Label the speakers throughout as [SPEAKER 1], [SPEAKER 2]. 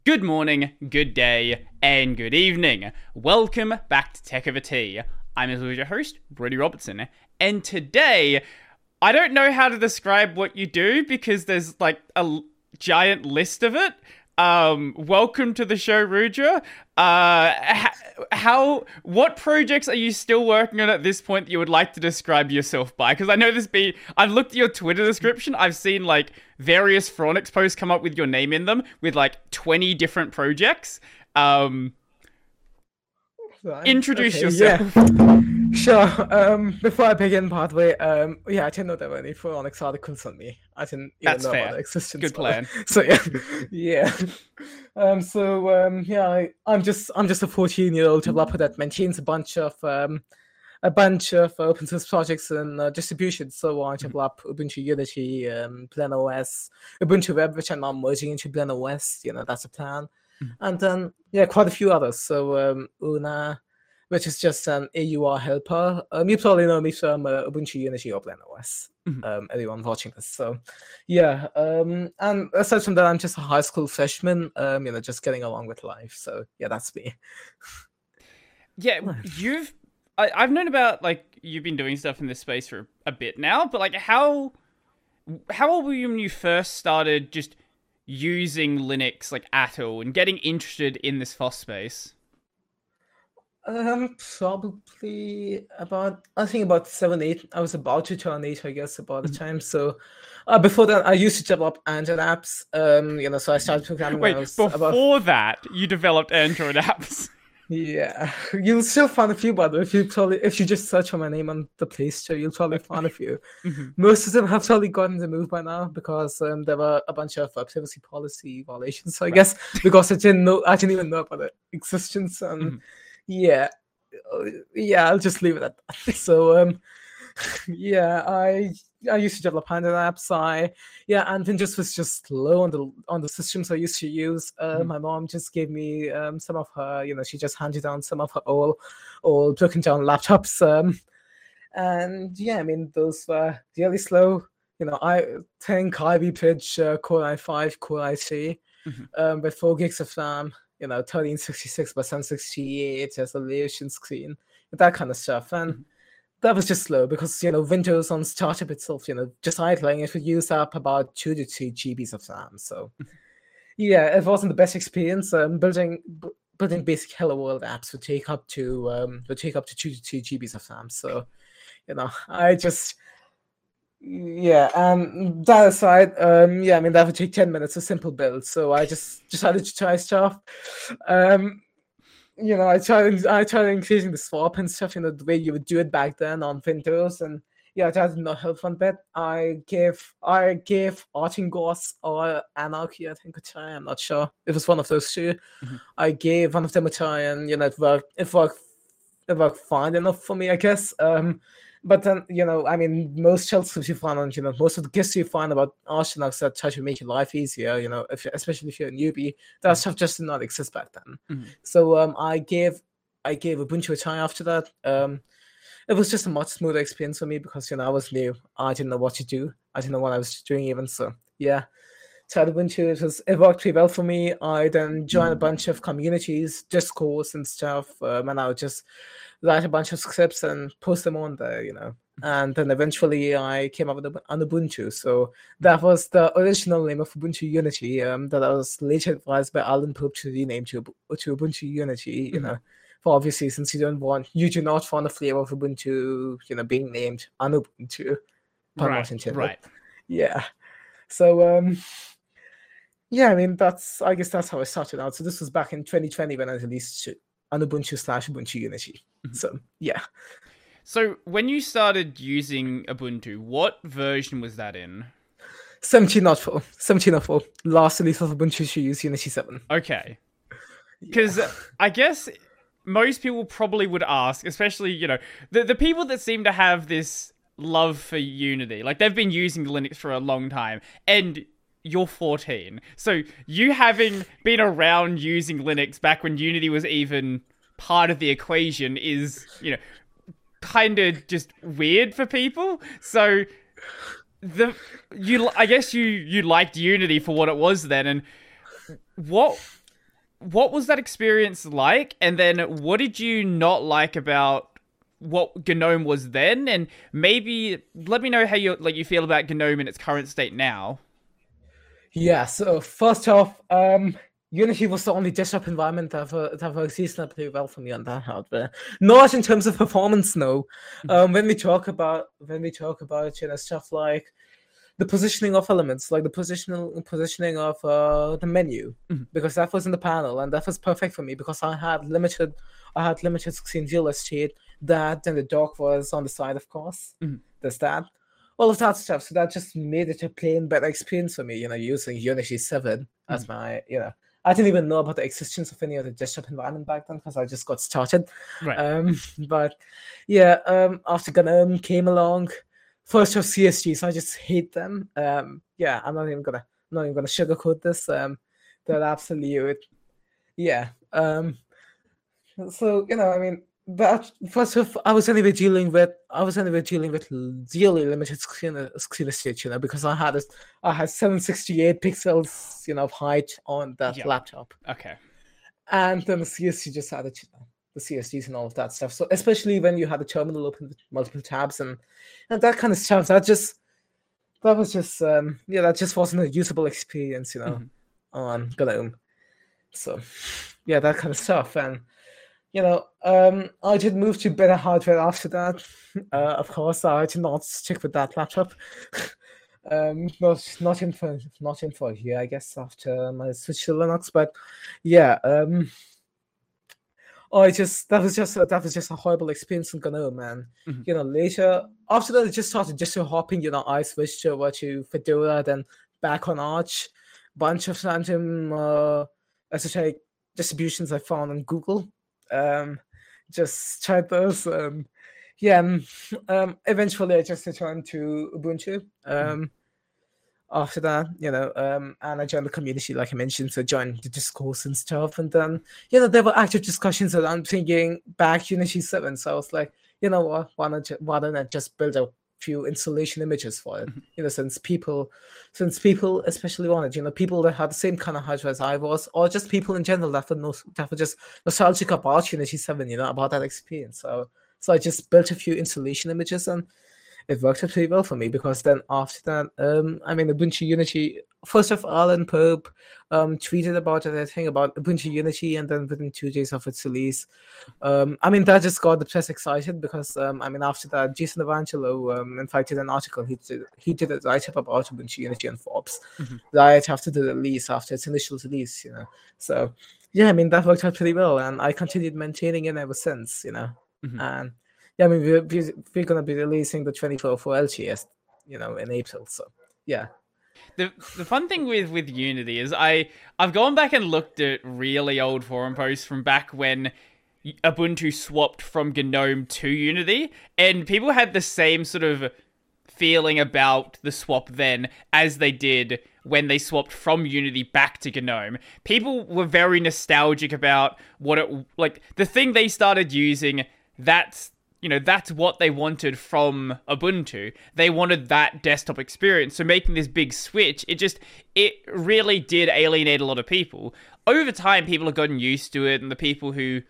[SPEAKER 1] Good morning, good day, and good evening. Welcome back to Tech Over Tea. I'm as always your host, Brody Robertson, and today, I don't know how to describe what you do because there's like giant list of it. Welcome to the show, Rudra. What projects are you still working on at this point that you would like to describe yourself by? Because I know I've looked at your Twitter description. I've seen like various Phronix posts come up with your name in them with like 20 different projects.
[SPEAKER 2] Right.
[SPEAKER 1] Introduce
[SPEAKER 2] Okay,
[SPEAKER 1] yourself.
[SPEAKER 2] yeah. Sure. Before I begin, by the way, yeah, I didn't know there were any Phoronix articles on me. I didn't even
[SPEAKER 1] That's
[SPEAKER 2] know about
[SPEAKER 1] fair.
[SPEAKER 2] their existence.
[SPEAKER 1] Good plan.
[SPEAKER 2] So yeah, yeah. Yeah, I'm just a 14-year-old developer that maintains a bunch of open source projects and distributions. So I develop Ubuntu Unity, BlenOS, Ubuntu Web, which I'm now merging into BlenOS. That's the plan. And then, yeah, quite a few others. So Una, which is just an AUR helper. You probably know me from Ubuntu Unity or BlenOS. Everyone watching this. So, yeah. And aside from that, I'm just a high school freshman. Just getting along with life. So, yeah, that's me.
[SPEAKER 1] Yeah, I've known about like you've been doing stuff in this space for a bit now, but like how old were you when you first started just using Linux like at all and getting interested in this FOSS space?
[SPEAKER 2] Probably I think about 7, 8. I was about to turn 8, I guess, about the time. So, before that, I used to develop Android apps. So I started programming when I
[SPEAKER 1] Wait,
[SPEAKER 2] was about.
[SPEAKER 1] before that, you developed Android apps.
[SPEAKER 2] Yeah, you'll still find a few, by the way. If you just search for my name on the Play Store, you'll probably find a few.
[SPEAKER 1] Mhm.
[SPEAKER 2] Most of them have probably gotten removed by now because there were a bunch of privacy policy violations. So I
[SPEAKER 1] Right.
[SPEAKER 2] guess because I didn't even know about the existence, and
[SPEAKER 1] Mhm.
[SPEAKER 2] yeah, yeah, I'll just leave it at that. So yeah, I used to develop Android apps. And Windows was just slow on the systems I used to use.
[SPEAKER 1] Mhm.
[SPEAKER 2] My mom just gave me some of her, she just handed down some of her old broken down laptops. And yeah, I mean those were really slow. I think Ivy Bridge Core i5, Core i3,
[SPEAKER 1] Mhm.
[SPEAKER 2] with 4 gigs of RAM. 1366 by 768 resolution screen, that kind of stuff. And
[SPEAKER 1] Mhm.
[SPEAKER 2] that was just slow because Windows on startup itself, just idling, it would use up about 2 to 3 GBs of RAM. So yeah, it wasn't the best experience. Building basic Hello World apps would take up to 2 to 3 GBs of RAM. So I just yeah, that aside, yeah, I mean that would take 10 minutes, a simple build. So I just decided to try stuff. Um, I tried increasing the swap and stuff, the way you would do it back then on Windows, and yeah, that did not help one bit. I gave Artingos or Anarchy, I think, a try. I'm not sure. It was one of those two.
[SPEAKER 1] Mhm.
[SPEAKER 2] I gave one of them a try, and it worked fine enough for me, I guess. But then, I mean, most shell scripts you find on, most of the gifts you find about Archinox that try to make your life easier, especially if you're a newbie, that stuff just did not exist back then.
[SPEAKER 1] Mhm.
[SPEAKER 2] So I gave Ubuntu a try after that. It was just a much smoother experience for me because I was new. I didn't know what to do. I didn't know what I was doing even. So yeah, tried Ubuntu. It worked pretty well for me. I then joined a bunch of communities, Discords and stuff, and I would just write a bunch of scripts and post them on there. And then eventually I came up with an Ubuntu. So that was the original name of Ubuntu Unity that I was later advised by Alan Pope to rename to Ubuntu Unity,
[SPEAKER 1] Mhm.
[SPEAKER 2] for obvious reasons you do not want the flavor of Ubuntu, being named Ubuntu, pun
[SPEAKER 1] Right,
[SPEAKER 2] not intended.
[SPEAKER 1] right.
[SPEAKER 2] Yeah. So yeah, I mean I guess that's how I started out. So this was back in 2020 when I released an Ubuntu/Ubuntu Unity.
[SPEAKER 1] Mhm.
[SPEAKER 2] So yeah.
[SPEAKER 1] So when you started using Ubuntu, what version was that in?
[SPEAKER 2] 17.04. 17.04. Last release of Ubuntu to use Unity 7.
[SPEAKER 1] Okay.
[SPEAKER 2] Yeah.
[SPEAKER 1] Because I guess most people probably would ask, especially, the people that seem to have this love for Unity, like they've been using Linux for a long time, and you're 14. So you having been around using Linux back when Unity was even part of the equation is, kind of just weird for people. So I guess you liked Unity for what it was then, and what what was that experience like? And then what did you not like about what GNOME was then? And maybe let me know how you feel about GNOME in its current state now.
[SPEAKER 2] Yeah, so first off, Unity was the only desktop environment that works reasonably well for me on that hardware. Not in terms of performance, no. When we talk about stuff like the positioning of elements, like the positioning of the menu, because that was in the panel, and that was perfect for me because I had limited screen real estate. That and the dock was on the side, of course. There's that. All of that stuff. So that just made it a plain better experience for me, using Unity 7 as my, I didn't even know about the existence of any other desktop environment back then because I just got started.
[SPEAKER 1] Right.
[SPEAKER 2] But yeah, after GNOME came along, first of CSGs, I just hate them. Yeah, I'm not even gonna sugarcoat this. They're absolutely, yeah. So I mean, but first of I was anyway dealing with really limited screen estate, because I had 768 pixels, of height on that laptop.
[SPEAKER 1] Okay.
[SPEAKER 2] And then the CSG just added, the CSGs and all of that stuff. So especially when you had the terminal open with multiple tabs and that kind of stuff, that just wasn't a usable experience, on GNOME. So yeah, that kind of stuff. And I did move to better hardware after that. Of course, I did not stick with that laptop. Not in for a year, I guess, after my switch to Linux. But yeah, that was just a horrible experience in GNOME, man. Later after that, I just started distro hopping. I switched over to Fedora, then back on Arch. Bunch of random esoteric distributions I found on Google. Just tried those. Eventually I just returned to Ubuntu. After that, and I joined the community, like I mentioned, so joined the discourse and stuff. And then, there were active discussions around bringing back Unity 7. So I was like, what, why don't I just build a few installation images for it? Since people especially wanted, people that had the same kind of hardware as I was, or just people in general that were just nostalgic about Unity 7, about that experience. So I just built a few installation images, and it worked out pretty well for me, because then after that, Ubuntu Unity, first of all, Alan Pope tweeted about it, I think, about Ubuntu Unity, and then within 2 days of its release, that just got the press excited, because after that, Jason Evangelo in fact did an article. He did a write-up about Ubuntu Unity on Forbes right after the release, after its initial release, So yeah, that worked out pretty well, and I continued maintaining it ever since, and yeah, we're going to be releasing the 2404 LTS, in April. So yeah.
[SPEAKER 1] The fun thing with Unity is I've gone back and looked at really old forum posts from back when Ubuntu swapped from GNOME to Unity, and people had the same sort of feeling about the swap then as they did when they swapped from Unity back to GNOME. People were very nostalgic about the thing they started using. That's what they wanted from Ubuntu. They wanted that desktop experience. So making this big switch, it really did alienate a lot of people. Over time, people have gotten used to it, and the people who,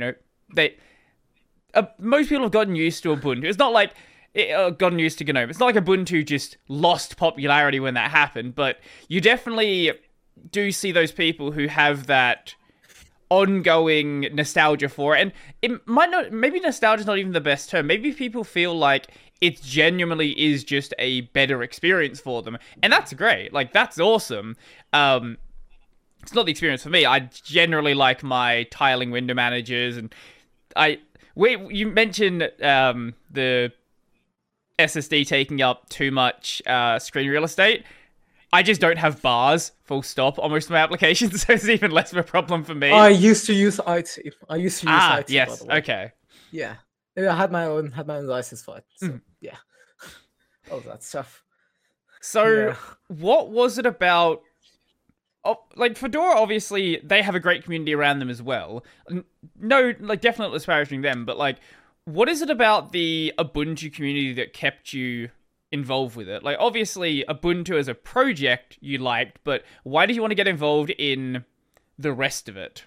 [SPEAKER 1] most people have gotten used to Ubuntu. It's not like gotten used to GNOME. It's not like Ubuntu just lost popularity when that happened, but you definitely do see those people who have that ongoing nostalgia for it. And it might not, maybe nostalgia is not even the best term. Maybe people feel like it genuinely is just a better experience for them. And that's great. That's awesome. It's not the experience for me. I generally like my tiling window managers, and you mentioned the SSD taking up too much screen real estate. I just don't have bars, full stop, on most of my applications, so it's even less of a problem for me.
[SPEAKER 2] I used to use IT. IT,
[SPEAKER 1] yes,
[SPEAKER 2] by the way.
[SPEAKER 1] Okay.
[SPEAKER 2] Yeah. I had my own license for it. So, yeah. All that stuff.
[SPEAKER 1] So, what was it about... Fedora, obviously, they have a great community around them as well. No, definitely not disparaging them, but, what is it about the Ubuntu community that kept you involved with it? Obviously Ubuntu as a project you liked, but why did you want to get involved in the rest of it?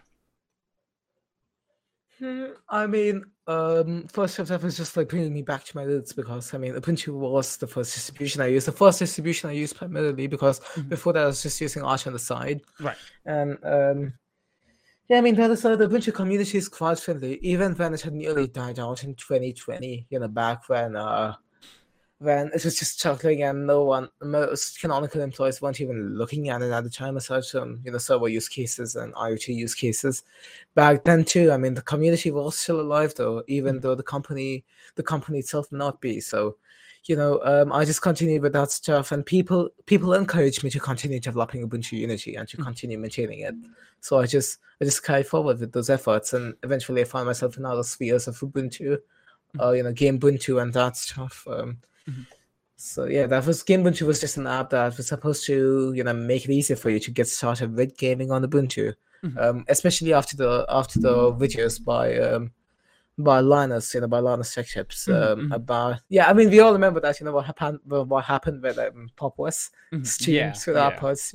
[SPEAKER 2] I mean, first off, that was just like bringing me back to my roots because I mean, Ubuntu was the first distribution I used. The first distribution I used primarily because before that I was just using Arch on the side.
[SPEAKER 1] Right.
[SPEAKER 2] And yeah, I mean, the other side, the Ubuntu community is quite friendly, even when it had nearly died out in 2020. Back when it was just chuckling and most canonical employees weren't even looking at it at the time aside from, server use cases and IoT use cases. Back then too, I mean, the community was still alive though, even though the company itself not be. So, I just continued with that stuff and people encouraged me to continue developing Ubuntu Unity and to continue maintaining it. So I just carried forward with those efforts and eventually I found myself in other spheres of Ubuntu, Game Ubuntu and that stuff. So yeah, Game Ubuntu was just an app that was supposed to make it easier for you to get started with gaming on Ubuntu, especially after the videos by Linus, by Linus Tech Tips about I mean we all remember that what happened with Pop!OS streams with our pods.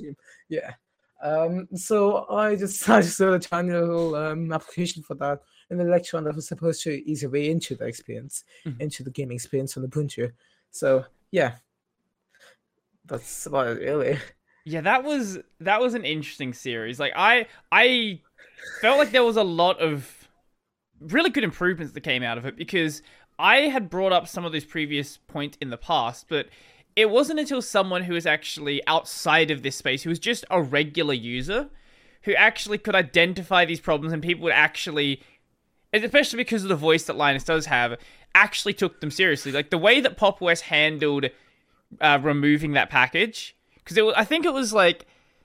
[SPEAKER 2] So I just wrote a tiny little application for that in the lecture that was supposed to ease your way into the experience, into the gaming experience on Ubuntu. So yeah, that's about it really.
[SPEAKER 1] Yeah, that was an interesting series. Like I felt like there was a lot of really good improvements that came out of it because I had brought up some of those previous points in the past, but it wasn't until someone who was actually outside of this space, who was just a regular user, who actually could identify these problems and people would actually, especially because of the voice that Linus does have, actually took them seriously. Like the way that Pop!OS handled removing that package, because I think it was like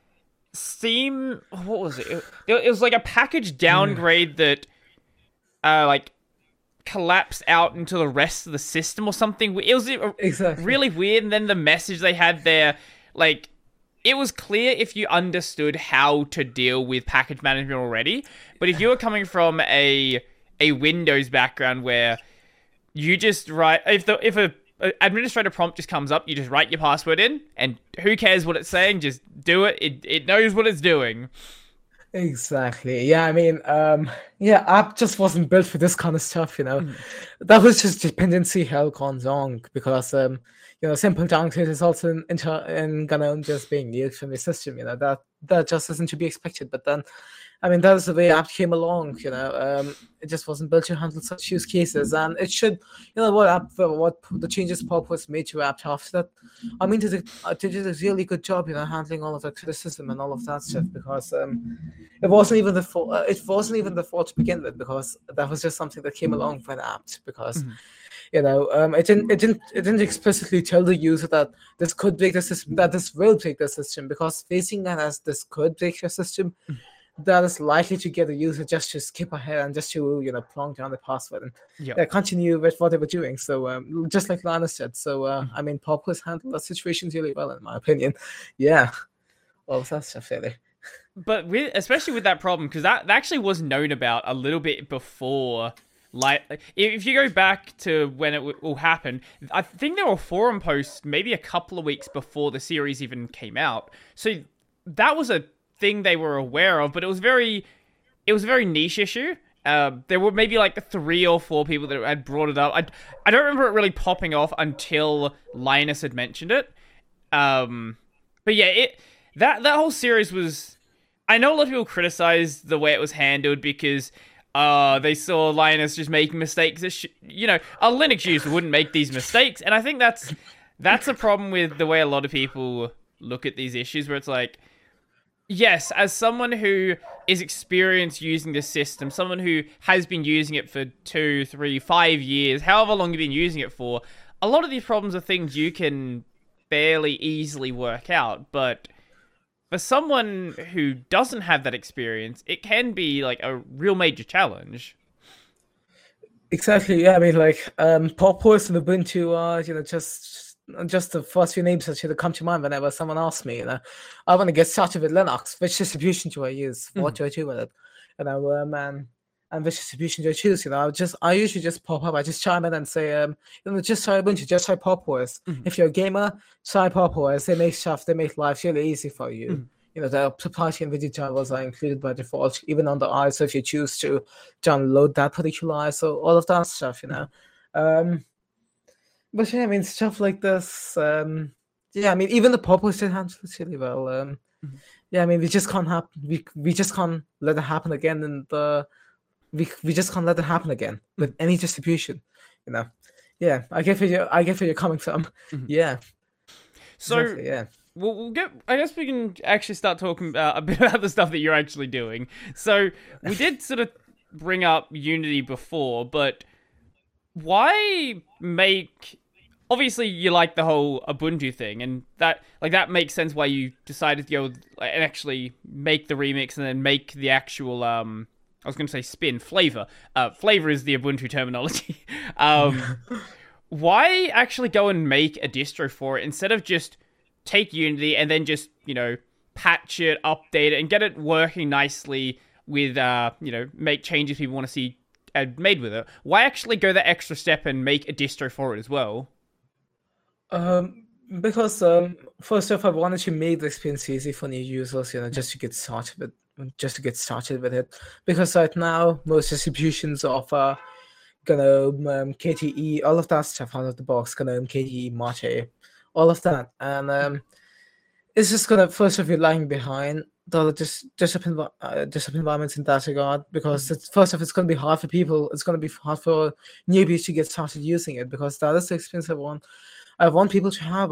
[SPEAKER 1] Steam. What was it? It was like a package downgrade that like collapsed out into the rest of the system or something. It was really weird. And then the message they had there, like it was clear if you understood how to deal with package management already, but if you were coming from a Windows background where you just write, if a administrator prompt just comes up, you just write your password in, and who cares what it's saying? Just do it. It knows what it's doing.
[SPEAKER 2] Exactly. Yeah, I mean, app just wasn't built for this kind of stuff. That was just dependency hell gone wrong because simple downgrade is also in gonna just being nuked from the system. That just isn't to be expected. But then, I mean, that's the way app came along. It just wasn't built to handle such use cases, and it should. What the changes Pop!OS made to app after that. I mean, they did a really good job, handling all of the criticism and all of that stuff because it wasn't even the fault. It wasn't even the fault to begin with because that was just something that came along when apt because. It didn't explicitly tell the user that this could break the system, that this will break the system, because facing that as this could break your system, that is likely to get the user just to skip ahead and just to plonk down the password and continue with what they were doing. So just like Linus said, so I mean, Pop!OS handled that situation really well, in my opinion. Yeah, well, that's stuff really.
[SPEAKER 1] But especially with that problem, because that actually was known about a little bit before. Like, if you go back to when it all happened, I think there were forum posts maybe a couple of weeks before the series even came out. So that was a thing they were aware of, but it was a very niche issue. There were maybe like 3 or 4 people that had brought it up. I don't remember it really popping off until Linus had mentioned it. But yeah, that whole series was. I know a lot of people criticized the way it was handled because. They saw Linus just making mistakes. A Linux user wouldn't make these mistakes, and I think that's a problem with the way a lot of people look at these issues, where it's like, yes, as someone who is experienced using this system, someone who has been using it for 2, 3, 5 years, however long you've been using it for, a lot of these problems are things you can fairly easily work out, but for someone who doesn't have that experience, it can be like a real major challenge.
[SPEAKER 2] Exactly. Yeah. I mean, like, Pop!OS and Ubuntu are, just the first few names that come to mind whenever someone asks me, I want to get started with Linux. Which distribution do I use? What do I do with it? And which distribution do I choose? I usually just pop up. I just chime in and say, just try Ubuntu, just try Pop!OS. If you're a gamer, try Pop!OS. They make life really easy for you. the proprietary NVIDIA drivers are included by default, even on the ISO if you choose to download that particular ISO, all of that stuff, But yeah, I mean, stuff like this, yeah, I mean, even the Popos did handle it really well. Yeah, I mean, we just can't we just can't let it happen again, and we just can't let it happen again with any distribution, Yeah, I get where you're coming from. Yeah.
[SPEAKER 1] So
[SPEAKER 2] exactly, yeah.
[SPEAKER 1] we'll get. I guess we can actually start talking about a bit about the stuff that you're actually doing. So we did sort of bring up Unity before, but why make? Obviously, you like the whole Ubuntu thing, and that makes sense why you decided to go and actually make the remix and then make the actual I was going to say spin flavor. Flavor is the Ubuntu terminology. Why actually go and make a distro for it instead of just take Unity and then just patch it, update it, and get it working nicely with make changes people want to see made with it? Why actually go the extra step and make a distro for it as well?
[SPEAKER 2] Because first off, I wanted to make the experience easy for new users, just to get started with it. Because right now, most distributions offer KDE, all of that stuff out of the box, KDE, Mate, all of that, and it's just first off, you're lagging behind the desktop environments in that regard, because first off, it's gonna be hard for people. It's gonna be hard for newbies to get started using it, because that is the experience I want. I want people to have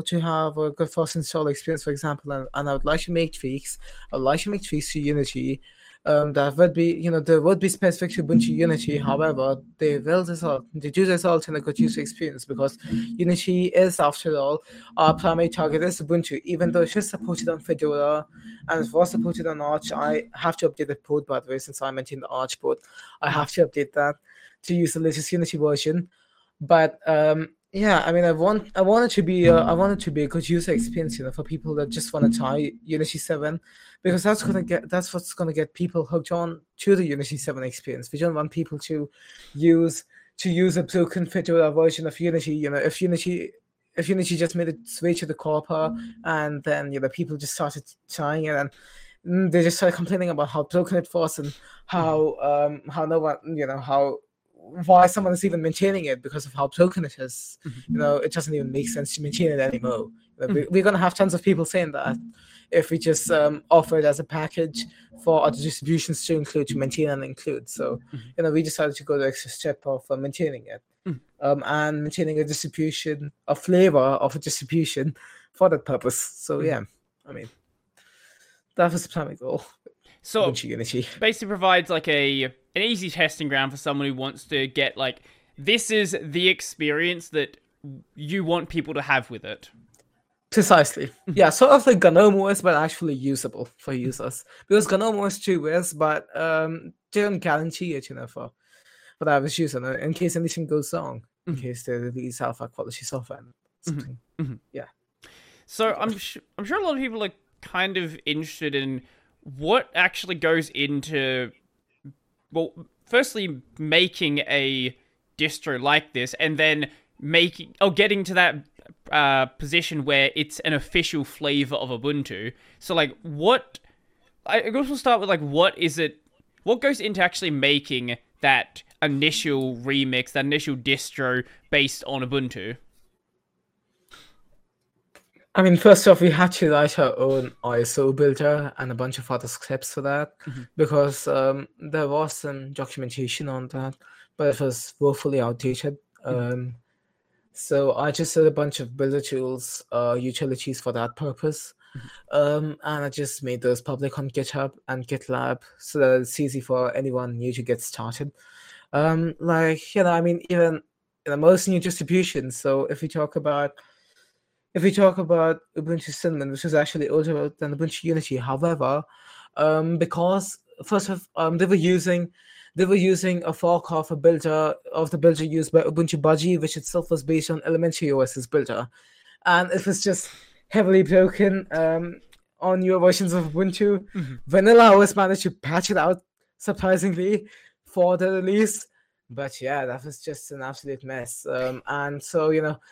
[SPEAKER 2] a good first install experience, for example, and I would like to make tweaks. I would like to make tweaks to Unity. That would be, there would be specific to Ubuntu Unity. However, they do result in a good user experience, because Unity is, after all, our primary target is Ubuntu. Even though it's just supported on Fedora and it was supported on Arch, I have to update the port, by the way, since I maintain the Arch port. I have to update that to use the latest Unity version. But yeah, I mean, I want it to be a good user experience, for people that just want to try Unity 7, because that's what's gonna get people hooked on to the Unity 7 experience. We don't want people to use a broken Fedora version of Unity. If Unity just made it switch to the Corpa, and then people just started trying it, and they just started complaining about how broken it was, and how no one why someone is even maintaining it because of how broken it is. It doesn't even make sense to maintain it anymore. We're going to have tons of people saying that if we just offer it as a package for other distributions to include, to maintain and include. So, we decided to go the extra step of maintaining it, and maintaining a distribution, a flavor of a distribution for that purpose. So, yeah, I mean, that was the primary goal.
[SPEAKER 1] So Unity basically provides like an easy testing ground for someone who wants to get this is the experience that you want people to have with it.
[SPEAKER 2] Precisely. Yeah, sort of like GNOME OS, but actually usable for users. Because GNOME OS 2 is, but they don't guarantee it, for the average user, in case anything goes wrong, in case they release alpha quality software. Yeah.
[SPEAKER 1] So I'm sure a lot of people are kind of interested in what actually goes into, well, firstly, making a distro like this, and then getting to that position where it's an official flavor of Ubuntu. So, I guess we'll start with, what goes into actually making that initial remix, that initial distro based on Ubuntu?
[SPEAKER 2] I mean, first off, we had to write our own ISO builder and a bunch of other scripts for that, because there was some documentation on that, but it was woefully outdated. So I just did a bunch of builder tools, utilities for that purpose, and I just made those public on GitHub and GitLab, so that it's easy for anyone new to get started. I mean, even most new distributions. So if we talk about Ubuntu Cinnamon, which is actually older than Ubuntu Unity, however, because first of they were using a fork of the builder used by Ubuntu Budgie, which itself was based on Elementary OS's builder, and it was just heavily broken on newer versions of Ubuntu. Vanilla OS managed to patch it out surprisingly for the release, but yeah, that was just an absolute mess. And so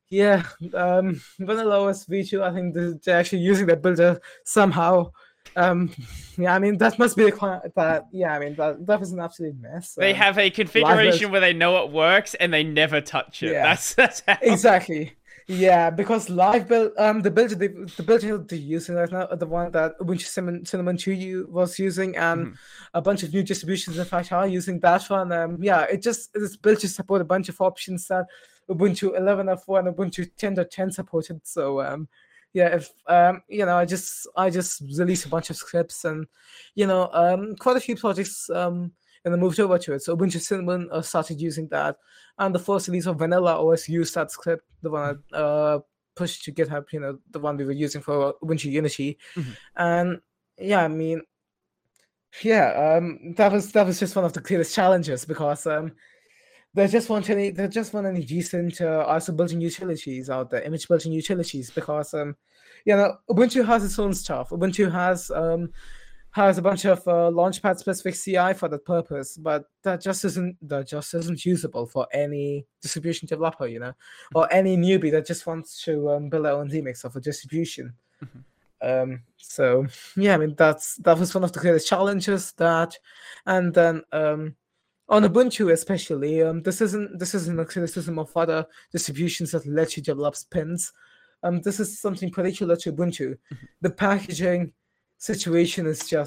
[SPEAKER 2] Yeah, Vanilla OS V2, I think they're actually using that builder somehow. Um, yeah, I mean that must be the that. Yeah, I mean that was an absolute mess.
[SPEAKER 1] They have a
[SPEAKER 2] Live build,
[SPEAKER 1] configuration where they know it works and they never touch it.
[SPEAKER 2] yeah,
[SPEAKER 1] That's how.
[SPEAKER 2] exactly. Yeah, because live build, the builder they're using right now, are the one that Ubuntu Cinnamon 2 was using, and
[SPEAKER 1] Mhm.
[SPEAKER 2] a bunch of new distributions, in fact, are using that one. Yeah, it's built to support a bunch of options that Ubuntu 11.04 and Ubuntu 10.10 supported. So yeah, if I just released a bunch of scripts, and quite a few projects and I moved over to it. So Ubuntu Cinnamon started using that, and the first release of Vanilla OS used that script, the one I pushed to GitHub, the one we were using for Ubuntu Unity.
[SPEAKER 1] Mhm.
[SPEAKER 2] And yeah, I mean, yeah, that was just one of the clearest challenges, because there just weren't any decent also built-in utilities out there, image built-in utilities, because Ubuntu has its own stuff. Ubuntu has a bunch of Launchpad specific CI for that purpose, but that just isn't usable for any distribution developer, or any newbie that just wants to build their own remix of a distribution.
[SPEAKER 1] Mhm.
[SPEAKER 2] So yeah, I mean that was one of the greatest challenges. And then on Ubuntu especially, this isn't a criticism of other distributions that let you develop spins. This is something particular to Ubuntu. The packaging situation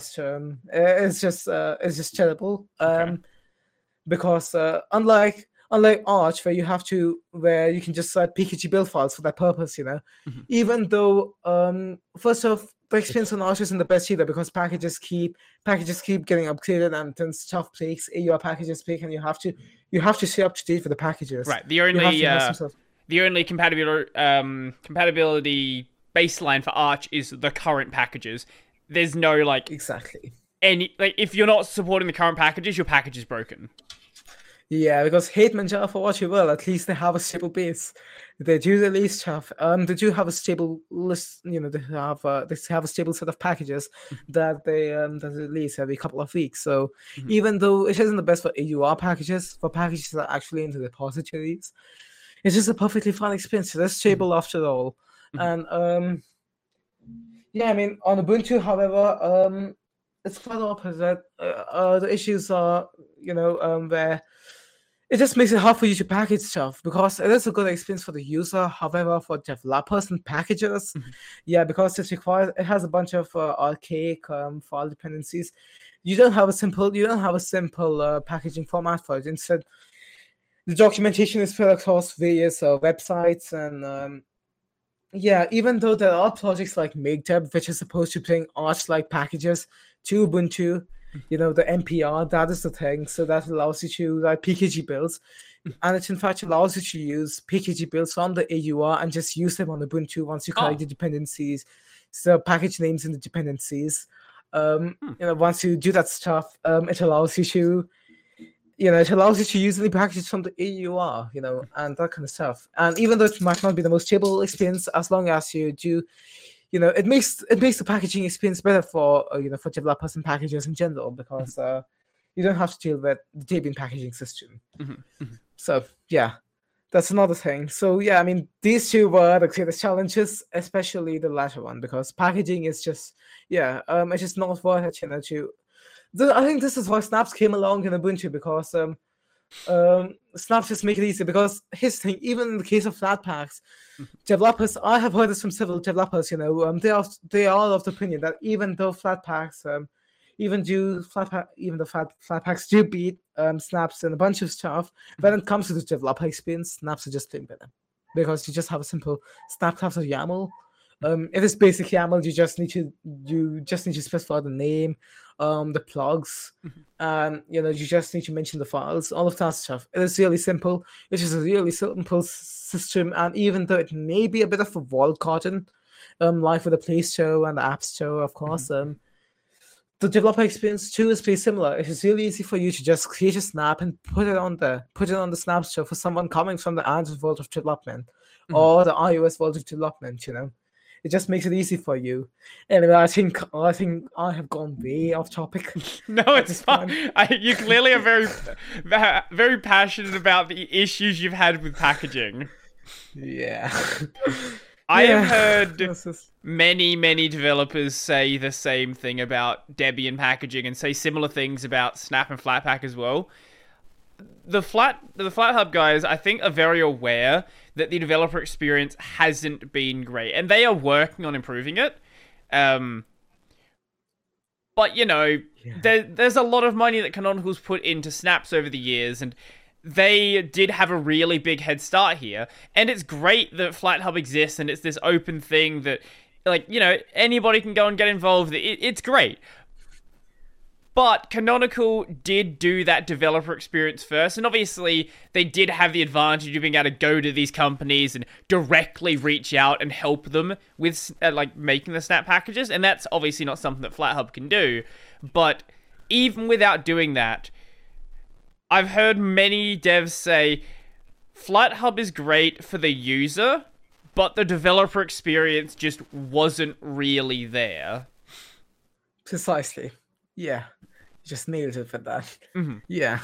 [SPEAKER 2] is just terrible.
[SPEAKER 1] Okay.
[SPEAKER 2] Because unlike Arch, where you can just write PKG build files for that purpose,
[SPEAKER 1] Mhm.
[SPEAKER 2] even though first off, the experience on Arch isn't the best either, because packages keep getting upgraded, and then stuff breaks, AUR packages break, and you have to stay up to date with the packages.
[SPEAKER 1] Right. The
[SPEAKER 2] You have
[SPEAKER 1] only
[SPEAKER 2] to have some sort of
[SPEAKER 1] the only compatibility baseline for Arch is the current packages. There's no
[SPEAKER 2] exactly.
[SPEAKER 1] if you're not supporting the current packages, your package is broken.
[SPEAKER 2] Yeah, because hate Manjaro for what you will, at least they have a stable base. They do release stuff. They do have a stable list. They have a stable set of packages that they release every couple of weeks. So
[SPEAKER 1] Mhm.
[SPEAKER 2] even though it isn't the best for AUR packages, for packages that are actually in the repositories, it's just a perfectly fine experience. It's stable after all.
[SPEAKER 1] Mhm.
[SPEAKER 2] And yeah, I mean on Ubuntu, however, it's quite the opposite. The issues are, where it just makes it hard for you to package stuff, because it is a good experience for the user. However, for developers and packagers,
[SPEAKER 1] Mhm.
[SPEAKER 2] yeah, because it has a bunch of archaic file dependencies. You don't have a simple packaging format for it. Instead, the documentation is spread across various websites, and yeah, even though there are projects like MakeDeb, which is supposed to bring Arch-like packages to Ubuntu, the NPR, that is the thing. So that allows you to write PKG builds. And it in fact allows you to use PKG builds from the AUR and just use them on Ubuntu once you collect
[SPEAKER 1] Oh.
[SPEAKER 2] the dependencies, so package names in the dependencies.
[SPEAKER 1] Hmm.
[SPEAKER 2] Once you do that stuff, it allows you to use any packages from the AUR, and that kind of stuff. And even though it might not be the most stable experience, as long as you do, it makes the packaging experience better for for developers and packagers in general, because you don't have to deal with the Debian packaging system.
[SPEAKER 1] Mhm. Mhm.
[SPEAKER 2] So yeah, that's another thing. So yeah, I mean these two were the greatest challenges, especially the latter one, because packaging is just it's just not worth it, I think this is why Snaps came along in Ubuntu, because Snaps just make it easy. Because his thing, even in the case of Flatpaks, developers, I have heard this from several developers, they are of the opinion that even though Flatpaks, even the Flatpaks do beat Snaps and a bunch of stuff, when it comes to the developer experience, Snaps are just playing better, because you just have a simple Snap class of YAML. It is basic YAML. You just need to specify the name, the plugs, and you just need to mention the files, all of that stuff. It is really simple. It is a really simple system, and even though it may be a bit of a walled garden, like with the Play Store and the App Store, of course, the developer experience too is pretty similar. It is really easy for you to just create a snap and put it on the Snap Store for someone coming from the Android world of development
[SPEAKER 1] Mhm.
[SPEAKER 2] or the iOS world of development. It just makes it easy for you. Anyway, I think I have gone way off topic
[SPEAKER 1] No,
[SPEAKER 2] at
[SPEAKER 1] it's
[SPEAKER 2] this point.
[SPEAKER 1] fine. You clearly are very, very passionate about the issues you've had with packaging.
[SPEAKER 2] Yeah.
[SPEAKER 1] I have
[SPEAKER 2] Yeah.
[SPEAKER 1] heard
[SPEAKER 2] This is-
[SPEAKER 1] many developers say the same thing about Debian packaging and say similar things about Snap and Flatpak as well. The FlatHub guys, I think, are very aware that the developer experience hasn't been great, and they are working on improving it. Um, but you know,
[SPEAKER 2] Yeah.
[SPEAKER 1] there's a lot of money that Canonical's put into Snaps over the years, and they did have a really big head start here. And it's great that FlatHub exists, and it's this open thing that, like, you know, anybody can go and get involved. It's great. But Canonical did do that developer experience first, and obviously they did have the advantage of being able to go to these companies and directly reach out and help them with like making the Snap packages, and that's obviously not something that FlatHub can do. But even without doing that, I've heard many devs say FlatHub is great for the user, but the developer experience just wasn't really there.
[SPEAKER 2] Precisely. Yeah. You just nailed it for that.
[SPEAKER 1] Mm-hmm.
[SPEAKER 2] Yeah.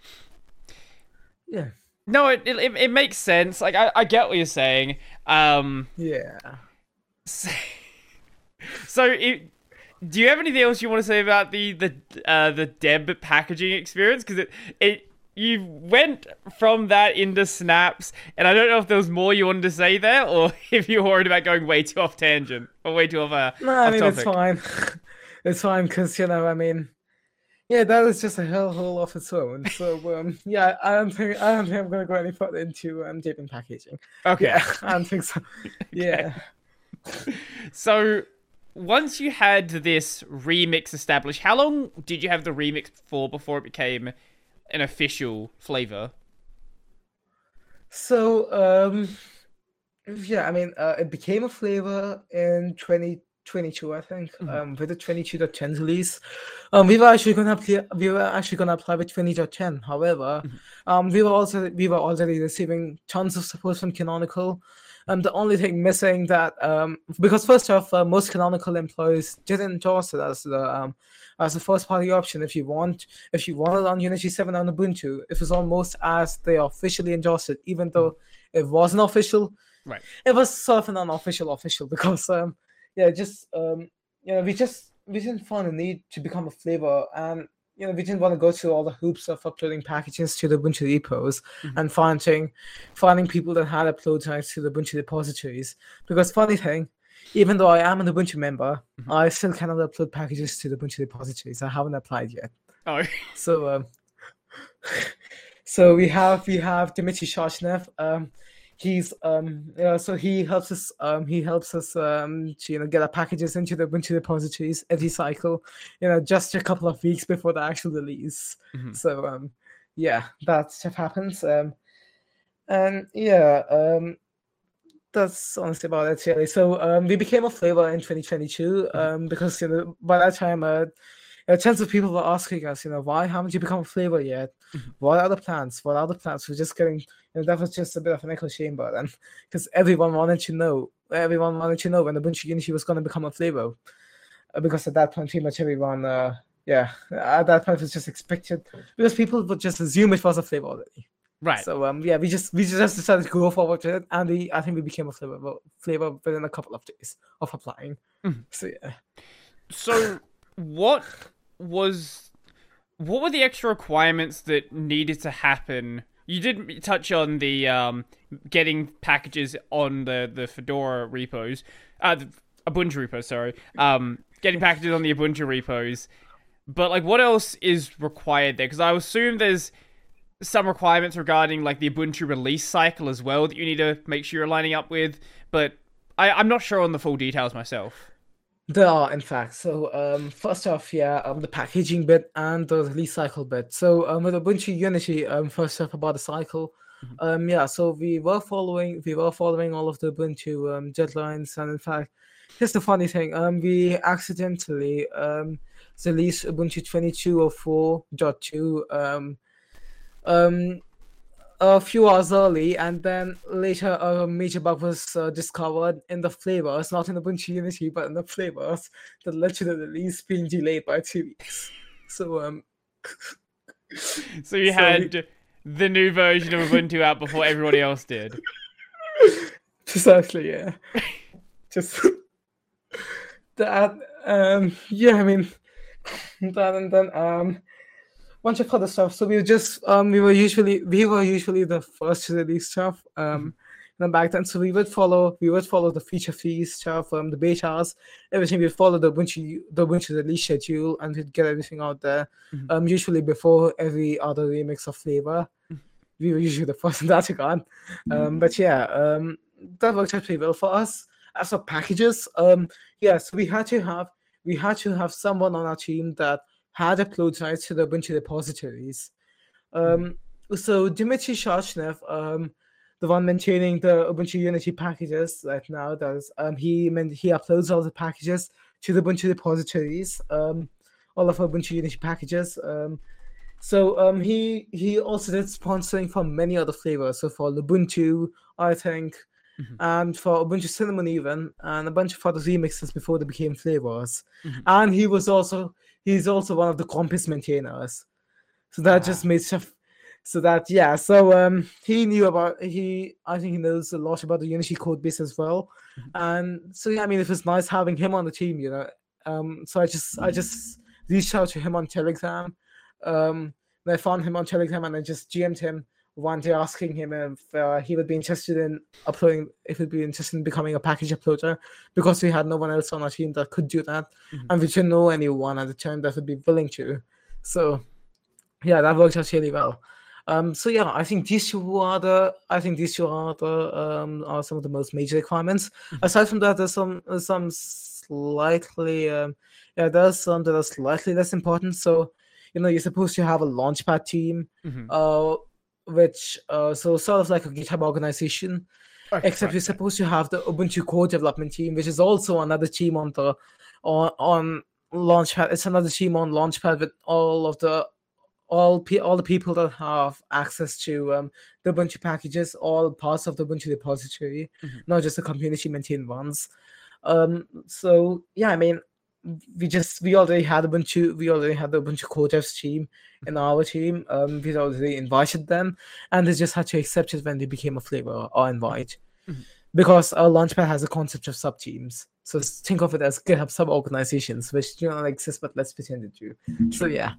[SPEAKER 2] Yeah.
[SPEAKER 1] No, it makes sense. Like I get what you're saying.
[SPEAKER 2] Yeah.
[SPEAKER 1] So do you have anything else you want to say about the Deb packaging experience? Because you went from that into Snaps, and I don't know if there was more you wanted to say there, or if you're worried about going way too off tangent or way too off.
[SPEAKER 2] No, I mean
[SPEAKER 1] topic.
[SPEAKER 2] it's fine. It's fine because I mean, yeah, that is just a hellhole of its own. So yeah, I don't think I'm gonna go any further into Debian packaging.
[SPEAKER 1] Okay.
[SPEAKER 2] Yeah, I don't think so. Yeah.
[SPEAKER 1] So once you had this remix established, how long did you have the remix for before it became an official flavor?
[SPEAKER 2] So yeah, I mean, it became a flavor in 2022, I think, with the 22.10 release. We were actually gonna apply with 20.10. However, we were already receiving tons of support from Canonical. The only thing missing that because first off, most Canonical employees didn't endorse it as the first party option. If you wanted on Unity 7 on Ubuntu, it was almost as they officially endorsed it, even though it wasn't official.
[SPEAKER 1] Right.
[SPEAKER 2] It was sort of an unofficial official because we didn't find a need to become a flavor, and we didn't want to go through all the hoops of uploading packages to the Ubuntu repos and finding people that had upload rights to the Ubuntu repositories. Because funny thing, even though I am an Ubuntu member, I still cannot upload packages to the Ubuntu repositories. I haven't applied yet.
[SPEAKER 1] Oh.
[SPEAKER 2] So so we have Dmitry Shashnev. He's so he helps us to get our packages into the Ubuntu repositories every cycle, just a couple of weeks before the actual release. So yeah, that stuff happens. And yeah, that's honestly about it really. So we became a flavor in 2022 because by that time tons of people were asking us, why haven't you become a flavor yet? What are the plans? We're just getting, that was just a bit of an echo chamber then, because everyone wanted to know when Ubuntu Unity was going to become a flavor, because at that point pretty much everyone, at that point it was just expected, because people would just assume it was a flavor already.
[SPEAKER 1] Right.
[SPEAKER 2] So we just decided to go forward with it, and I think we became a flavor within a couple of days of applying. So yeah.
[SPEAKER 1] So what were the extra requirements that needed to happen? You did touch on the getting packages on the Fedora repos, the Ubuntu repos, sorry. Getting packages on the Ubuntu repos. But like, what else is required there? Because I assume there's some requirements regarding like the Ubuntu release cycle as well that you need to make sure you're lining up with. But I'm not sure on the full details myself.
[SPEAKER 2] There are, in fact. So, first off, the packaging bit and the release cycle bit. So, with Ubuntu Unity, first off about the cycle, so we were following all of the Ubuntu deadlines, and in fact, here's the funny thing: we accidentally released Ubuntu 22.04.2 a few hours early, and then later a major bug was discovered in the flavors, not in Ubuntu Unity, but in the flavors, that led to the release being delayed by 2 weeks. So
[SPEAKER 1] So you had the new version of Ubuntu out before everybody else did.
[SPEAKER 2] Precisely, yeah. Just that, yeah, I mean, that and then bunch of other stuff. So we were usually the first to release stuff. Back then, so we would follow the feature fees stuff, the betas, everything. We'd follow the Ubuntu release schedule, and we'd get everything out there. Usually before every other remix of Flavor, we were usually the first in that regard. But yeah, that worked out pretty well for us. As for packages, yeah, so we had to have someone on our team that had upload rights to the Ubuntu repositories. So Dmitry Shachnev, the one maintaining the Ubuntu Unity packages right now, he uploads all the packages to the Ubuntu repositories, all of Ubuntu Unity packages. So he also did sponsoring for many other flavors. So for Ubuntu, I think, and for Ubuntu Cinnamon even, and a bunch of other remixes before they became flavors. And he's also one of the Compass maintainers. So that just made stuff. So that he I think he knows a lot about the Unity code base as well. And so yeah, I mean, it was nice having him on the team, So I just reached out to him on Telegram. And I found him on Telegram, and I just GM'd him one day asking him if he would be interested in becoming a package uploader, because we had no one else on our team that could do that, and we didn't know anyone at the time that would be willing to. So yeah, that worked out really well. So yeah, I think these two are some of the most major requirements. Aside from that, there's some slightly there's some that are slightly less important. So you're supposed to have a Launchpad team, which so sort of like a GitHub organization, except you're supposed to have the Ubuntu core development team, which is also another team on Launchpad. It's another team on Launchpad with all the people that have access to the Ubuntu packages, all parts of the Ubuntu repository, not just the community maintained ones. So yeah, I mean, we already had the Ubuntu core devs team in our team. We'd already invited them, and they just had to accept it when they became a flavor or invite, because our Launchpad has a concept of sub teams. So think of it as GitHub sub organizations, which do not exist, but let's pretend it do. So yeah.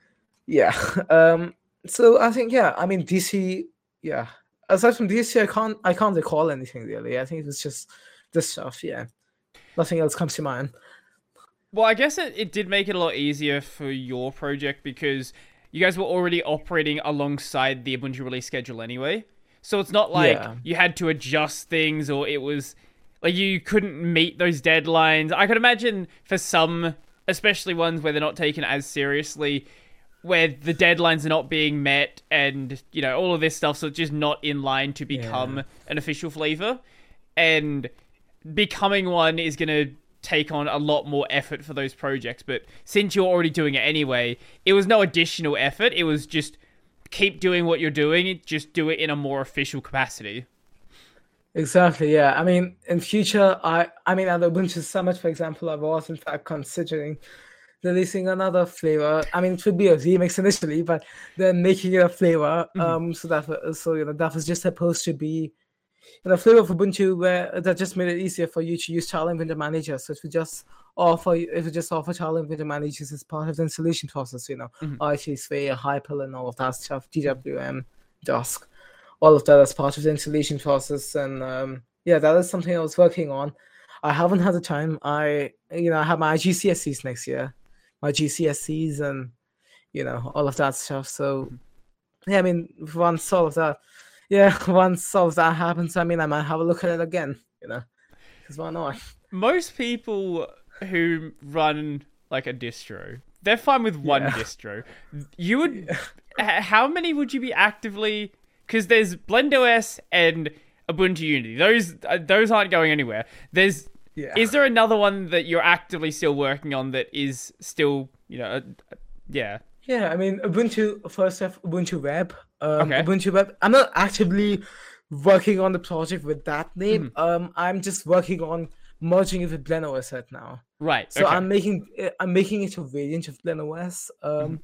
[SPEAKER 2] So I think I mean DC. Yeah. Aside from DC, I can't recall anything really. I think it was just this stuff. Yeah. Nothing else comes to mind.
[SPEAKER 1] Well, I guess it did make it a lot easier for your project, because you guys were already operating alongside the Ubuntu release schedule anyway. So it's not like you had to adjust things, or it was like you couldn't meet those deadlines. I could imagine for some, especially ones where they're not taken as seriously, where the deadlines are not being met, and all of this stuff, so it's just not in line to become an official flavor. And becoming one is going to take on a lot more effort for those projects, but since you're already doing it anyway, it was no additional effort. It was just keep doing what you're doing, just do it in a more official capacity.
[SPEAKER 2] Exactly, yeah. I mean, in future, I mean, at the Ubuntu Summit, for example, I was in fact considering releasing another flavor. I mean, it would be a remix initially, but then making it a flavor. That was just supposed to be a flavor of Ubuntu that just made it easier for you to use Talend Window Manager. So it would just offer Talend Window Managers as part of the installation process. Archie, Sphere, Hyper, and all of that stuff. DWM, Dusk, all of that as part of the installation process. And that is something I was working on. I haven't had the time. I have my GCSEs next year. My GCSEs and all of that stuff. So yeah, I mean, once all of that happens, I mean, I might have a look at it again. Because why not?
[SPEAKER 1] Most people who run like a distro, they're fine with one distro. You would, how many would you be actively? Because there's BlendOS and Ubuntu Unity. Those aren't going anywhere. Is there another one that you're actively still working on that is still, Yeah,
[SPEAKER 2] I mean, Ubuntu Web. Ubuntu Web. I'm not actively working on the project with that name. I'm just working on merging it with BlendOS right now.
[SPEAKER 1] Right.
[SPEAKER 2] So I'm making it a variant of BlendOS.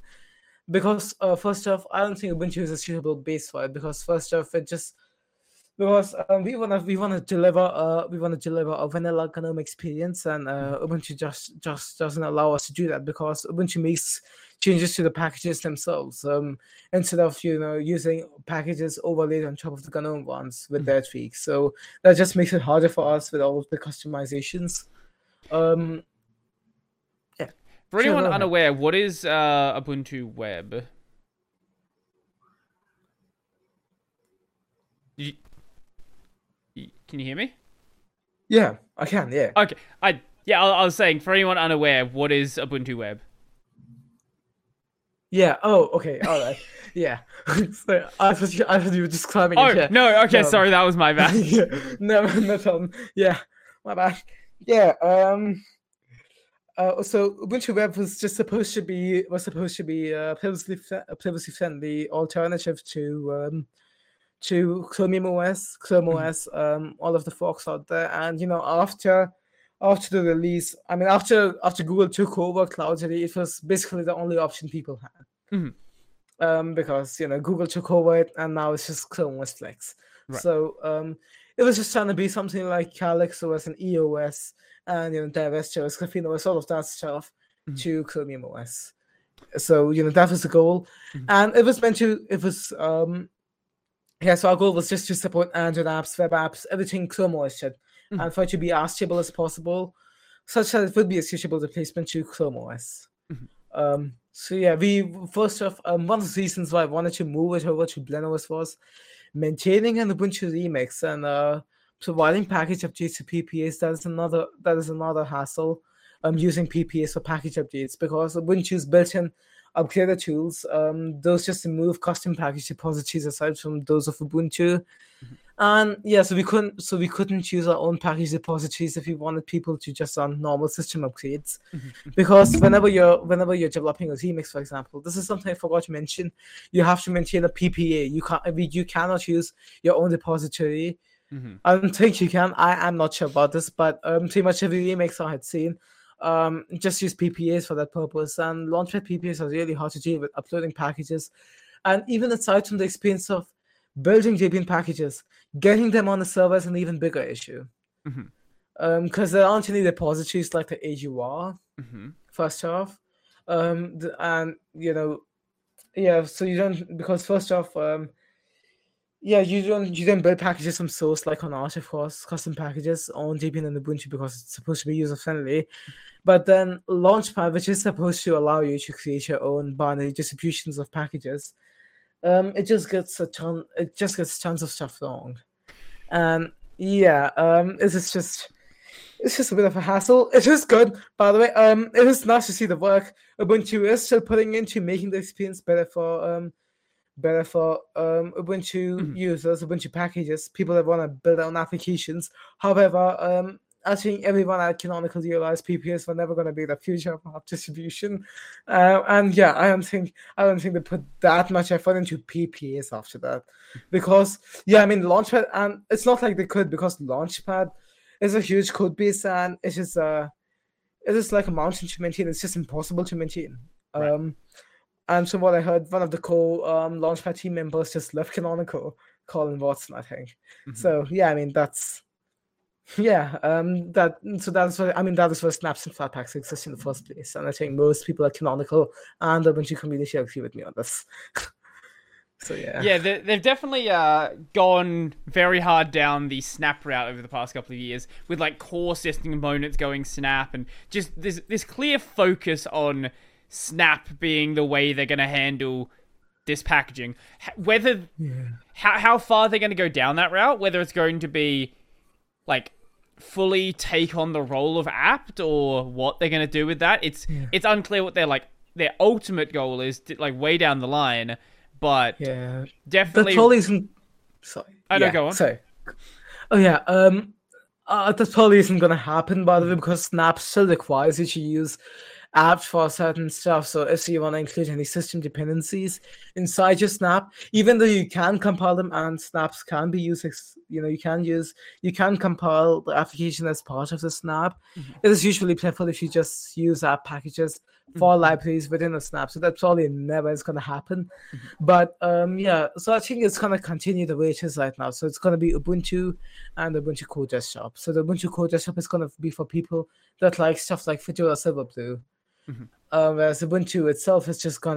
[SPEAKER 2] Because first off, I don't think Ubuntu is a suitable base for it. Because first off, it just because we wanna deliver a vanilla GNOME experience, and Ubuntu just doesn't allow us to do that because Ubuntu makes changes to the packages themselves, instead of using packages overlaid on top of the GNOME ones with their tweaks. So that just makes it harder for us with all of the customizations. Yeah.
[SPEAKER 1] For
[SPEAKER 2] Sure,
[SPEAKER 1] anyone
[SPEAKER 2] go ahead.
[SPEAKER 1] unaware, what is Ubuntu Web? Can you hear me?
[SPEAKER 2] Yeah, I can. Yeah.
[SPEAKER 1] Okay, I was saying, for anyone unaware, what is Ubuntu Web?
[SPEAKER 2] Yeah. Oh, okay. All right. Yeah. So I thought you were describing
[SPEAKER 1] Oh
[SPEAKER 2] it. Yeah.
[SPEAKER 1] no, okay,
[SPEAKER 2] No.
[SPEAKER 1] sorry, that was my bad.
[SPEAKER 2] Yeah. No problem. Yeah. My bad. Yeah. So Ubuntu Web was just supposed to be a privacy friendly alternative to Chromium OS, Chrome OS, all of the forks out there. And after the release, I mean after Google took over Cloudera, it was basically the only option people had. Because Google took over it, and now it's just Chrome OS Flex.
[SPEAKER 1] Right.
[SPEAKER 2] So it was just trying to be something like Calyx OS and EOS and DiveStore, Graphene OS, all of that stuff to Chromium OS. So that was the goal, and it was meant to. It was so our goal was just to support Android apps, web apps, everything Chrome OS should, and for it to be as stable as possible, such that it would be a suitable replacement to Chrome OS. So yeah, we first off, one of the reasons why I wanted to move it over to BlenOS was maintaining an Ubuntu remix and providing package updates to PPAs. That is another hassle. Using PPAs for package updates because Ubuntu's built-in upgrader tools, those just remove custom package repositories aside from those of Ubuntu. And yeah, so we couldn't use our own package repositories if we wanted people to just run normal system upgrades. Because whenever you're developing a remix, for example, this is something I forgot to mention. You have to maintain a PPA. You cannot use your own repository. I don't think you can. I'm not sure about this, but pretty much every remix I had seen just use PPAs for that purpose. And Launchpad PPAs are really hard to deal with uploading packages. And even aside from the experience of building JPN packages, getting them on the server is an even bigger issue. Because there aren't any repositories like the AUR, first off. So you don't, because first off, you don't build packages from source like on Arch, of course, custom packages on Debian and Ubuntu because it's supposed to be user friendly. But then Launchpad, which is supposed to allow you to create your own binary distributions of packages, it just gets tons of stuff wrong. And it's just a bit of a hassle. It is good, by the way. It is nice to see the work Ubuntu is still putting into making the experience better for Ubuntu users, Ubuntu packages, people that want to build their own applications. However, I think everyone at Canonical realized PPAs were never going to be the future of app distribution. I don't think they put that much effort into PPAs after that. Because, Launchpad, and it's not like they could, because Launchpad is a huge code base and it is like a mountain to maintain. It's just impossible to maintain. Right. And from what I heard, one of the Launchpad team members just left Canonical, Colin Watson, I think. So that is where Snaps and Flatpaks exist in the first place. And I think most people at Canonical and the Ubuntu community agree with me on this. So yeah,
[SPEAKER 1] they've definitely gone very hard down the Snap route over the past couple of years with like core system components going Snap and just this clear focus on Snap being the way they're going to handle this packaging. How far they're going to go down that route, whether it's going to be like fully take on the role of apt or what they're going to do with that, it's unclear what their ultimate goal is, like way down the line. But definitely,
[SPEAKER 2] that probably isn't. Sorry,
[SPEAKER 1] go on.
[SPEAKER 2] Sorry. Oh yeah, that probably isn't gonna happen, by the way, because Snap still requires you to use apt for certain stuff. So if you want to include any system dependencies inside your Snap, even though you can compile them and Snaps can be used, you can compile the application as part of the Snap. It is usually preferred if you just use app packages for libraries within a snap. So that probably never is gonna happen. But yeah, so I think it's gonna continue the way it is right now. So it's gonna be Ubuntu and Ubuntu Core Desktop. So the Ubuntu Core Desktop is gonna be for people that like stuff like Fedora Silverblue. Whereas Ubuntu itself is just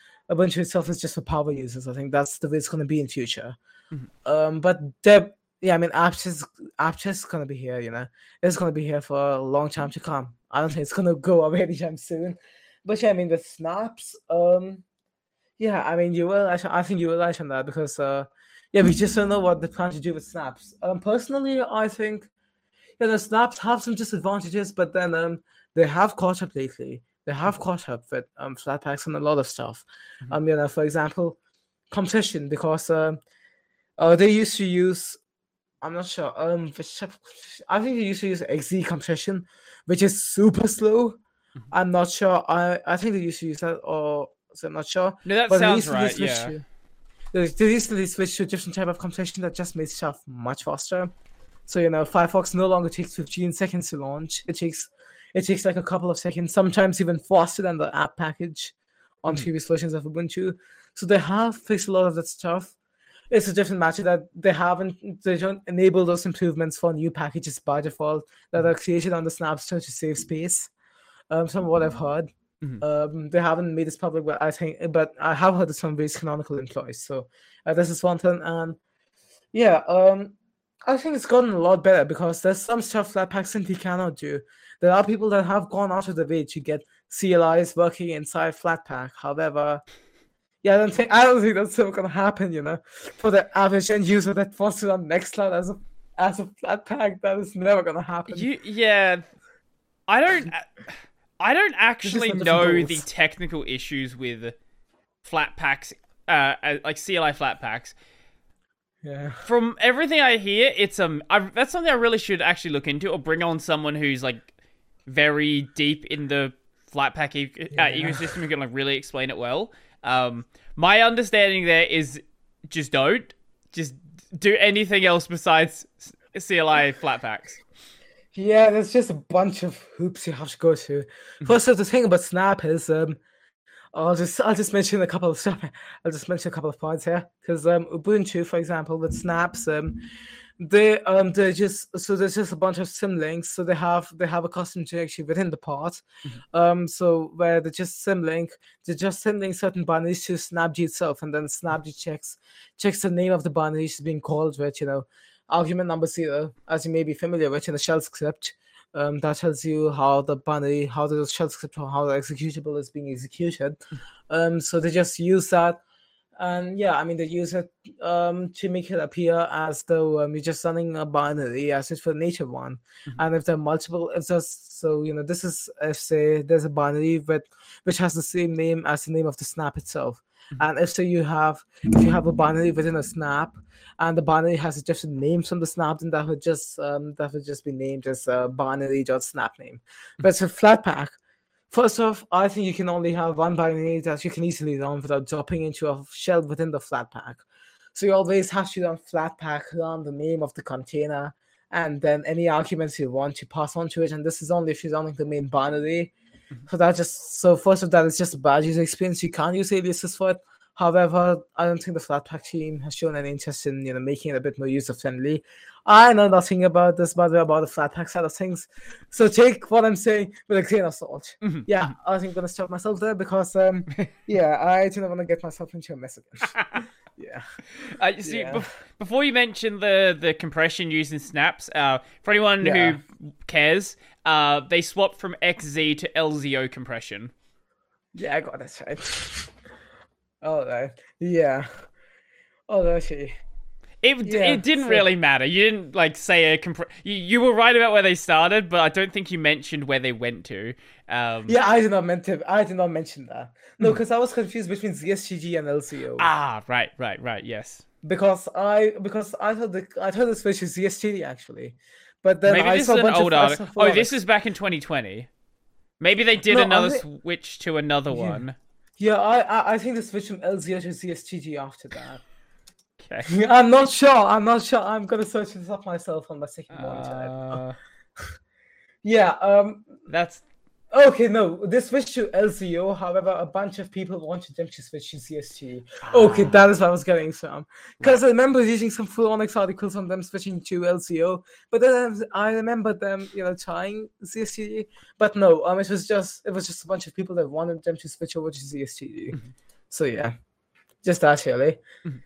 [SPEAKER 2] for power users. I think that's the way it's gonna be in future. But yeah, I mean, Apt is gonna be here. It's gonna be here for a long time to come. I don't think it's gonna go away anytime soon. But yeah, I mean, with snaps, yeah, I mean, I think you will right on that because yeah, we just don't know what they plan to do with snaps. Personally, I think the snaps have some disadvantages, but then they have caught up lately. They have caught up with Flatpaks and a lot of stuff. For example, compression, because they used to use, I'm not sure, I think they used to use XZ compression, which is super slow. I'm not sure. I think they used to use that, or so I'm not sure.
[SPEAKER 1] No, that sounds right. Yeah.
[SPEAKER 2] They recently switched to a different type of compression that just makes stuff much faster. So Firefox no longer takes 15 seconds to launch. It takes like a couple of seconds, sometimes even faster than the app package on previous versions of Ubuntu. So they have fixed a lot of that stuff. It's a different matter that they don't enable those improvements for new packages by default that are created on the Snap Store to save space. From what I've heard, they haven't made this public, but I have heard this from various canonical employees. So this is one thing, and yeah, I think it's gotten a lot better because there's some stuff that Flatpak simply cannot do. There are people that have gone out of the way to get CLIs working inside Flatpak. However, yeah, I don't think that's ever gonna happen. For the average end user that wants to run Nextcloud as a Flatpak, that is never gonna happen.
[SPEAKER 1] Yeah, I don't actually know the technical issues with Flatpaks, like CLI Flatpaks.
[SPEAKER 2] Yeah.
[SPEAKER 1] From everything I hear, it's that's something I really should actually look into, or bring on someone who's like very deep in the Flatpak ecosystem who can like really explain it well. My understanding there is just do anything else besides CLI Flatpaks.
[SPEAKER 2] Yeah, there's just a bunch of hoops you have to go through. First of the thing about Snap is I'll just mention a couple of stuff. I'll just mention a couple of points here because Ubuntu, for example, with snaps, they're just there's just a bunch of symlinks. So they have a custom directory within the part. So where they just symlink certain binaries to Snapd itself, and then Snapd checks the name of the binary is being called with argument number 0, as you may be familiar with in the shell script. That tells you how the shell script or how the executable is being executed. So they just use that, and yeah, I mean they use it to make it appear as though you're just running a binary as if for a native one. And if there are multiple, this is if say there's a binary which has the same name as the name of the snap itself. And if you have a binary within a snap, and the binary has a different name from the snap, then that would just be named as binary.snap name. But for Flatpak, first off, I think you can only have one binary that you can easily run without dropping into a shell within the Flatpak. So you always have to run Flatpak, run the name of the container, and then any arguments you want to pass on to it. And this is only if you're running the main binary. So first of that, it's just a bad user experience. You can't use aliases for it. However, I don't think the Flatpak team has shown any interest in making it a bit more user friendly. I know nothing about this, by the way, about the Flatpak side of things. So take what I'm saying with a grain of salt. Yeah, I think I'm gonna stop myself there because yeah, I don't want to get myself into a mess again. Yeah.
[SPEAKER 1] Before you mention the compression used in snaps, for anyone who cares, they swapped from XZ to LZO compression.
[SPEAKER 2] Yeah, I got that right. All right. Yeah. Oh, okay.
[SPEAKER 1] It didn't really matter. You didn't say you were right about where they started, but I don't think you mentioned where they went to.
[SPEAKER 2] Yeah, I did not mention that. No, because I was confused between ZSTG and LCO.
[SPEAKER 1] Ah, right, yes.
[SPEAKER 2] Because I thought the switch is ZSTG actually, but then
[SPEAKER 1] maybe
[SPEAKER 2] I
[SPEAKER 1] this
[SPEAKER 2] saw
[SPEAKER 1] is
[SPEAKER 2] a bunch
[SPEAKER 1] an old
[SPEAKER 2] of
[SPEAKER 1] article. Oh, this is back in 2020. Maybe they did another switch to another one.
[SPEAKER 2] Yeah, I think they switched from LZO to ZSTG after that.
[SPEAKER 1] Okay.
[SPEAKER 2] I'm not sure. I'm gonna search this up myself on my second monitor. Yeah.
[SPEAKER 1] That's
[SPEAKER 2] Okay, no, they switched to LCO. However, a bunch of people wanted them to switch to CST. Okay, that is what I was getting from. Because
[SPEAKER 1] Right.
[SPEAKER 2] I remember reading some full Onyx articles on them switching to LCO, but then I remember them, trying CST. But no, it was just a bunch of people that wanted them to switch over to CST. So yeah, just that really.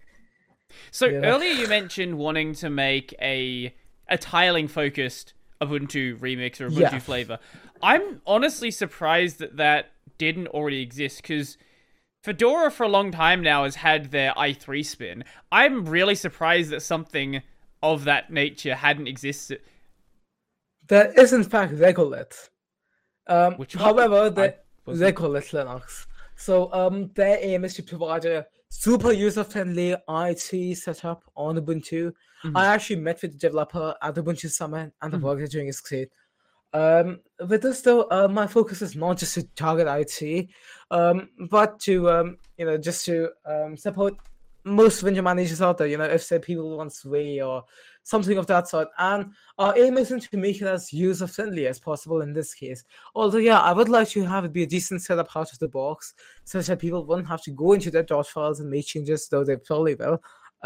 [SPEAKER 1] So
[SPEAKER 2] Yeah,
[SPEAKER 1] earlier you mentioned wanting to make a tiling focused Ubuntu remix or Ubuntu
[SPEAKER 2] yeah.
[SPEAKER 1] flavor. I'm honestly surprised that that didn't already exist because Fedora for a long time now has had their i3 spin. I'm really surprised that something of that nature hadn't existed.
[SPEAKER 2] There is in fact Regolith.
[SPEAKER 1] Which one?
[SPEAKER 2] However,
[SPEAKER 1] I
[SPEAKER 2] the
[SPEAKER 1] wasn't.
[SPEAKER 2] Regolith Linux. So their aim is to provide a super user-friendly IT setup on Ubuntu. I actually met with the developer at the Ubuntu Summit, and the work they're doing is great. With this though, my focus is not just to target IT, but to just to support most winter managers out there. If say people want Sway or something of that sort, and our aim isn't to make it as user friendly as possible in this case. Although, yeah, I would like to have it be a decent setup out of the box, such that people wouldn't have to go into their dot files and make changes, though they probably will.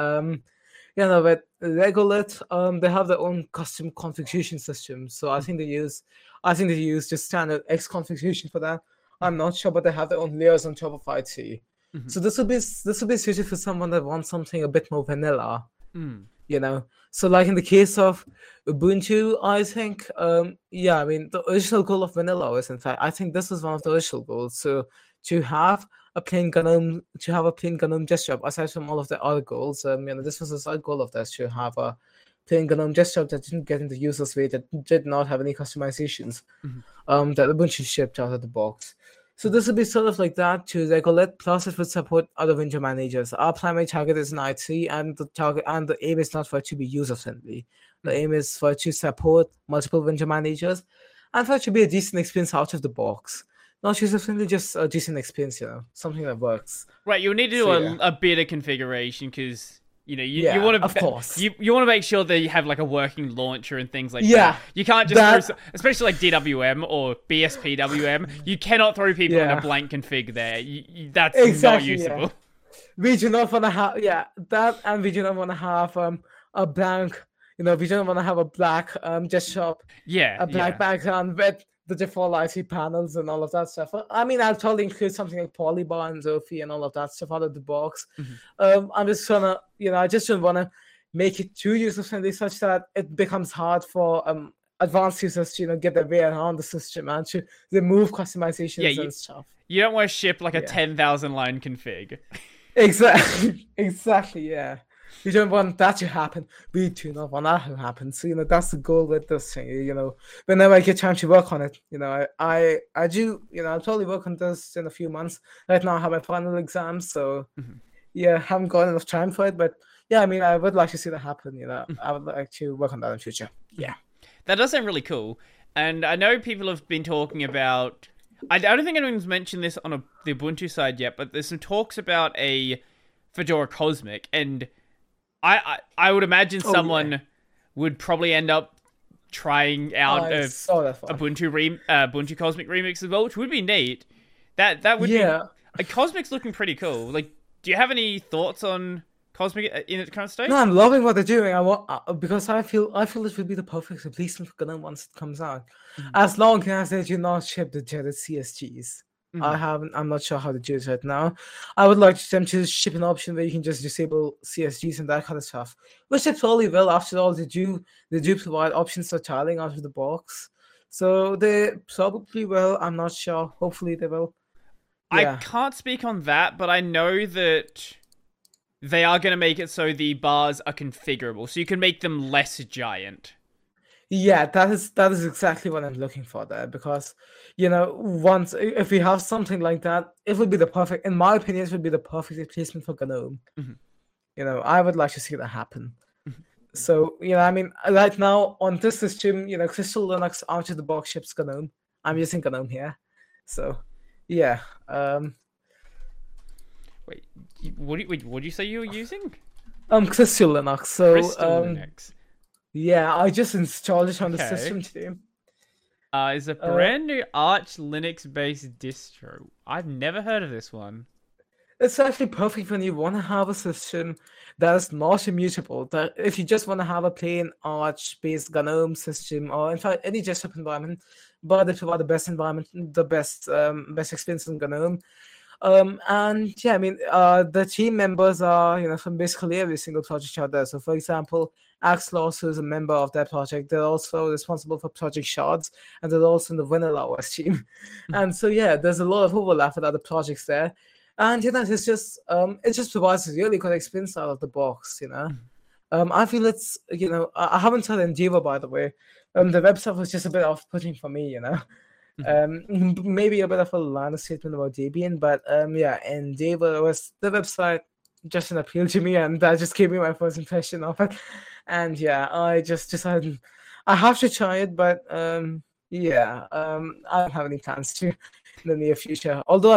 [SPEAKER 2] With Regolith, they have their own custom configuration system. So I think they use just standard X configuration for that. I'm not sure, but they have their own layers on top of IT. So this would be suited for someone that wants something a bit more vanilla. So like in the case of Ubuntu, I think the original goal of vanilla was, in fact, I think this was one of the original goals. So to have a plain GNOME desktop, aside from all of the other goals, this was a side goal of this, to have a plain GNOME desktop that didn't get into user's way, that did not have any customizations, that Ubuntu shipped out of the box. So this would be sort of like that to Regolith, plus it would support other window managers. Our primary target is in IT, and the aim is not for it to be user friendly. The aim is for it to support multiple window managers, and for it to be a decent experience out of the box. Not user friendly, just a decent experience, something that works.
[SPEAKER 1] Right, you'll need to do
[SPEAKER 2] So, yeah.
[SPEAKER 1] a bit of configuration because you
[SPEAKER 2] Yeah,
[SPEAKER 1] want to
[SPEAKER 2] of course.
[SPEAKER 1] you want to make sure that you have like a working launcher and things like
[SPEAKER 2] Yeah,
[SPEAKER 1] that. You can't just throw, especially like DWM or BSPWM. You cannot throw people in
[SPEAKER 2] Yeah.
[SPEAKER 1] a blank config there. That's
[SPEAKER 2] Exactly,
[SPEAKER 1] not usable.
[SPEAKER 2] yeah. We do not want to have that, and we do not want to have a blank. We don't want to have a black desktop,
[SPEAKER 1] Yeah,
[SPEAKER 2] a black background with the default IT panels and all of that stuff. I mean, I'll totally include something like Polybar and Zophie and all of that stuff out of the box. I'm just trying to, I just don't want to make it too user friendly such that it becomes hard for advanced users to get their way around the system and to remove customizations and stuff.
[SPEAKER 1] You don't want to ship like a
[SPEAKER 2] Yeah.
[SPEAKER 1] 10,000 line config.
[SPEAKER 2] Exactly, yeah. We don't want that to happen. We do not want that to happen. So, that's the goal with this thing. Whenever I get time to work on it, I do, I'll probably work on this in a few months. Right now I have my final exams, so yeah, haven't got enough time for it. But yeah, I mean, I would like to see that happen. I would like to work on that in the future. Yeah.
[SPEAKER 1] That does sound really cool. And I know people have been talking about... I don't think anyone's mentioned this on the Ubuntu side yet, but there's some talks about a Fedora Cosmic, and I would imagine someone would probably end up trying out a Ubuntu Cosmic remix as well, which would be neat. That would be... A Cosmic's looking pretty cool. Like, do you have any thoughts on Cosmic in its current state?
[SPEAKER 2] No, I'm loving what they're doing. Because I feel it would be the perfect replacement for GNOME once it comes out, as long as they do not ship the jetted CSGs. I'm not sure how to do it right now. I would like them to ship an option where you can just disable CSGs and that kind of stuff, which they probably will. After all, they do provide options for tiling out of the box, so they probably will. I'm not sure. Hopefully, they will. Yeah.
[SPEAKER 1] I can't speak on that, but I know that they are going to make it so the bars are configurable, so you can make them less giant.
[SPEAKER 2] Yeah, that is exactly what I'm looking for there, because once if we have something like that, it would be in my opinion, it would be the perfect replacement for GNOME. I would like to see that happen. So, I mean, right now on this system, Crystal Linux out of the box ships GNOME. I'm using GNOME here. So, yeah.
[SPEAKER 1] Wait, what do you say you were using?
[SPEAKER 2] Crystal Linux. So,
[SPEAKER 1] Crystal Linux.
[SPEAKER 2] Yeah, I just installed it on the system today.
[SPEAKER 1] Is a
[SPEAKER 2] Uh,
[SPEAKER 1] brand new Arch Linux-based distro. I've never heard of this one.
[SPEAKER 2] it's actually perfect when you want to have a system that is not immutable. That if you just want to have a plain Arch-based GNOME system, or in fact any desktop environment, but they provide the best environment, the best experience in GNOME. And yeah, I mean, the team members are, from basically every single project out there. So, for example, Axlos, who's a member of that project, they're also responsible for Project Shards, and they're also in the Vanilla OS team. And so, yeah, there's a lot of overlap with other projects there. And it just provides a really good experience out of the box. I feel it's, I haven't tried Endeavor, by the way. The website was just a bit off-putting for me. Maybe a bit of a line statement about Debian, but yeah, Endeavor was the website just an appeal to me, and that just gave me my first impression of it. And yeah, I just decided I have to try it, but yeah, I don't have any plans to in the near future. Although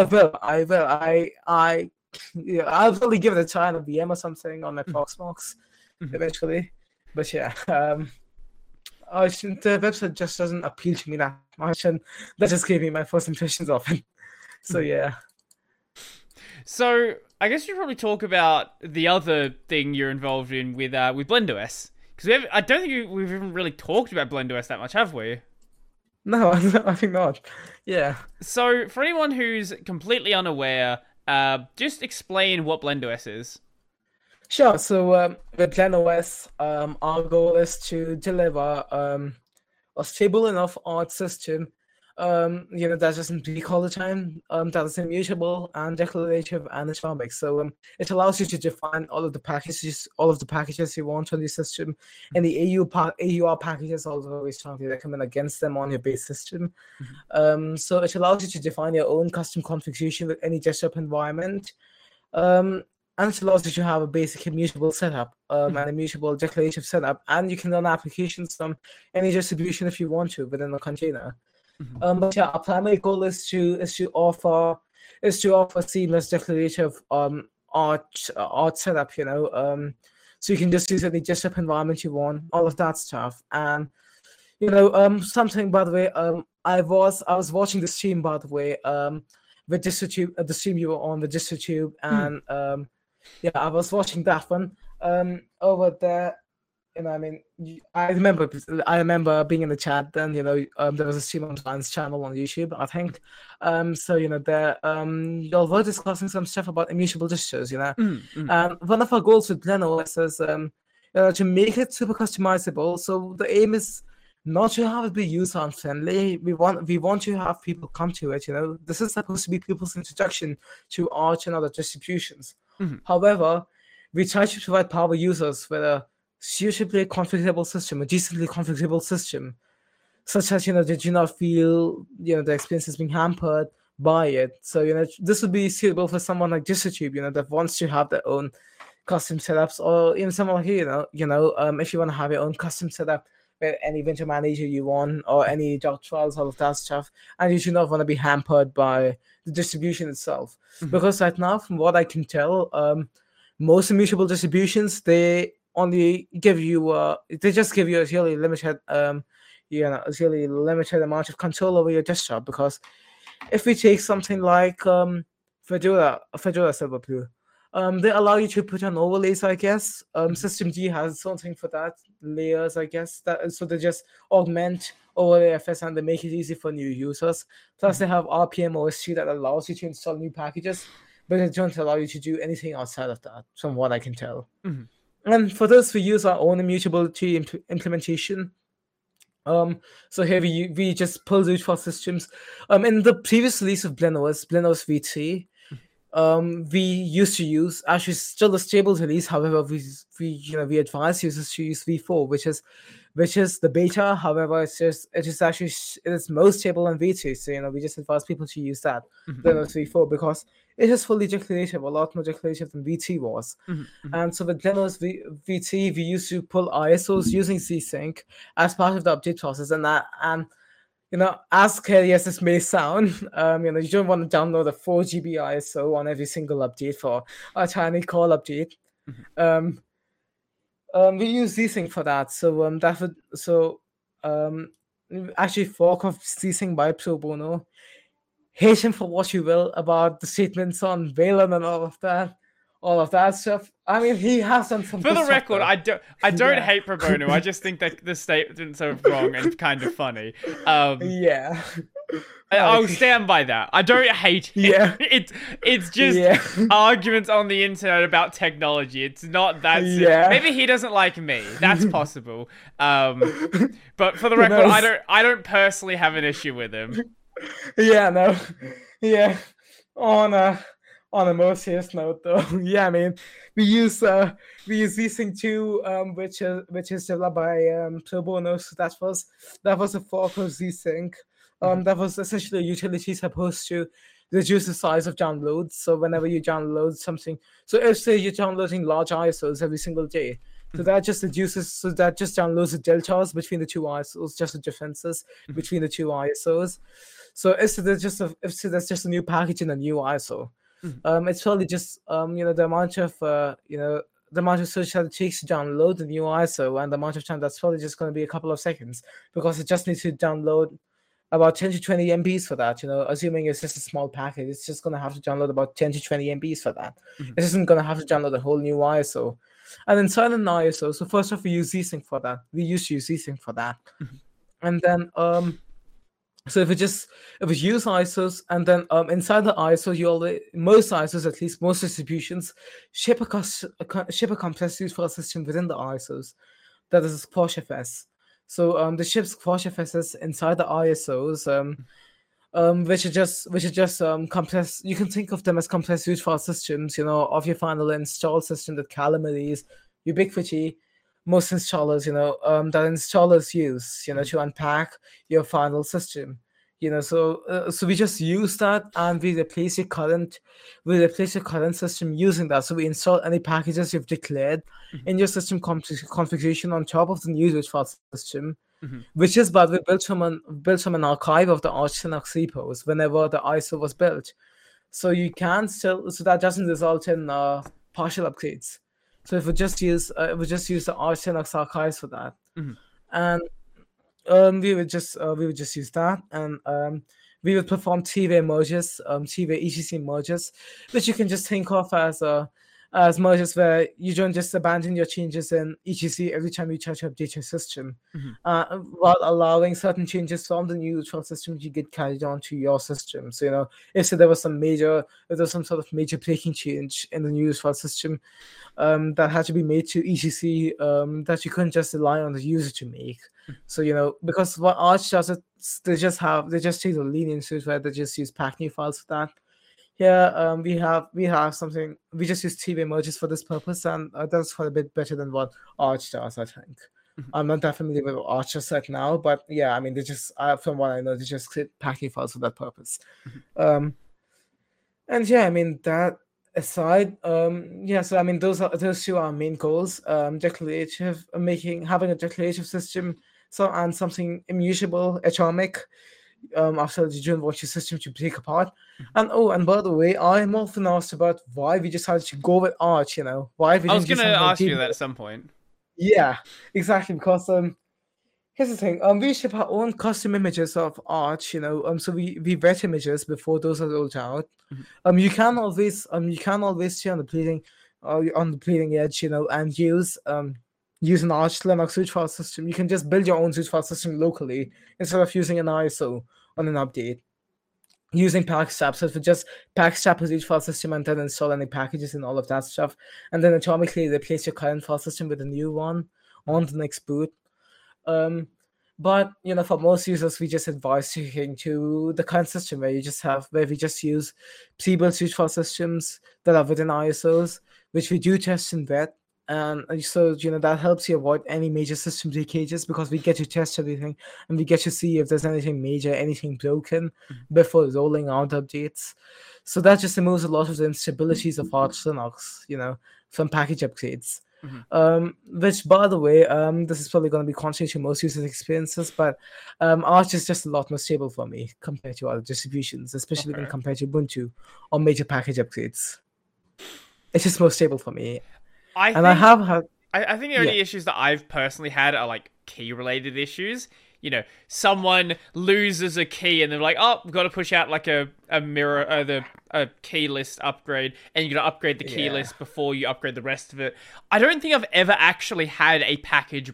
[SPEAKER 2] yeah, I'll probably give it a try on a VM or something on my Proxmox eventually. But yeah, the website just doesn't appeal to me that much, and that just gave me my first impressions of it. So yeah.
[SPEAKER 1] So I guess you probably talk about the other thing you're involved in with BlendOS, because I don't think we've even really talked about BlendOS that much, have we?
[SPEAKER 2] No, I think not. Yeah.
[SPEAKER 1] So for anyone who's completely unaware, just explain what BlendOS is.
[SPEAKER 2] Sure. So with GenOS, our goal is to deliver a stable enough art system, that doesn't peak all the time, that is immutable and declarative and atomic. So it allows you to define all of the packages you want on your system, and the AUR packages also we strongly recommend against them on your base system. So it allows you to define your own custom configuration with any desktop environment. And it allows you to have a basic immutable setup, an immutable declarative setup, and you can run applications from any distribution if you want to within a container. But yeah, our primary goal is to offer seamless declarative art setup. So you can just use any desktop environment you want, all of that stuff. And something, by the way, I was watching the stream, by the way, with DistroTube, the stream you were on with DistroTube, and yeah, I was watching that one over there. I mean, I remember being in the chat then. There was a stream on Ryan's channel on YouTube, I think. So there, y'all were discussing some stuff about immutable distros. And one of our goals with GlenOS is to make it super customizable. So the aim is not to have it be user unfriendly. We want to have people come to it. This is supposed to be people's introduction to Arch and other distributions. However, we try to provide power users with a suitably configurable system, a decently configurable system, such as they do not feel the experience is being hampered by it. So this would be suitable for someone like DistroTube, that wants to have their own custom setups, or even someone like if you want to have your own custom setup with any winter manager you want, or any doc trials, all of that stuff, and you do not want to be hampered by the distribution itself. Because right now, from what I can tell, most immutable distributions, they only give you they just give you a really limited a really limited amount of control over your desktop. Because if we take something like Fedora Silverblue, they allow you to put on overlays, I guess. Systemd has something for that, layers, I guess. So they just augment OverlayFS and they make it easy for new users. Plus they have RPM OS 2 that allows you to install new packages, but it don't allow you to do anything outside of that, from what I can tell. And for this, we use our own immutability implementation. So here we just pull it for systems. In the previous release of BlendOS V3, we used to use, actually still a stable release. However, we advise users to use V4, which is the beta. However, it is most stable in V2. So we just advise people to use that BlendOS V4 because it is fully declarative, a lot more declarative than V3 was. And so with BlendOS V3, we used to pull ISOs using ZSync as part of the update process, and as scary as this may sound, you don't want to download a 4 GB ISO on every single update for a tiny call update. We use ZSync for that. So actually fork of ceasing by pro bono. Hate him for what you will about the statements on Valen and all of that stuff. I mean, he has done some
[SPEAKER 1] For
[SPEAKER 2] good
[SPEAKER 1] the
[SPEAKER 2] stuff
[SPEAKER 1] record,
[SPEAKER 2] though.
[SPEAKER 1] I don't
[SPEAKER 2] Yeah.
[SPEAKER 1] hate pro bono. I just think that the statements are wrong and kind of funny.
[SPEAKER 2] Yeah.
[SPEAKER 1] I'll stand by that. I don't hate him.
[SPEAKER 2] Yeah.
[SPEAKER 1] It's just
[SPEAKER 2] Yeah.
[SPEAKER 1] arguments on the internet about technology. It's not that
[SPEAKER 2] Yeah.
[SPEAKER 1] maybe he doesn't like me. That's possible. But for the
[SPEAKER 2] Who
[SPEAKER 1] record,
[SPEAKER 2] knows?
[SPEAKER 1] I don't personally have an issue with him.
[SPEAKER 2] Yeah, no. Yeah. On a more serious note though, yeah, I mean, we use Zsync 2, which is developed by pro bono. So that was a fork of Zsync. That was essentially a utility supposed to reduce the size of downloads. So whenever you download something, so if say you're downloading large ISOs every single day, so that just downloads the deltas between the two ISOs, just the differences between the two ISOs. So if there's just a new package in a new ISO, it's probably just the amount of the amount of search that it takes to download the new ISO, and the amount of time that's probably just going to be a couple of seconds, because it just needs to download about 10 to 20 MBs for that. Assuming it's just a small package, it's just going to have to download about 10 to 20 MBs for that. It isn't going to have to download a whole new ISO. And inside an ISO, so first off, we use Zsync for that. We used to use Zsync for that. And then so if we use ISOs, and then inside the ISO, most ISOs, at least most distributions, ship a compressed file system within the ISOs. That is SquashFS. So the ships SquashFS inside the ISOs, which are just compressed. You can think of them as compressed root file systems, of your final install system that Calamity, Ubiquiti, most installers, that installers use, to unpack your final system. So we just use that, and we replace your current system using that. So we install any packages you've declared in your system configuration on top of the new root file system, which is, by the way, built from an archive of the Arch Linux repos whenever the ISO was built. So you can still, so that doesn't result in partial upgrades. So if we just use the Arch Linux archives for that, and we would just use that, and we would perform three-way merges, three-way EGC merges, which you can just think of as merges where you don't just abandon your changes in EGC every time you try to update your system, while allowing certain changes from the new neutral system to get carried on to your system. So if there was some sort of major breaking change in the new neutral system that had to be made to EGC, that you couldn't just rely on the user to make. So because what Arch does, they just take the lenient suit where they just use pack new files for that. Here, we have something. We just use three-way merges for this purpose, and that's quite a bit better than what Arch does, I think. I'm not that familiar with what Arch does right now, but yeah, I mean, they just, from what I know, they just create pack new files for that purpose. And yeah, I mean, that aside, so I mean, those two are our main goals. Having a declarative system, and something immutable, atomic. After you don't want your system to break apart. And by the way, I'm often asked about why we decided to go with Arch. Why we
[SPEAKER 1] I was
[SPEAKER 2] didn't
[SPEAKER 1] going to ask you
[SPEAKER 2] deep-
[SPEAKER 1] that at some point.
[SPEAKER 2] Yeah, exactly. Because here's the thing. We ship our own custom images of Arch. So we vet images before those are rolled out. You can always stay on the bleeding edge. And use an Arch Linux root file system. You can just build your own root file system locally instead of using an ISO on an update. Using Packstrap, so if we just Packstrap a root file system and then install any packages and all of that stuff, and then atomically replace your current file system with a new one on the next boot. But for most users, we just advise sticking to the current system where we just use pre-built root file systems that are within ISOs, which we do test and vet. And so that helps you avoid any major system leakages, because we get to test everything and we get to see if there's anything major, anything broken before rolling out updates. So that just removes a lot of the instabilities of Arch Linux, from package upgrades. Which, by the way, this is probably going to be contrary to most users' experiences, but Arch is just a lot more stable for me compared to other distributions, especially when compared to Ubuntu or major package upgrades. It's just more stable for me. I think the only
[SPEAKER 1] issues that I've personally had are like key related issues. someone loses a key and they're like, oh, we've got to push out like a mirror, a key list upgrade, and you got to upgrade the key list before you upgrade the rest of it. I don't think I've ever actually had a package.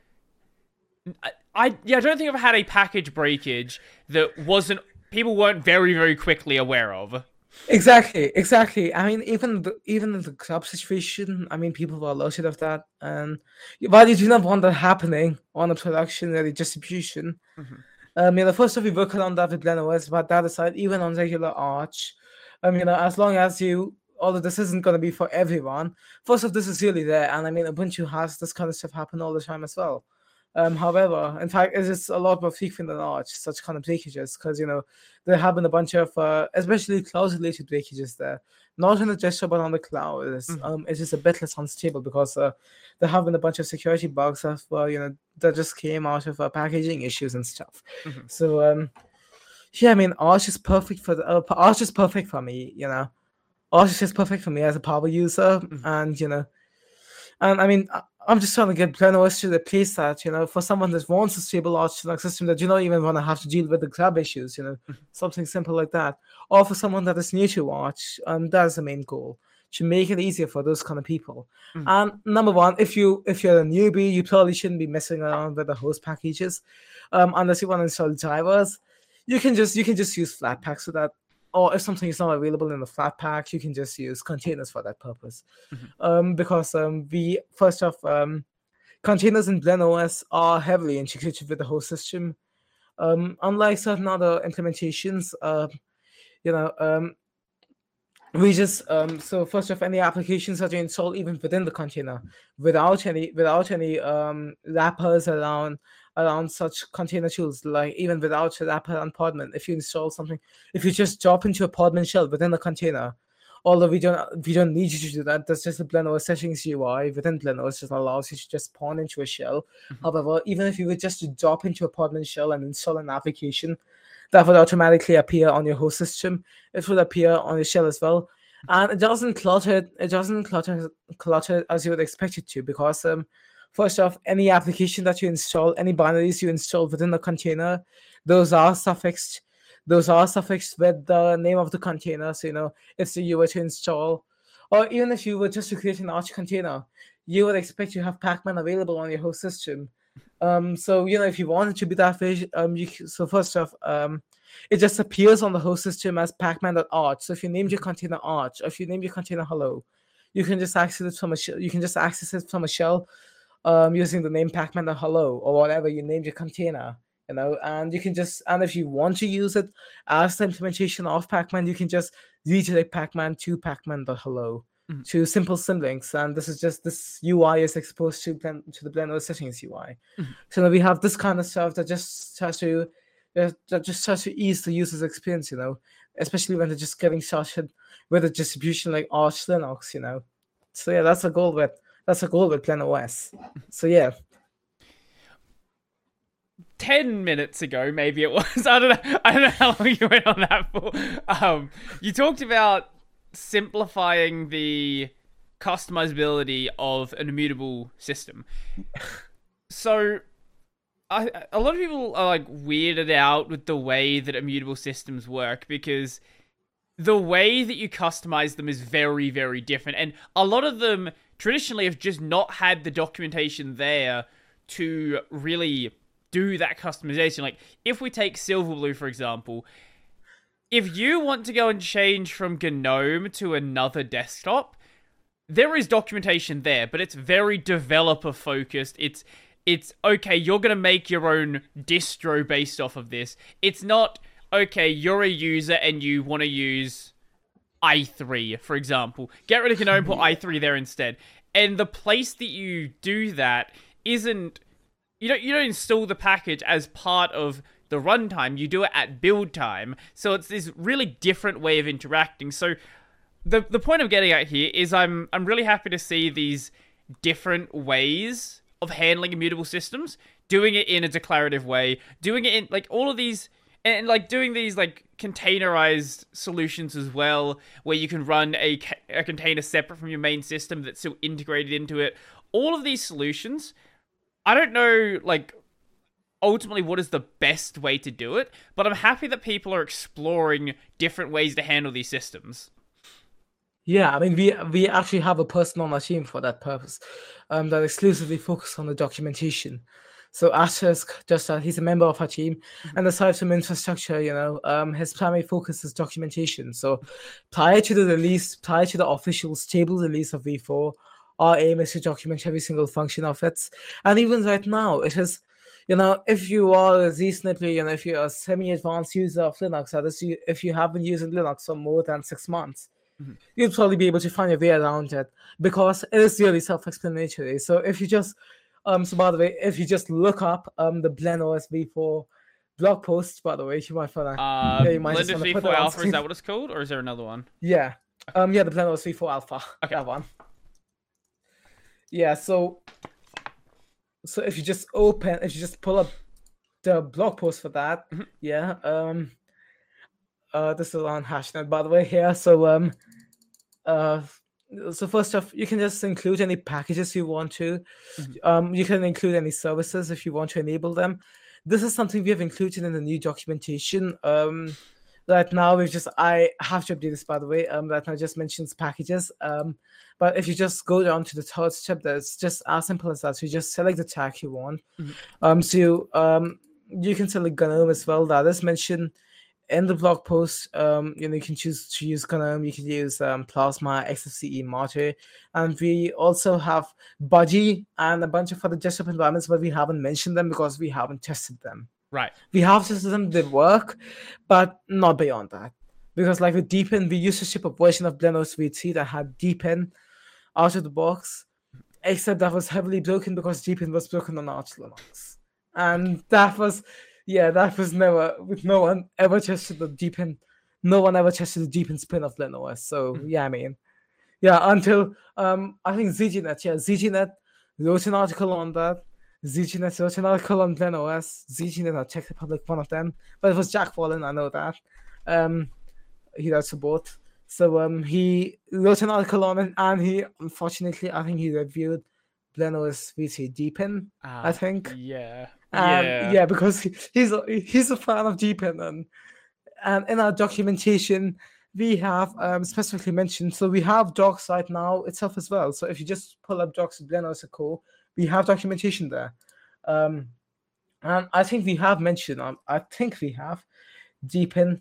[SPEAKER 1] I don't think I've had a package breakage that people weren't very, very quickly aware of.
[SPEAKER 2] Exactly. I mean, even in the club situation, I mean, people were alerted of that, and while you do not want that happening on a production or a distribution, first off, we work on that with GlenOS, but that aside, even on regular Arch, as long as although this isn't going to be for everyone, first off, this is really there, and I mean, Ubuntu has this kind of stuff happen all the time as well. However, in fact, it is a lot more frequent than Arch, such kind of breakages, because, there have been a bunch of, especially cloud-related breakages there. Not on the desktop, but on the cloud. It is a bit less unstable because there have been a bunch of security bugs that just came out of packaging issues and stuff. So, I mean, Arch is perfect for me, Arch is just perfect for me as a power user, and I mean, I'm just trying to get GlenOS to replace that, for someone that wants a stable Arch Linux system that you don't even want to have to deal with the grab issues, something simple like that. Or for someone that is new to Arch, that's the main goal, to make it easier for those kind of people. And number one, if you're a newbie, you probably shouldn't be messing around with the host packages, unless you want to install drivers. You can just use Flatpaks for that. Or if something is not available in the Flatpak, you can just use containers for that purpose. Because containers in GlenOS are heavily integrated with the host system. Unlike certain other implementations, we just so first off, any applications that you install even within the container without any wrappers around such container tools, like even without a wrapper and Podman, if you install something, if you just drop into a Podman shell within the container, although we don't need you to do that, that's just the GlenOS settings UI within GlenOS just allows you to just spawn into a shell. However, even if you were just to drop into a Podman shell and install an application, that would automatically appear on your host system. It would appear on your shell as well. And it doesn't clutter as you would expect it to, because first off, any application that you install, any binaries you install within the container, those are suffixed with the name of the container. So, if you were to install, or even if you were just to create an Arch container, you would expect to have Pacman available on your host system. So, if you want it to be that way, so first off, it just appears on the host system as pacman.arch. So if you named your container Arch, or if you named your container Hello, you can just access it from a shell. You can just access it from a shell using the name pacman.hello or whatever you named your container, and you can just, and if you want to use it as the implementation of Pacman, you can just redirect Pacman to pacman.hello. To simple symlinks, and this UI is exposed to the GlenOS settings UI. So now we have this kind of stuff that just tries to ease the user's experience, especially when they're just getting started with a distribution like Arch Linux, So yeah, that's a goal with GlenOS. So yeah.
[SPEAKER 1] 10 minutes ago, maybe it was. I don't know how long you went on that for. You talked about simplifying the customizability of an immutable system. So, a lot of people are like weirded out with the way that immutable systems work, because the way that you customize them is very, very different. And a lot of them traditionally have just not had the documentation there to really do that customization. Like, if we take Silverblue, for example, if you want to go and change from GNOME to another desktop, there is documentation there, but it's very developer focused. It's okay, you're going to make your own distro based off of this. It's not, okay, you're a user and you want to use i3, for example. Get rid of GNOME, put i3 there instead. And the place that you do that isn't, you don't install the package as part of the runtime, you do it at build time. So it's this really different way of interacting. So the point I'm getting at here is I'm really happy to see these different ways of handling immutable systems, doing it in a declarative way, doing it in like all of these, and like doing these like containerized solutions as well, where you can run a container separate from your main system that's still integrated into it. All of these solutions, I don't know, like, ultimately what is the best way to do it, but I'm happy that people are exploring different ways to handle these systems.
[SPEAKER 2] Yeah, I mean, we actually have a person on our team for that purpose, that exclusively focuses on the documentation. So Asterisk, just he's a member of our team, and aside from infrastructure, his primary focus is documentation. So prior to the official stable release of V4, our aim is to document every single function of it. And even right now, it is, if you are a reasonably, if you're a semi-advanced user of Linux, that is, if you have been using Linux for more than 6 months, you'll probably be able to find your way around it because it is really self-explanatory. So if you just, so by the way, if you just look up the BlenOS v4 blog post, by the way, you might find that.
[SPEAKER 1] You might Blender v4 Alpha, is that what it's called, or is there another one?
[SPEAKER 2] Yeah, the BlenOS v4 Alpha.
[SPEAKER 1] Okay,
[SPEAKER 2] that one. Yeah, so if you just pull up the blog post for that, this is on Hashnet, by the way, here. So so first off, you can just include any packages you want to. You can include any services if you want to enable them. This is something we have included in the new documentation. Right now, I have to update this, by the way. Right now, it just mentions packages. But if you just go down to the third step, that's just as simple as that. So you just select the tag you want. So you can select GNOME as well. That is mentioned in the blog post. You can choose to use GNOME. You can use Plasma, XFCE, Mate, and we also have Budgie and a bunch of other desktop environments, but we haven't mentioned them because we haven't tested them.
[SPEAKER 1] Right.
[SPEAKER 2] We have tested them; they work, but not beyond that. Because like with Deepin, we used to ship a version of BlenOS v3 that had Deepin out of the box, except that was heavily broken because Deepin was broken on Arch Linux, and that was never, with no one ever tested the Deepin. No one ever tested the Deepin spin of BlenOS. So until I think ZGNet wrote an article on that. ZGNet wrote an article on BlenOS. ZGNet or Czech Republic, one of them, but it was Jack Wallen. I know that. He does support. So he wrote an article on it, and he unfortunately, I think he reviewed BlenOS v3 Deepin. I think.
[SPEAKER 1] Yeah.
[SPEAKER 2] Because he's a fan of Deepin, and in our documentation we have specifically mentioned. So we have docs right now itself as well. So if you just pull up docs of BlenOS core, we have documentation there. And I think we have mentioned. I think we have Deepin.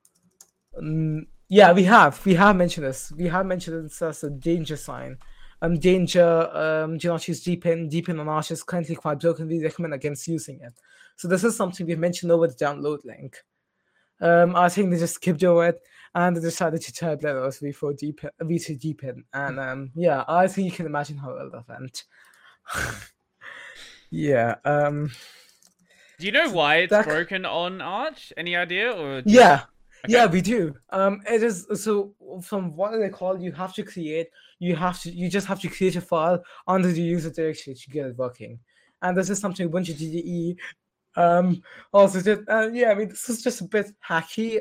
[SPEAKER 2] We have mentioned this. We have mentioned this as a danger sign. Danger, do not use Deepin. Deepin on Arch is currently quite broken. We recommend against using it. So this is something we've mentioned over the download link. I think they just skipped over it and they decided to try BlenOS v3 Deepin. And I think you can imagine how well that went.
[SPEAKER 1] Do you know why it's broken on Arch? Any idea? Or
[SPEAKER 2] Okay. Yeah, we do. It is so. From what they call, you just have to create a file under the user directory to get it working, and this is something Ubuntu GDE also did. This is just a bit hacky.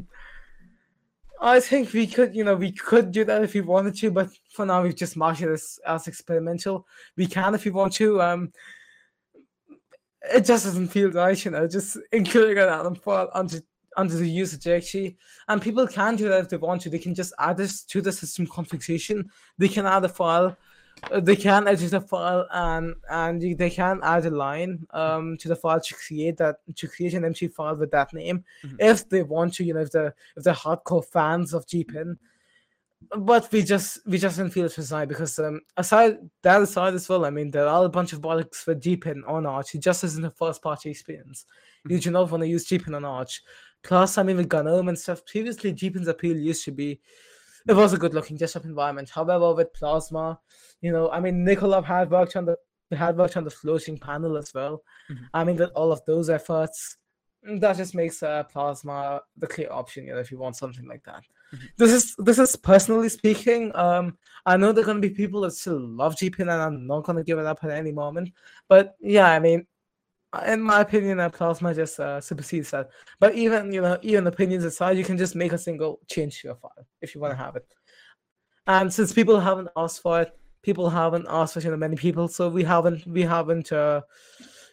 [SPEAKER 2] I think we could do that if we wanted to, but for now we've just marked it as experimental. We can if we want to. It just doesn't feel right, just including an Atom file under the user directory, and people can do that if they want to. They can just add this to the system configuration. They can add a file, they can edit a file, and they can add a line to the file to create an empty file with that name if they want to. If they're hardcore fans of Deepin. But we just didn't feel it was right because aside as well, there are a bunch of bollocks for Deepin on Arch. It just isn't a first party experience. You do not want to use Deepin on Arch. Plus, with GNOME and stuff, previously Deepin's appeal used to be, it was a good looking desktop environment. However, with Plasma, Nikolov had worked on the floating panel as well. With all of those efforts, that just makes Plasma the clear option, if you want something like that. This is personally speaking. I know there are going to be people that still love Deepin, and I'm not going to give it up at any moment. But in my opinion, Plasma just supersedes that. But even opinions aside, you can just make a single change to your file if you want to have it. And since people haven't asked for it, many people, so we haven't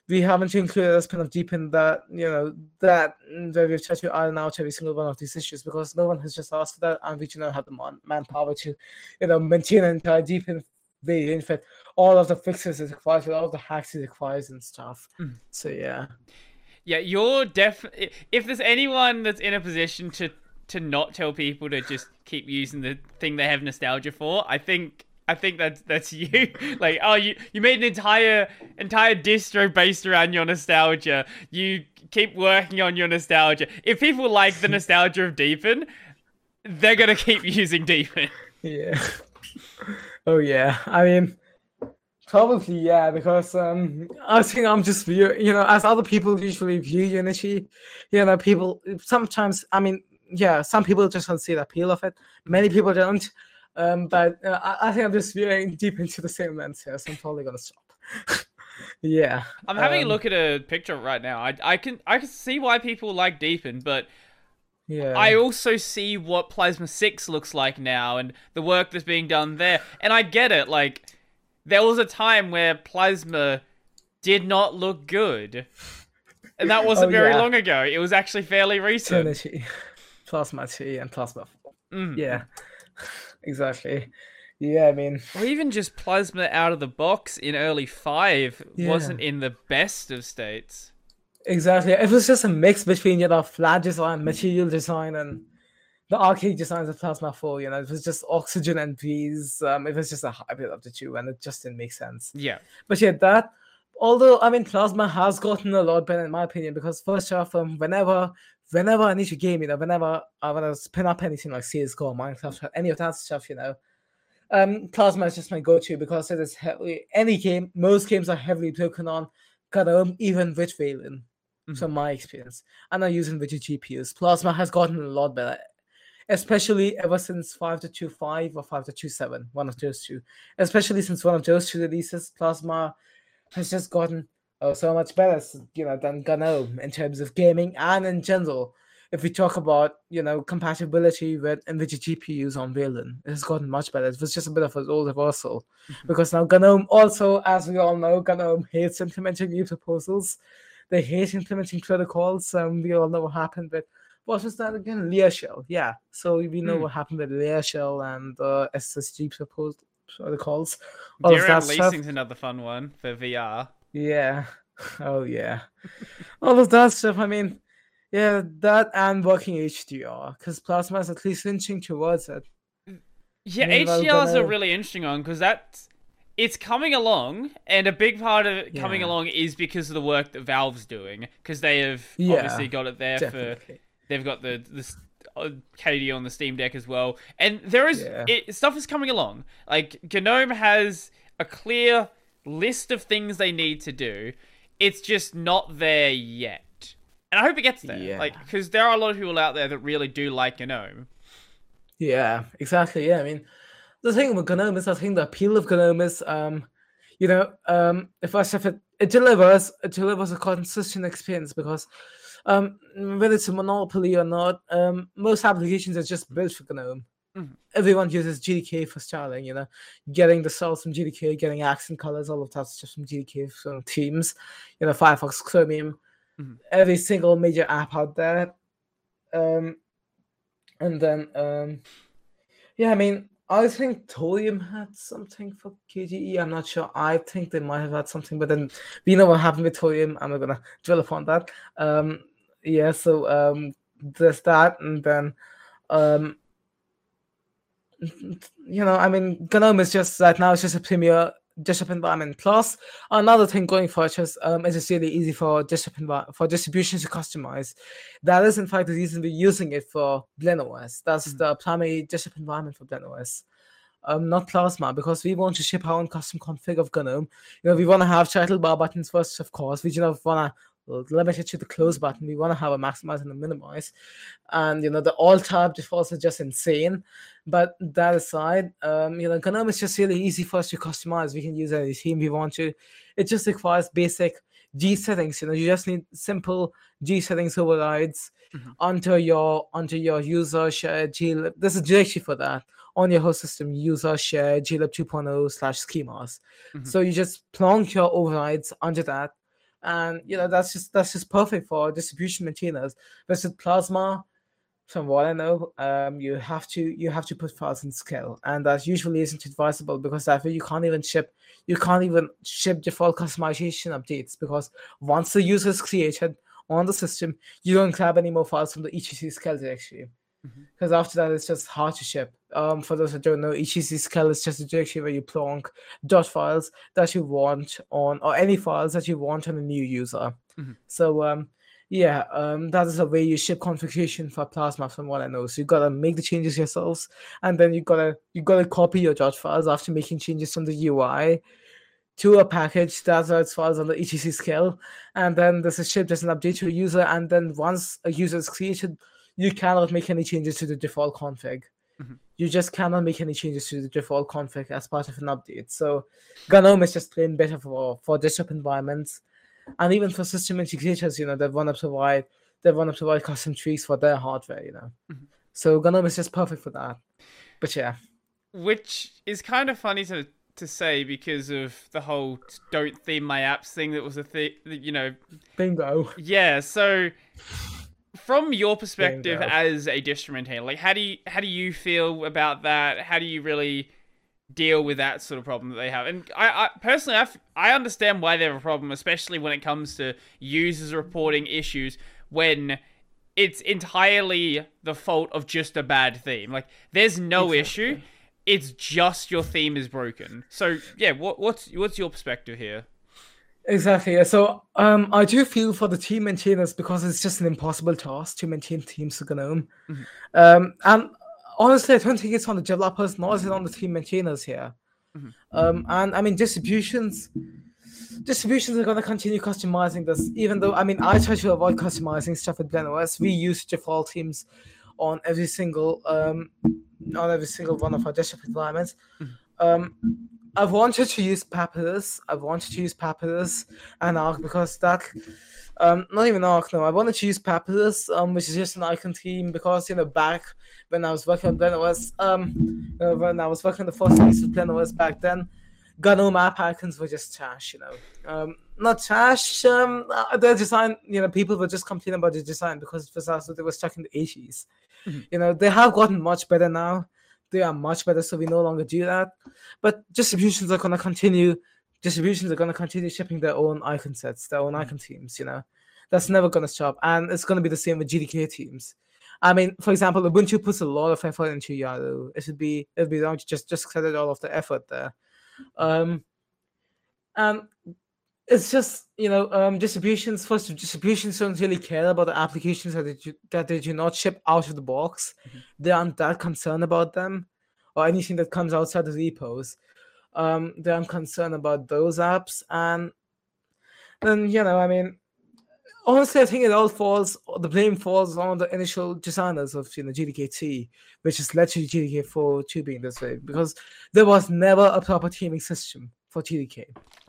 [SPEAKER 2] we haven't included a spin of Deepin that that where we've tried to iron out every single one of these issues because no one has just asked for that, and we do not have the manpower to maintain an entire Deepin variant with all of the fixes it requires, with all of the hacks it requires and stuff. So yeah,
[SPEAKER 1] you're definitely. If there's anyone that's in a position to not tell people to just keep using the thing they have nostalgia for, I think that's you. Like, oh, you made an entire distro based around your nostalgia. You keep working on your nostalgia. If people like the nostalgia of Deepin, they're gonna keep using Deepin.
[SPEAKER 2] Yeah. Oh yeah. I mean, probably yeah, because I think I'm just as other people usually view Unity, people sometimes. I mean, yeah, some people just don't see the appeal of it. Many people don't. But I think I'm just veering deep into the same lens here, so I'm probably gonna stop. Yeah,
[SPEAKER 1] I'm having a look at a picture right now. I can see why people like Deepin, but
[SPEAKER 2] yeah,
[SPEAKER 1] I also see what Plasma 6 looks like now and the work that's being done there. And I get it. Like, there was a time where Plasma did not look good, and that wasn't very long ago. It was actually fairly recent.
[SPEAKER 2] Unity, Plasma 2 and Plasma 4. Yeah. Exactly. Yeah, I mean,
[SPEAKER 1] or even just Plasma out of the box in early 5 wasn't in the best of states.
[SPEAKER 2] Exactly. It was just a mix between flat design, material design, and the arcade designs of Plasma 4. It was just Oxygen and Breeze. It was just a hybrid of the two, and it just didn't make sense.
[SPEAKER 1] Yeah.
[SPEAKER 2] But yeah, although I mean, Plasma has gotten a lot better in my opinion, because first off, whenever I need to game, whenever I want to spin up anything like CSGO or Minecraft, any of that stuff, Plasma is just my go-to because it is most games are heavily broken on GNOME, even with Wayland, from my experience. And I'm using with GPUs. Plasma has gotten a lot better, especially ever since 5.25 or 5.27, one of those two. Especially since one of those two releases, Plasma has just gotten so much better, than GNOME in terms of gaming and in general. If we talk about, compatibility with NVIDIA GPUs on Wayland, it has gotten much better. It was just a bit of a role reversal because now GNOME also, as we all know, GNOME hates implementing new proposals. They hate implementing protocols. We all know what happened with, what was that again? LearShell. Yeah. So we know what happened with LearShell and SSG protocols.
[SPEAKER 1] DRM leasing's another fun one for VR.
[SPEAKER 2] Yeah. Oh, yeah. All of that stuff. I mean, yeah, that and working HDR, because Plasma is at least inching towards it.
[SPEAKER 1] Yeah, HDR is a really interesting one, because it's coming along, and a big part of it coming along is because of the work that Valve's doing, because they have obviously got it there definitely. They've got the KD on the Steam Deck as well, and there is stuff is coming along. Like, GNOME has a clear list of things they need to do. It's just not there yet. And I hope it gets there.
[SPEAKER 2] Yeah.
[SPEAKER 1] Like, because there are a lot of people out there that really do like GNOME.
[SPEAKER 2] Yeah, exactly. Yeah, I mean, the thing with GNOME is, I think the appeal of GNOME is, if it delivers a consistent experience, because whether it's a monopoly or not, most applications are just built for GNOME. Everyone uses GDK for styling, getting the cells from GDK, getting accent colors, all of that stuff from GDK, from themes, Firefox, Chromium, every single major app out there. And then, I mean, I think Thorium had something for KDE. I'm not sure. I think they might have had something, but then we know what happened with Thorium. I'm not going to dwell upon that. So there's that, and then, I mean, GNOME is just right now, it's just a premier desktop environment. Plus, another thing going for it is it's really easy for distributions to customize. That is, in fact, the reason we're using it for BlenOS. That's the primary desktop environment for BlenOS. Not Plasma, because we want to ship our own custom config of GNOME. We want to have title bar buttons first, of course. We want to limit it to the close button. We want to have a maximize and a minimize. And, the alt-tab defaults are just insane. But that aside, GNOME is just really easy for us to customize. We can use any theme we want to. It just requires basic G settings. You just need simple G settings overrides onto your user shared glib. This is directly for that. On your host system, user share glib 2.0/schemas. So you just plonk your overrides onto that, and that's just perfect for distribution maintainers. But with Plasma, from what I know, you have to put files in scale, and that usually isn't advisable because that way you can't even ship default customization updates, because once the user is created on the system, you don't grab any more files from the etc scale directory, because after that it's just hard to ship. For those who don't know, etc scale is just a directory where you plonk dot files that you want on, or any files that you want on a new user. So that is the way you ship configuration for Plasma, from what I know. So you gotta make the changes yourselves, and then you gotta copy your dot files after making changes from the UI to a package that writes files on the etc scale, and then this is shipped as an update to a user. And then once a user is created, you cannot make any changes to the default config. You just cannot make any changes to the default config as part of an update. So GNOME is just plain better for desktop environments. And even for system integrators, they want to provide custom trees for their hardware, So GNOME is just perfect for that. But yeah.
[SPEAKER 1] Which is kind of funny to say because of the whole don't theme my apps thing that was a thing,
[SPEAKER 2] Bingo.
[SPEAKER 1] Yeah, so from your perspective as a distro maintainer, like how do you feel about that? How do you really deal with that sort of problem that they have? And I personally, I understand why they have a problem, especially when it comes to users reporting issues when it's entirely the fault of just a bad theme. Like, there's no issue, it's just your theme is broken. So yeah, what's your perspective here?
[SPEAKER 2] Exactly. So I do feel for the team maintainers, because it's just an impossible task to maintain teams to GNOME. And honestly, I don't think it's on the developers, nor is it on the team maintainers here. And I mean, distributions are going to continue customizing this, even though, I mean, I try to avoid customizing stuff with BlenOS. We use default themes on every single one of our desktop environments. I've wanted to use Papyrus. And Arc, because that, not even Arc, no. I wanted to use Papyrus, which is just an icon theme, because, back when I was working on BlenOS, when I was working on the first release of BlenOS back then, GNOME app icons were just trash, Not trash, their design, people were just complaining about the design because it was as though they were stuck in the 80s. They have gotten much better now. They are much better, so we no longer do that. But distributions are going to continue shipping their own icon sets, their own icon themes, That's never going to stop. And it's going to be the same with GDK themes. I mean, for example, Ubuntu puts a lot of effort into Yaru. It would be wrong to just credit all of the effort there. And it's just, distributions don't really care about the applications that they do not ship out of the box. They aren't that concerned about them, or anything that comes outside the repos. They aren't concerned about those apps. And then, I mean, honestly, I think the blame falls on the initial designers of GDK3, which has led to GDK4 being this way, because there was never a proper theming system for GDK.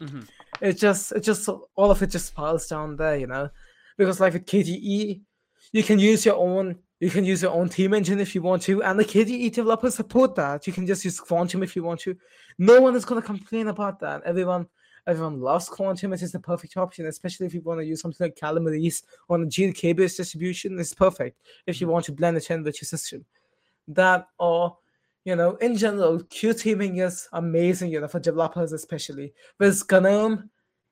[SPEAKER 2] It just all of it just piles down there, because like with KDE, you can use your own theme engine if you want to, and the KDE developers support that. You can just use Quantum if you want to. No one is going to complain about that. Everyone loves Quantum. It is the perfect option, especially if you want to use something like Calamaris on a GDK-based distribution. It's perfect if you want to blend it in with your system. That, or in general, Q theming is amazing, for developers especially. With GNOME,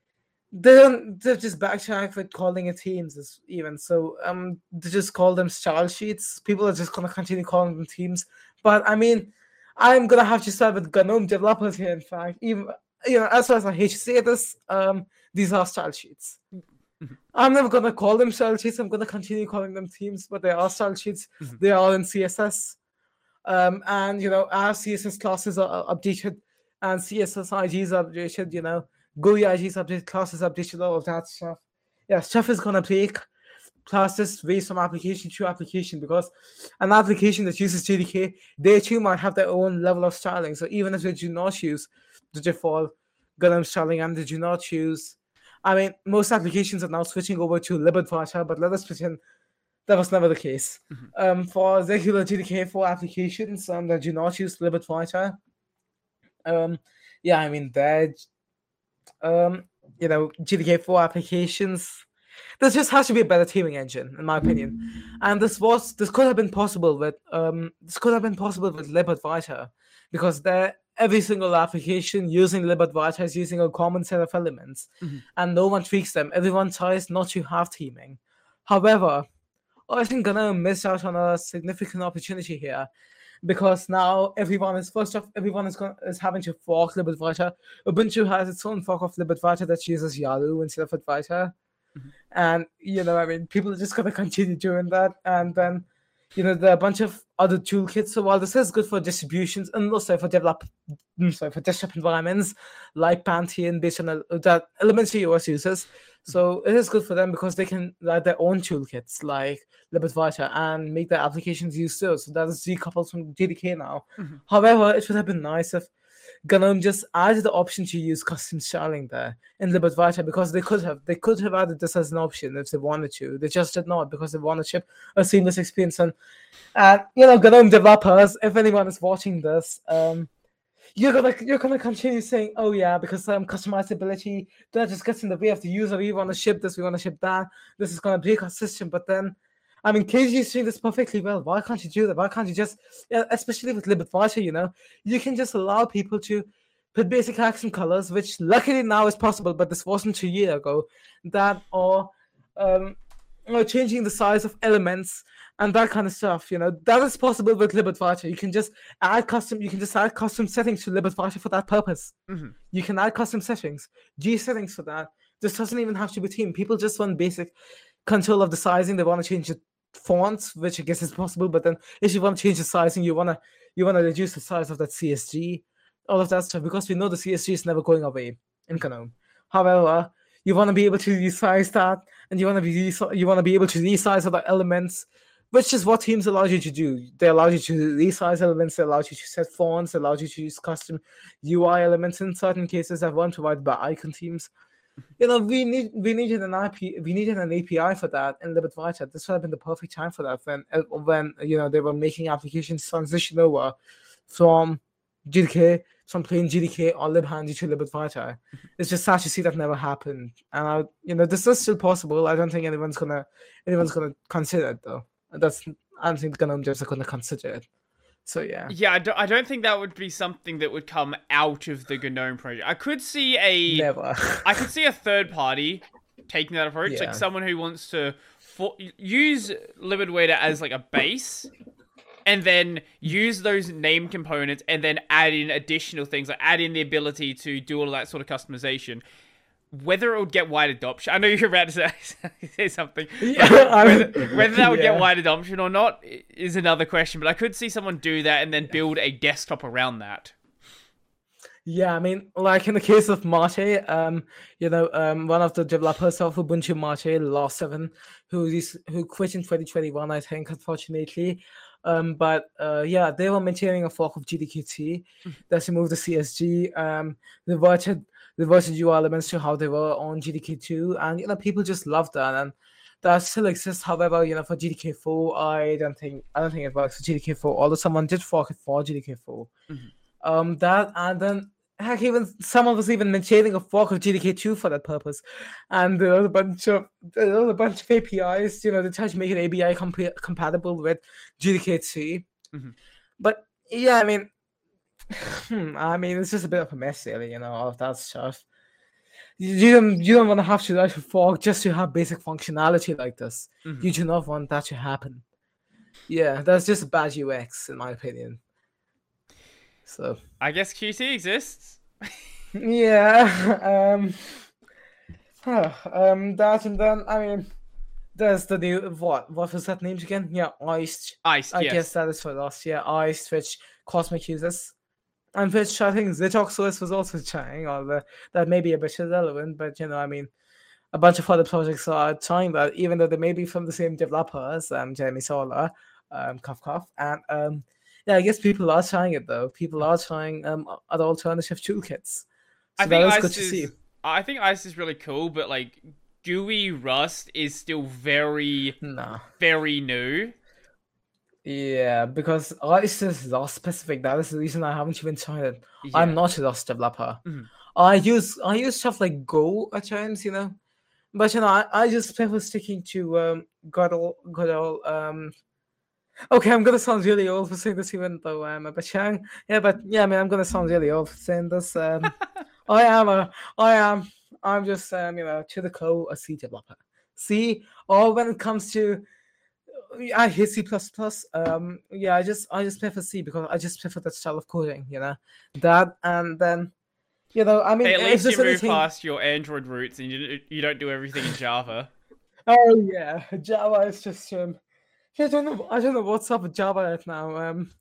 [SPEAKER 2] they've just backtracked with calling it themes even. So they just call them style sheets. People are just gonna continue calling them themes. But I mean, I'm gonna have to start with GNOME developers here, in fact. Even as far as I hate to say this, these are style sheets. I'm never gonna call them style sheets. I'm gonna continue calling them themes, but they are style sheets. They are in CSS. And our CSS classes are updated, and CSS IDs are updated, GUI IDs updated, classes updated, all of that stuff. Yeah, stuff is gonna break. Classes varies from application to application, because an application that uses JDK, they too might have their own level of styling. So even if they do not use the default GNOME styling, and they do not use, I mean, most applications are now switching over to libadwaita, but let us pretend that was never the case. For regular GDK4 applications that do not use libadwaita, I mean, GTK4 applications. There just has to be a better teaming engine, in my opinion. And this could have been possible with libadwaita, because every single application using libadwaita is using a common set of elements, and no one tweaks them. Everyone tries not to have teaming. However, I think Gunnar missed out on a significant opportunity here, because now everyone is having to fork libadwaita. Ubuntu has its own fork of libadwaita that uses Yalu instead of Advaita. And people are just gonna continue doing that, and then there are a bunch of other toolkits. So while this is good for distributions and also for desktop environments like Pantheon based on that Elementary OS uses, so it is good for them because they can write their own toolkits like libadwaita and make their applications use those. So that is decoupled from GDK now. However, it would have been nice if GNOME just added the option to use custom styling there in libadwaita, because they could have added this as an option if they wanted to. They just did not, because they wanted to ship a seamless experience. And GNOME developers, if anyone is watching this, you're gonna continue saying, oh yeah, because customizability that just gets in the way of the user. We want to ship this, we want to ship that. This is gonna break our system. But then, KG is doing this perfectly well. Why can't you do that? Why can't you just, especially with libadwaita, you can just allow people to put basic accent colors, which luckily now is possible, but this wasn't 2 years ago. That or changing the size of elements and that kind of stuff. That is possible with libadwaita. You can just add custom settings to libadwaita for that purpose. You can add custom settings, G settings for that. This doesn't even have to be themed. People just want basic control of the sizing. They want to change the fonts, which I guess is possible, but then if you want to change the sizing, you wanna reduce the size of that CSG, all of that stuff, because we know the CSG is never going away in GNOME. However, you want to be able to resize that, and you want to be able to resize other elements, which is what themes allow you to do. They allow you to resize elements, they allow you to set fonts, they allow you to use custom UI elements in certain cases that weren't provided by icon themes. We needed an API for that in libadwaita. This would have been the perfect time for that when they were making applications transition over from GDK, from plain GDK or libhandy to libadwaita. It's just sad to see that never happened. And this is still possible. I don't think anyone's gonna consider it though. I don't think GNOME devs are gonna consider it. So yeah.
[SPEAKER 1] Yeah, I don't think that would be something that would come out of the GNOME project. I could see a third party taking that approach, like someone who wants to use libadwaita as like a base, and then use those name components, and then add in additional things, like add in the ability to do all of that sort of customization. Whether it would get wide adoption, I know you're about to say something. Whether that would get wide adoption or not is another question. But I could see someone do that and then build a desktop around that.
[SPEAKER 2] Yeah, like in the case of Mate, one of the developers of Ubuntu Mate, Law7, who quit in 2021, I think, unfortunately. But they were maintaining a fork of GDKT that removed the CSG, reverted UI elements to how they were on GDK2, and people just loved that, and that still exists. However, for GDK4, I don't think it works for GDK4. Although someone did fork it for GDK4, that, and then heck, even someone was even maintaining a fork of GDK2 for that purpose, and there was a bunch of APIs. They tried to make it ABI compatible with GDK3, but yeah, it's just a bit of a mess, really, all of that stuff. You don't want to have to write a fork just to have basic functionality like this. You do not want that to happen. Yeah, that's just bad UX, in my opinion. So
[SPEAKER 1] I guess Qt exists.
[SPEAKER 2] Yeah. That, and then there's the new what was that name again? Yeah, Iced.
[SPEAKER 1] I
[SPEAKER 2] guess that is for us. Yeah, Iced, which Cosmic uses. And which I think ZitoxOS was also trying, although that may be a bit irrelevant, but a bunch of other projects are trying that, even though they may be from the same developers, Jeremy Solar, Cough, and I guess people are trying it though. People are trying other alternative toolkits. So that is good to see.
[SPEAKER 1] I think Ice is really cool, but like GUI Rust is still very new.
[SPEAKER 2] Yeah, because it's just Rust specific. That is the reason I haven't even tried it. I'm
[SPEAKER 1] Yeah.
[SPEAKER 2] not a Rust developer.
[SPEAKER 1] Mhm.
[SPEAKER 2] I use stuff like Go at times, but I just prefer sticking to good old. Okay, I'm gonna sound really old for saying this, even though I'm a bit young. Yeah, but yeah, I mean, I'm gonna sound really old for saying this. I am a, I am, I'm just to the core a C developer. C, or when it comes to I hate C plus plus. Yeah, I just prefer C because I just prefer that style of coding. That, and then I mean,
[SPEAKER 1] At
[SPEAKER 2] if
[SPEAKER 1] least you
[SPEAKER 2] there's
[SPEAKER 1] move
[SPEAKER 2] anything,
[SPEAKER 1] past your Android roots and you don't do everything in Java.
[SPEAKER 2] oh yeah, Java is just yeah, I don't know what's up with Java right now.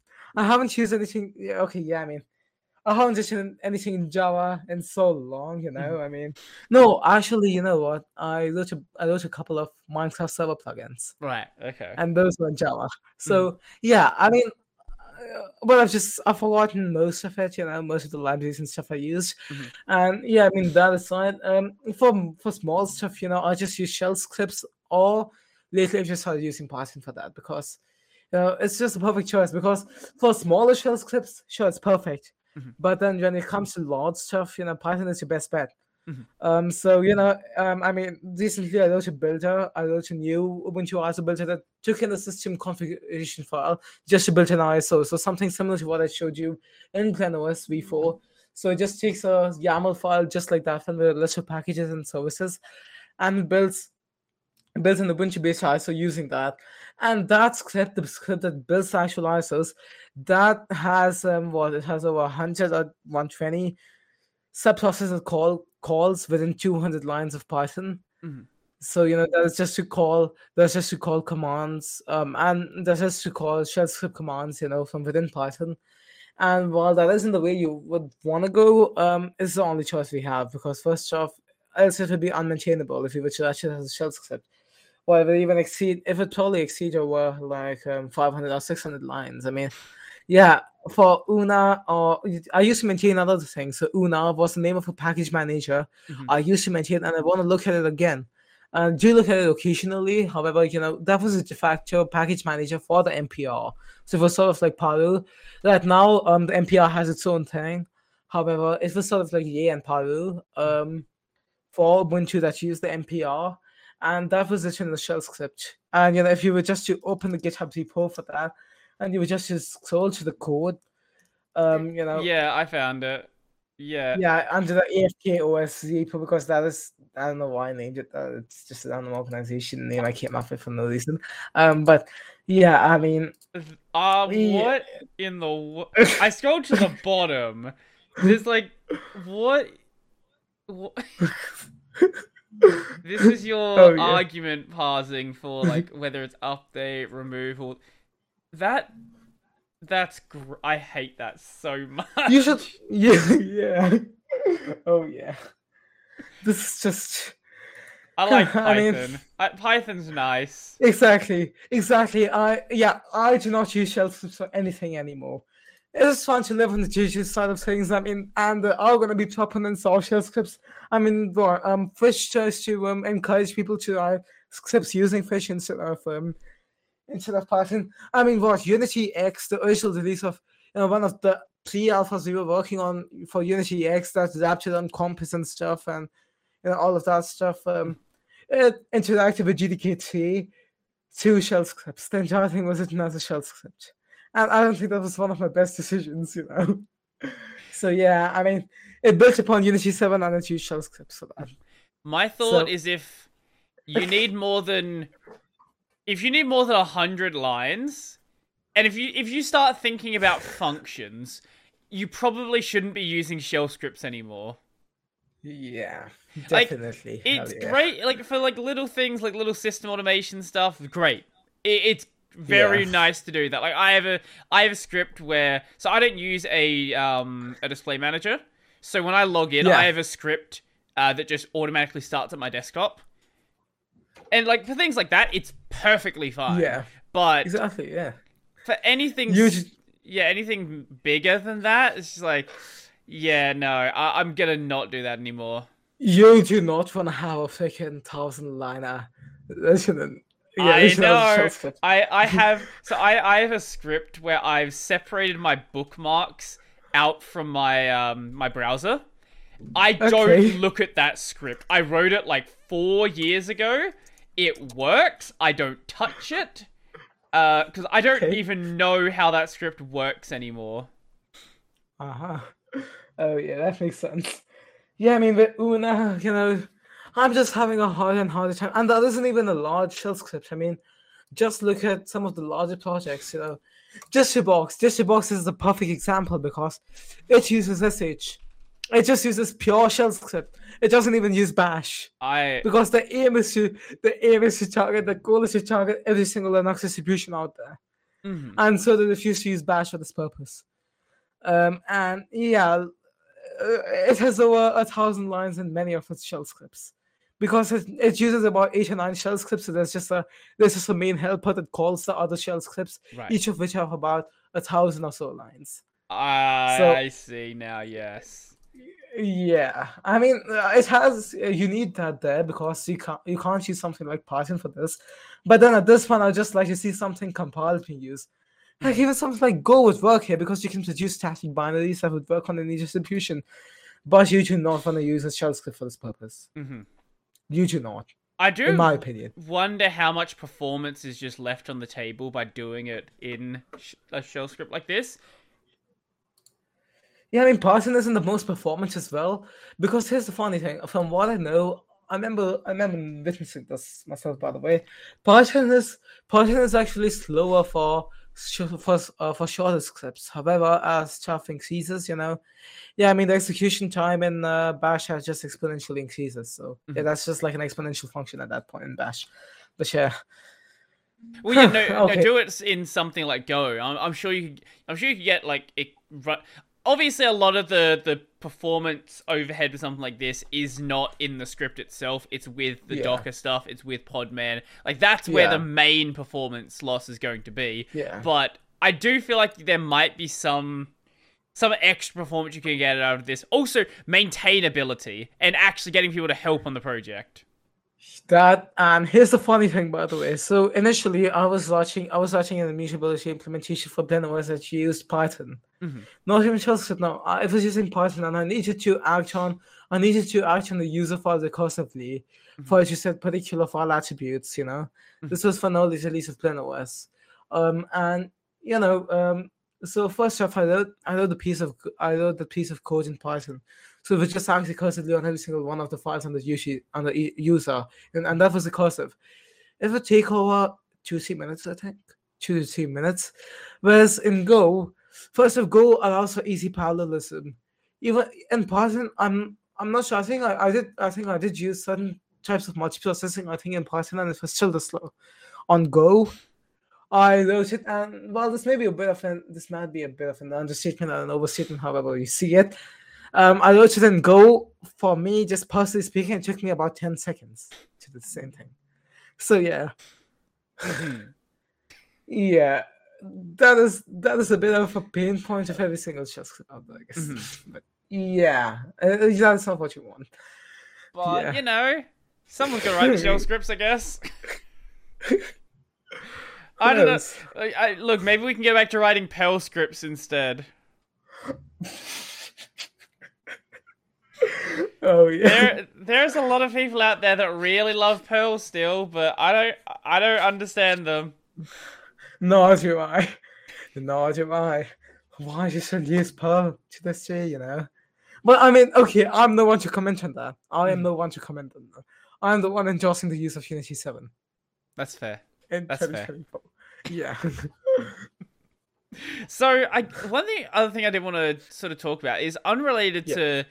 [SPEAKER 2] I haven't used anything. Yeah, okay, yeah, I mean, I haven't used anything in Java in so long.
[SPEAKER 1] Mhm.
[SPEAKER 2] I mean, no, actually, you know what? I wrote a couple of Minecraft server plugins,
[SPEAKER 1] Right. Okay.
[SPEAKER 2] and those were in Java.
[SPEAKER 1] Mhm.
[SPEAKER 2] So yeah, I mean, but I've forgotten most of it. Most of the libraries and stuff I used,
[SPEAKER 1] Mhm.
[SPEAKER 2] and yeah, I mean that aside, for small stuff, I just use shell scripts, or lately I've just started using Python for that because it's just a perfect choice. Because for smaller shell scripts, sure, it's perfect,
[SPEAKER 1] Mhm.
[SPEAKER 2] but then when it comes to large stuff, Python is your best bet.
[SPEAKER 1] Mhm.
[SPEAKER 2] So I mean, recently I wrote a builder. I wrote a new Ubuntu ISO builder that took in the system configuration file just to build an ISO. So something similar to what I showed you in CleanOS v4. So it just takes a YAML file just like that from the list of packages and services, and it builds an Ubuntu-based ISO using that. And that script, the script that builds the actual ISOs, that has it has over 100 or 120 subprocessor calls within 200 lines of Python.
[SPEAKER 1] Mhm.
[SPEAKER 2] So that's just to call commands, and that's just to call shell script commands, from within Python. And while that isn't the way you would want to go, it's the only choice we have because first off, else it would be unmaintainable if you were to actually have a shell script. Or if it totally exceed over like 500 or 600 lines. I mean, yeah, for Una, or I used to maintain another thing. So Una was the name of a package manager
[SPEAKER 1] Mhm.
[SPEAKER 2] I used to maintain, and I want to look at it again. And do look at it occasionally. However, that was a de facto package manager for the NPR. So it was sort of like Paru. Right now, the NPR has its own thing. However, it was sort of like Ye and Paru for Ubuntu that used the NPR, and that was written in the shell script. And if you were just to open the GitHub repo for that, and you would just to scroll to the code,
[SPEAKER 1] Yeah, I found it. Yeah.
[SPEAKER 2] yeah, under the AFK OS repo, because that is, I don't know why I named it that. It's just a random organization name I came up with for no reason. But yeah, I mean, yeah.
[SPEAKER 1] What in the I scrolled to the bottom. There's like what? What? This is
[SPEAKER 2] Oh
[SPEAKER 1] your
[SPEAKER 2] yeah.
[SPEAKER 1] argument parsing for like whether it's update, remove, or that. I hate that so
[SPEAKER 2] You should,
[SPEAKER 1] much.
[SPEAKER 2] yeah, yeah. Oh yeah. This is just,
[SPEAKER 1] I like
[SPEAKER 2] I mean,
[SPEAKER 1] Python. Python's nice.
[SPEAKER 2] exactly. I do not use shell scripts for anything anymore. It's fun to live on the GG side of things. I mean, and are going to be proponents of shell scripts. I mean, Fish tries to encourage people to write scripts using Fish instead of Python. I mean, Unity X, the original release of one of the pre-alphas we were working on for Unity X that wrapped it on Compass and stuff, and all of that stuff. It interacted with GDK3, two shell scripts. The entire thing was written as a shell script. And I don't think that was one of my best decisions. So yeah, I mean, it built upon Unity 7 and it used shell scripts for that.
[SPEAKER 1] My thought
[SPEAKER 2] So
[SPEAKER 1] is you need more than if you need more than 100 lines, and if you start thinking about functions, you probably shouldn't be using shell scripts anymore.
[SPEAKER 2] yeah,
[SPEAKER 1] Like,
[SPEAKER 2] definitely. Hell
[SPEAKER 1] it's
[SPEAKER 2] yeah.
[SPEAKER 1] great, like for like little things, like little system automation stuff. Great. It's
[SPEAKER 2] Yeah.
[SPEAKER 1] very nice to do that. Like I have a script where I don't use a display manager. So when I log in, I
[SPEAKER 2] Yeah.
[SPEAKER 1] have a script that just automatically starts at my desktop. And like for things like that, it's perfectly fine.
[SPEAKER 2] Yeah.
[SPEAKER 1] But
[SPEAKER 2] Exactly. Yeah.
[SPEAKER 1] for anything,
[SPEAKER 2] You just,
[SPEAKER 1] yeah, anything bigger than that, it's just like, yeah, no, I'm gonna not do that anymore.
[SPEAKER 2] you do not want to have a freaking 1,000 liner. Listen, Yeah,
[SPEAKER 1] I
[SPEAKER 2] literally as a shell
[SPEAKER 1] know.
[SPEAKER 2] script.
[SPEAKER 1] I have a script where I've separated my bookmarks out from my my browser. I don't
[SPEAKER 2] Okay.
[SPEAKER 1] look at that script. I wrote it like 4 years ago. It works. I don't touch it. Because I don't
[SPEAKER 2] Okay.
[SPEAKER 1] even know how that script works anymore.
[SPEAKER 2] Uh-huh. Oh yeah, that makes sense. Yeah, I mean, with Una, I'm just having a harder and harder time. And that isn't even a large shell script. I mean, just look at some of the larger projects, DistroBox. DistroBox is the perfect example because it uses SH. It just uses pure shell script. It doesn't even use bash.
[SPEAKER 1] I
[SPEAKER 2] Because the aim is to target, the goal is to target every single Linux distribution out there.
[SPEAKER 1] mhm.
[SPEAKER 2] And so they refuse to use bash for this purpose. And yeah, it has over 1,000 lines in many of its shell scripts because it uses about 8 or 9 shell scripts. So there's just a main helper that calls the other shell scripts,
[SPEAKER 1] Right.
[SPEAKER 2] each of which have about 1,000 or so lines.
[SPEAKER 1] I
[SPEAKER 2] So
[SPEAKER 1] I see now. Yes.
[SPEAKER 2] yeah, I mean, it has you need that there because you can't use something like Python for this. But then at this point, I'd just like to see something compiled being used. Like
[SPEAKER 1] Mhm.
[SPEAKER 2] even something like Go would work here because you can produce static binaries that would work on any distribution. But you do not want to use a shell script for this purpose.
[SPEAKER 1] Mhm.
[SPEAKER 2] You do not,
[SPEAKER 1] I
[SPEAKER 2] in my
[SPEAKER 1] do
[SPEAKER 2] opinion.
[SPEAKER 1] wonder how much performance is just left on the table by doing it in a shell script like this.
[SPEAKER 2] Yeah, I mean, Python isn't the most performance as well because here's the funny thing. From what I know, I remember witnessing this myself. By the way, Python is actually slower for shorter scripts. However, as traffic increases, yeah, I mean the execution time in Bash has just exponentially increases. So yeah,
[SPEAKER 1] Mhm.
[SPEAKER 2] that's just like an exponential function at that point in Bash. But yeah,
[SPEAKER 1] Well, yeah, no, no,
[SPEAKER 2] okay,
[SPEAKER 1] do it in something like Go. I'm sure you. I'm sure you could get like it. Obviously, a lot of the performance overhead with something like this is not in the script itself. It's with the
[SPEAKER 2] yeah,
[SPEAKER 1] Docker stuff. It's with Podman. Like that's where the
[SPEAKER 2] yeah,
[SPEAKER 1] main performance loss is going to be.
[SPEAKER 2] yeah.
[SPEAKER 1] But I do feel like there might be some extra performance you can get out of this. Also, maintainability and actually getting people to help on the project.
[SPEAKER 2] That and here's the funny thing, by the way. So initially, I was watching an immutability implementation for BlenderOS that used Python,
[SPEAKER 1] Hmm.
[SPEAKER 2] not even JavaScript. No, it was using Python, and I needed to act on the user file recursively
[SPEAKER 1] Hmm.
[SPEAKER 2] for it to set particular file attributes.
[SPEAKER 1] Hmm.
[SPEAKER 2] This was for no release of BlenderOS. And you know, so first off, I wrote the piece of code in Python. So it was just acts recursively on every single one of the files on the user, and that was recursive. It would take over 2 3 minutes, I think, 2 to 3 minutes. Whereas in Go, first of Go allows for easy parallelism. Even in Python, I'm not sure. I think I did use certain types of multiprocessing. I think in Python, and it was still this slow. On Go, I wrote it, and well, this might be a bit of an understatement and an overstatement, however you see it. I wrote it in Go. For me, just personally speaking, it took me about 10 seconds to do the same thing. So yeah,
[SPEAKER 1] Hmm.
[SPEAKER 2] yeah, that is a bit of a pain point of every single shell script out there, I
[SPEAKER 1] Hmm.
[SPEAKER 2] guess. But yeah, that's not what you want.
[SPEAKER 1] But
[SPEAKER 2] Yeah.
[SPEAKER 1] someone's got to write the shell scripts, I guess.
[SPEAKER 2] Who
[SPEAKER 1] I don't know.
[SPEAKER 2] knows?
[SPEAKER 1] Look, maybe we can go back to writing Perl scripts instead.
[SPEAKER 2] Oh yeah.
[SPEAKER 1] There's a lot of people out there that really love Perl still, but I don't understand them.
[SPEAKER 2] Nor do I. Nor do I. Why just use Perl to this day? But I mean, okay, I'm the one to comment on that. I am
[SPEAKER 1] Mhm.
[SPEAKER 2] the one to comment on that. I'm the one endorsing the use of Unity 7
[SPEAKER 1] That's fair.
[SPEAKER 2] in
[SPEAKER 1] That's fair.
[SPEAKER 2] 2024. Yeah.
[SPEAKER 1] So, other thing I did want to sort of talk about is unrelated
[SPEAKER 2] Yeah.
[SPEAKER 1] to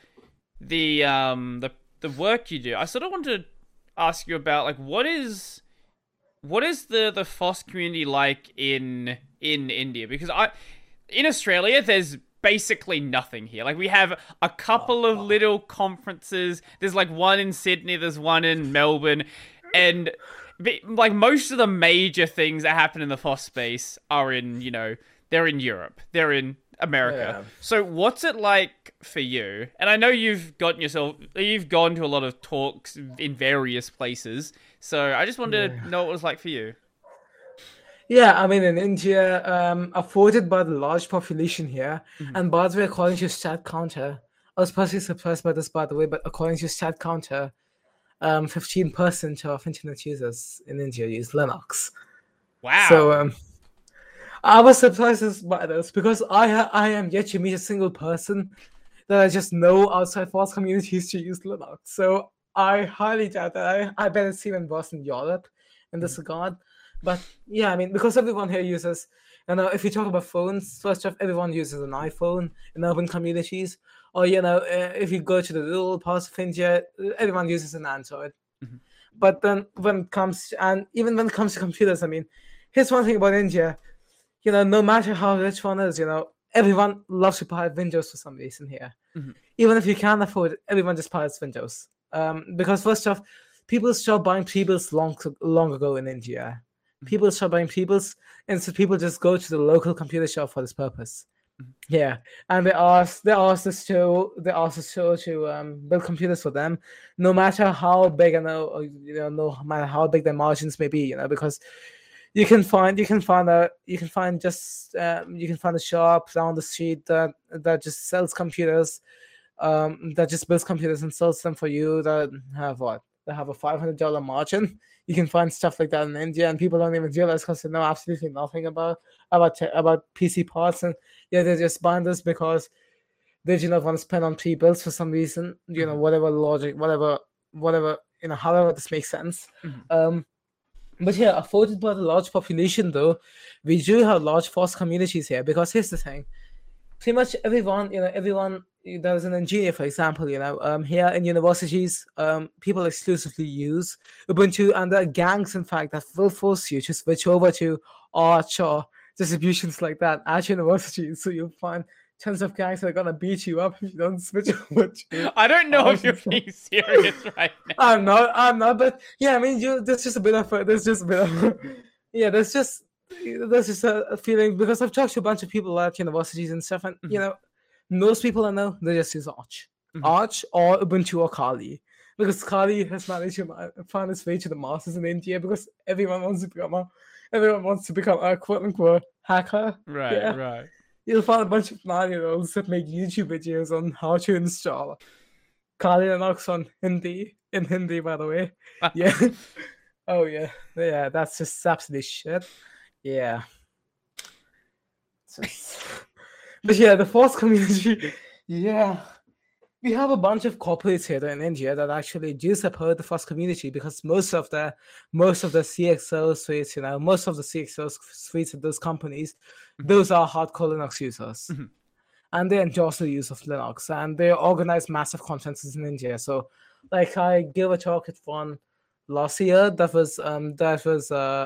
[SPEAKER 1] the work you do. I sort of want to ask you about like what is the FOSS community like in India? Because in Australia there's basically nothing here. Like we have a couple of little conferences. There's like one in Sydney, there's one in Melbourne, and like most of the major things that happen in the FOSS space are in they're in Europe. They're in America.
[SPEAKER 2] Yeah.
[SPEAKER 1] So what's it like for you? And I know you've gone to a lot of talks in various places. So I just wanted
[SPEAKER 2] Yeah.
[SPEAKER 1] to know what it was like for you.
[SPEAKER 2] Yeah, I mean, in India, afforded by the large population here,
[SPEAKER 1] Mhm.
[SPEAKER 2] and by the way, according to StatCounter, I was personally surprised by this, by the way, but according to StatCounter, 15% of internet users in India use Linux. So,
[SPEAKER 1] Wow.
[SPEAKER 2] I was surprised by this because I am yet to meet a single person that I just know outside Force communities to use Linux. So I highly doubt that. I bet it's even worse in Europe in this regard. But yeah, I mean, because everyone here uses, if you talk about phones, first off, everyone uses an iPhone in urban communities. Or, if you go to the rural parts of India, everyone uses an Android.
[SPEAKER 1] Mhm.
[SPEAKER 2] But then even when it comes to computers, I mean, here's one thing about India, no matter how rich one is, everyone loves to buy Windows for some reason here.
[SPEAKER 1] Mhm.
[SPEAKER 2] Even if you can't afford it, everyone just buys Windows. Because first off, people stopped buying Peebles long ago in India. People stopped buying Peebles, and so people just go to the local computer shop for this purpose.
[SPEAKER 1] Mhm.
[SPEAKER 2] Yeah, and they asked us to build computers for them, no matter how big, no matter how big their margins may be, because you can find a shop down the street that just sells computers, that just builds computers and sells them for you, that have what? They have a $500 margin. You can find stuff like that in India, and people don't even realize because they know absolutely nothing about PC parts, and yeah, they're just buying this because they do not want to spend on pre-builds for some reason.
[SPEAKER 1] Mhm.
[SPEAKER 2] Whatever logic, whatever, however this makes sense.
[SPEAKER 1] Mhm.
[SPEAKER 2] Um, but yeah, afforded by the large population, though, we do have large force communities here because here's the thing: pretty much everyone that is an engineer, for example, here in universities, people exclusively use Ubuntu, and there are gangs, in fact, that will force you to switch over to Arch or distributions like that at universities. So you'll find tons of gangs that are gonna beat you up if you don't switch over to
[SPEAKER 1] I don't know if
[SPEAKER 2] Arch
[SPEAKER 1] you're
[SPEAKER 2] and stuff.
[SPEAKER 1] being serious right now.
[SPEAKER 2] I'm not, but yeah, I mean, there's just a bit of, yeah, there's just a feeling because I've talked to a bunch of people at universities and stuff, and
[SPEAKER 1] Mhm.
[SPEAKER 2] most people I know, they just use Arch,
[SPEAKER 1] Mhm.
[SPEAKER 2] Arch or Ubuntu or Kali, because Kali has managed to find its way to the masses in India because everyone wants to become a quote unquote hacker.
[SPEAKER 1] Right,
[SPEAKER 2] Yeah,
[SPEAKER 1] right.
[SPEAKER 2] you'll find a bunch of 9-year-olds that make YouTube videos on how to install Kali Linux in Hindi, by the way. Yeah. Oh yeah. Yeah, that's just absolute shit. Yeah. It's just... But yeah, the Force community. Yeah. We have a bunch of corporates here in India that actually do support the Force community because most of the CXO suites, most of the CXO suites of those companies, those are hardcore Linux users.
[SPEAKER 1] Mhm.
[SPEAKER 2] And they endorse the use of Linux, and they organize massive conferences in India. So, like, I gave a talk at one last year that was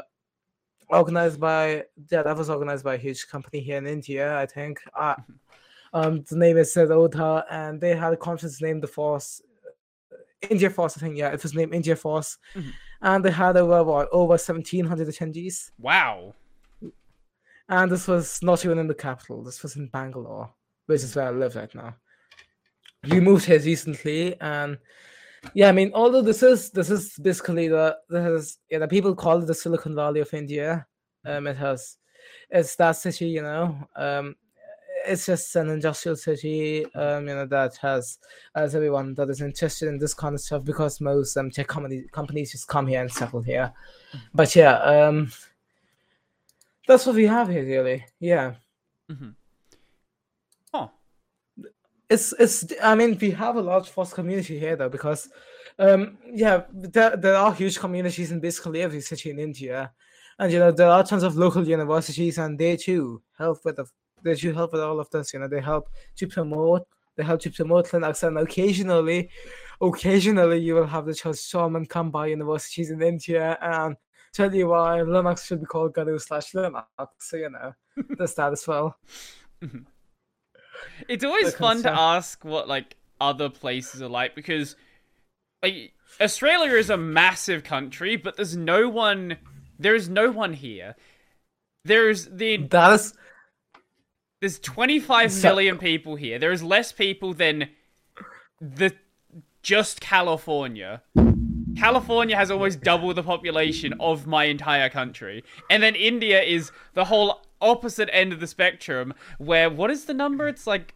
[SPEAKER 2] organized by a huge company here in India. I think the name is Zerodha, and they had a conference named the Force India Force. I think, yeah, it was named India Force,
[SPEAKER 1] Mhm.
[SPEAKER 2] and they had over 1,700 attendees.
[SPEAKER 1] Wow.
[SPEAKER 2] And this was not even in the capital. This was in Bangalore, which is where I live right now. We moved here recently, and yeah, I mean, although this is basically the people call it the Silicon Valley of India. It's that city, it's just an industrial city, that has everyone that is interested in this kind of stuff because most tech companies just come here and settle here. But yeah, that's what we have here, really. Yeah.
[SPEAKER 1] Mhm. Oh.
[SPEAKER 2] It's I mean, we have a large Force community here though because yeah, there are huge communities in basically every city in India, and there are tons of local universities, and they too help with all of this. They help to promote Linux, and occasionally you will have the Charman come by universities in India and tell you why Linux should be called GNU/Linux. So there's that as well.
[SPEAKER 1] Mhm. It's always
[SPEAKER 2] That kind of
[SPEAKER 1] fun to
[SPEAKER 2] stuff.
[SPEAKER 1] ask what like other places are like because like Australia is a massive country, but there's no one here. There's the
[SPEAKER 2] That is
[SPEAKER 1] There's 25
[SPEAKER 2] So-
[SPEAKER 1] million people here. There is less people than the just California. California has almost double the population of my entire country. And then India is the whole opposite end of the spectrum, where, what is the number? It's like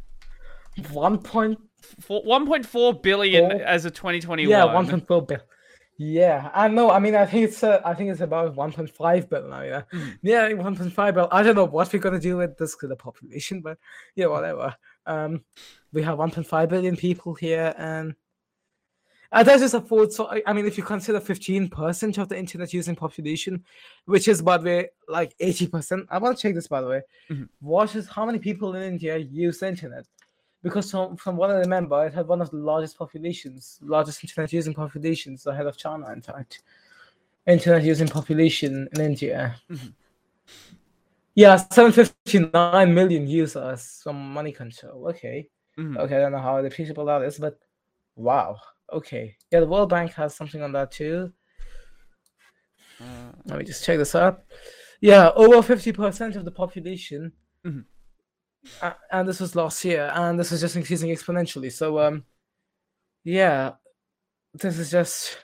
[SPEAKER 1] 1.4 billion as of 2021.
[SPEAKER 2] Yeah, 1.4 billion. Yeah, I know. I mean, I think it's about 1.5 billion now. Yeah, yeah, 1.5 billion. I don't know what we're gonna do with this the population, but yeah, whatever. We have 1.5 billion people here, and that just affords. So I mean, if you consider 15% of the internet using population, which is by the way like 80%. I want to check this by the way. How many people in India use the internet? Because from what I remember, it had one of the largest internet using populations ahead of China, in fact. Internet using population in India. Yeah, 759 million users from money control. Okay. Okay, I don't know how appreciable that is, but wow. Okay. Yeah, the World Bank has something on that too. Let me just check this out. Yeah, over 50% of the population. And this was last year, and this is just increasing exponentially. So, yeah, this is just.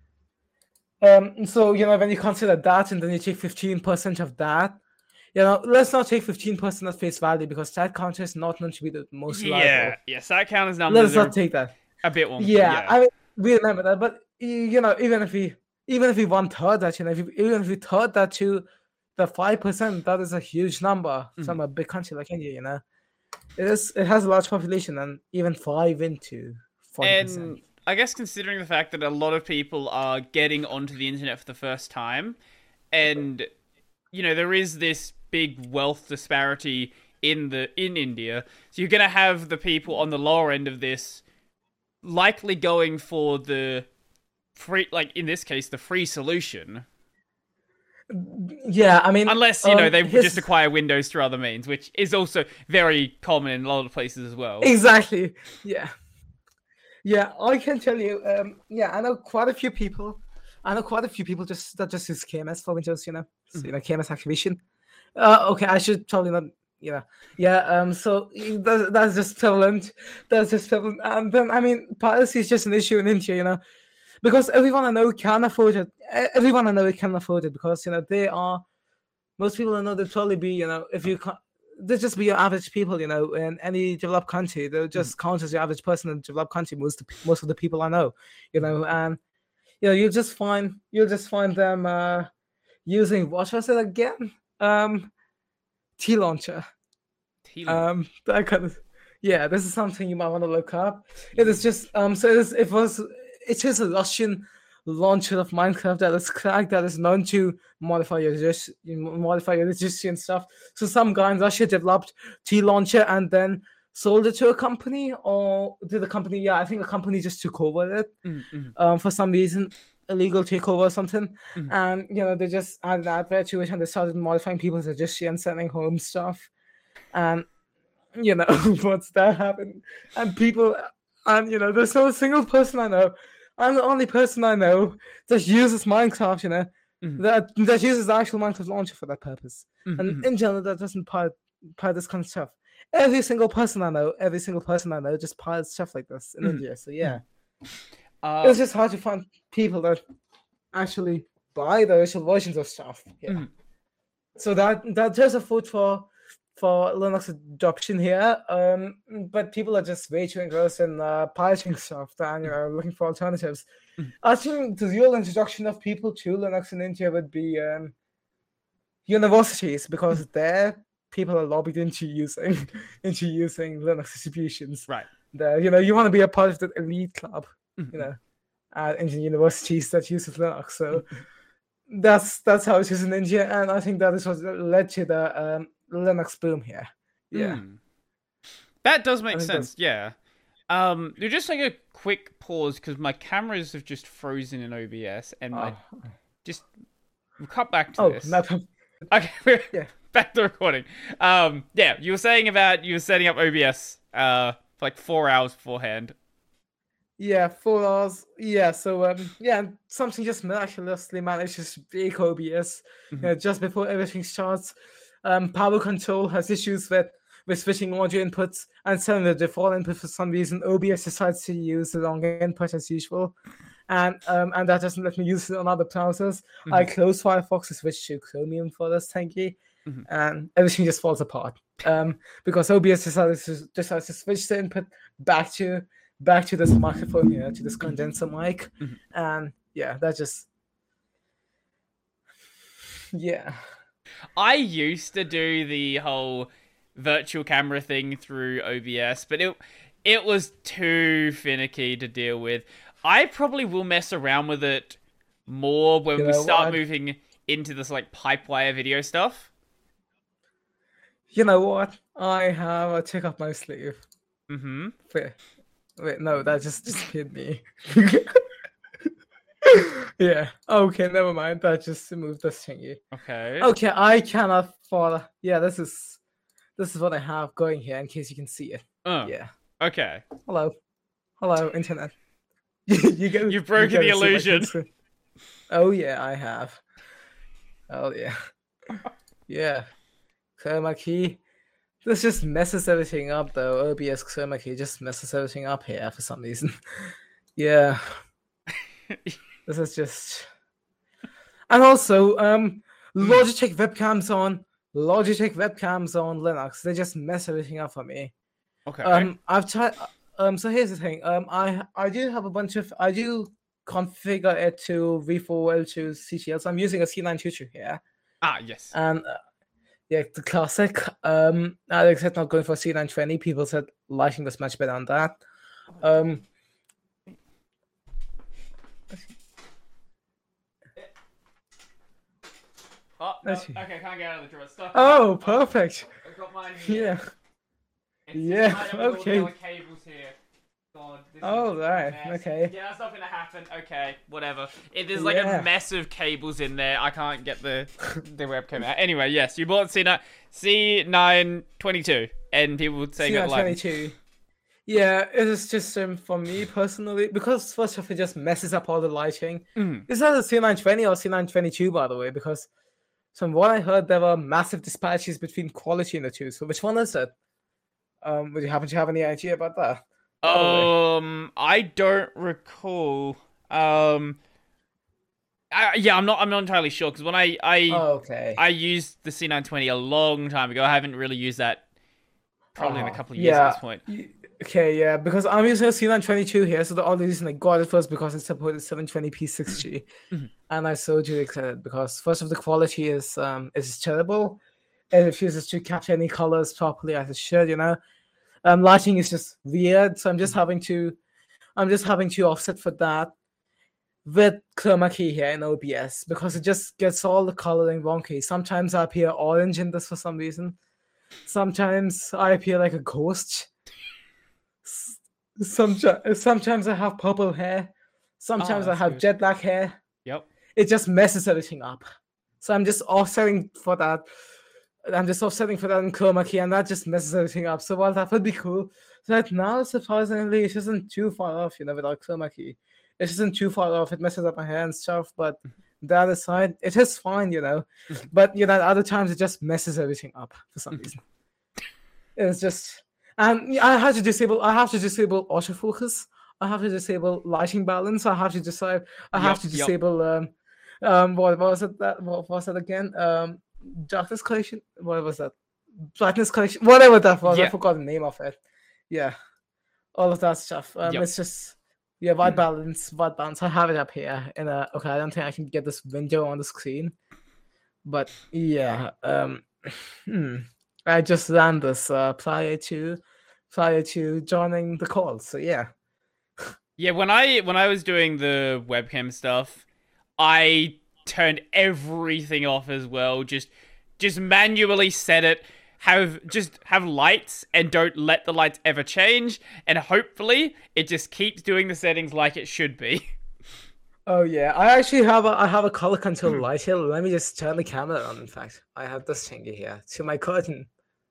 [SPEAKER 2] So when you consider that, and then you take 15% of that, let's not take 15% at face value because that counter is not known to be the most reliable.
[SPEAKER 1] Yeah, stat counters numbers.
[SPEAKER 2] Let's not take that.
[SPEAKER 1] A bit wonky.
[SPEAKER 2] Yeah, I mean, we remember that, but even if we 1/3 that, even if we third that to the 5%, that is a huge number from a big country like India. It has a large population, and even 5 into 40%.
[SPEAKER 1] And I guess considering the fact that a lot of people are getting onto the internet for the first time, and there is this big wealth disparity in India, so you're gonna have the people on the lower end of this likely going for the free, like in this case, the free solution.
[SPEAKER 2] Yeah, I mean,
[SPEAKER 1] unless they just acquire Windows through other means, which is also very common in a lot of places as well.
[SPEAKER 2] Exactly. Yeah. Yeah, I can tell you. I know quite a few people. Just use KMS for Windows. KMS activation. Okay, I should probably not. So that's just prevalent. And then I mean, piracy is just an issue in India. Because everyone I know can afford it. Everyone I know can afford it because most people I know they'll probably be if you can't, they'll just be your average people in any developed country. They'll just count as your average person in a developed country. Most of the people I know, and you'll just find them using what was it again? T launcher. That kind of this is something you might want to look up. It is just it is a Russian launcher of Minecraft that is cracked, that is known to modify your registry and stuff. So some guy in Russia developed T launcher and then sold it to a company, or did the company? Yeah, I think the company just took over it for some reason, illegal takeover or something. And they just added advert to it and they started modifying people's registry and sending home stuff. And once that happened, and people, and there's no single person I know. I'm the only person I know that uses Minecraft, that uses the actual Minecraft launcher for that purpose. And in general, that doesn't pirate this kind of stuff. Every single person I know just pirates stuff like this in India. So yeah, it's just hard to find people that actually buy the original versions of stuff. Yeah. So that there's a foot for Linux adoption here, but people are just way too engrossed in pirating stuff than looking for alternatives. I think the real introduction of people to Linux in India would be universities, because there people are lobbied into using Linux distributions.
[SPEAKER 1] Right.
[SPEAKER 2] There, you want to be a part of the elite club, in universities that uses Linux. So that's how it is in India, and I think that is what led to the Linux boom here. Yeah.
[SPEAKER 1] That does make sense. Yeah. You just take a quick pause because my cameras have just frozen in OBS, and we'll cut back to this.
[SPEAKER 2] No.
[SPEAKER 1] Okay, we're back to recording. You were saying about you were setting up OBS for like 4 hours beforehand.
[SPEAKER 2] Yeah, 4 hours. Yeah, so something just miraculously managed to break OBS just before everything starts. Power control has issues with switching audio inputs, and suddenly the default input for some reason OBS decides to use the wrong input as usual, and that doesn't let me use it on other browsers. I close Firefox to switch to Chromium for this thingy, and everything just falls apart. Because OBS decides to switch the input back to this microphone here, to this condenser mic, and yeah, that just
[SPEAKER 1] I used to do the whole virtual camera thing through OBS, but it was too finicky to deal with. I probably will mess around with it more when we start moving into this like Pipewire video stuff.
[SPEAKER 2] You know what? I have a trick up my sleeve. Wait, no, that just hit me. Yeah. Okay, never mind. That just moved this thingy. Okay, I cannot follow. Yeah, this is what I have going here in case you can see it. Yeah.
[SPEAKER 1] Okay.
[SPEAKER 2] Hello, internet.
[SPEAKER 1] You've broken the illusion.
[SPEAKER 2] Oh yeah, I have. Oh yeah. Yeah. Chroma key. This just messes everything up though. OBS chroma key just messes everything up here for some reason. Yeah. This is just. And also, Logitech webcams on Linux. They just mess everything up for me.
[SPEAKER 1] Okay.
[SPEAKER 2] I've tried. So here's the thing. I do have a bunch of. I do configure it to V4L2 CTL. So I'm using a C922 here.
[SPEAKER 1] Ah, yes.
[SPEAKER 2] And yeah, the classic. Alex said not going for C920. People said lighting was much better on that.
[SPEAKER 1] Oh, no. Okay, can't get out of the drawer. Stuff.
[SPEAKER 2] Oh, perfect.
[SPEAKER 1] I've got mine here.
[SPEAKER 2] Yeah. Okay.
[SPEAKER 1] All the cables here. God,
[SPEAKER 2] oh, right. Okay.
[SPEAKER 1] Yeah, that's not gonna happen. Okay, whatever. There's like a mess of cables in there. I can't get the webcam out. Anyway, yes, you bought C922, and people would say
[SPEAKER 2] C922. Yeah, it is just for me personally, because first off, it just messes up all the lighting. Is that a C920 or C922, by the way? Because from what I heard, there were massive disparities between quality in the two. So which one is it? Would you happen to have any idea about that?
[SPEAKER 1] I don't recall. Yeah, I'm not entirely sure because when I used the C920 a long time ago. I haven't really used that probably in a couple of years at this point.
[SPEAKER 2] Okay, yeah, because I'm using a C922 here, so the only reason I got it was because it supported 720p 6G, and I so duly excited because first of the quality is terrible, and it refuses to capture any colors properly as it should, you know. Lighting is just weird, so I'm just having to offset for that with chroma key here in OBS because it just gets all the coloring wonky. Sometimes I appear orange in this for some reason. Sometimes I appear like a ghost. Sometimes I have purple hair. Sometimes I have jet black hair.
[SPEAKER 1] Yep.
[SPEAKER 2] It just messes everything up. So I'm just offsetting for that. I'm just offsetting for that in chroma key, and that just messes everything up. So while that would be cool, that now surprisingly it isn't too far off, you know, without chroma key. It isn't too far off. It messes up my hair and stuff, but the other side, it is fine, you know. But you know, other times it just messes everything up for some reason. It's just. And I have to disable autofocus. I have to disable lighting balance. I have to decide. I have to disable what was it? What was it again? Darkness collection. What was that? Brightness collection. Whatever that was. I forgot the name of it. Yeah, all of that stuff. It's just white balance. I have it up here. And okay, I don't think I can get this window on the screen, but yeah. I just ran this prior to joining the call. So yeah.
[SPEAKER 1] Yeah, when I was doing the webcam stuff, I turned everything off as well. Just manually set it. Have lights and don't let the lights ever change, and hopefully it just keeps doing the settings like it should be.
[SPEAKER 2] Oh yeah, I actually have a color control light here. Let me just turn the camera on. In fact, I have this thingy here to my curtain.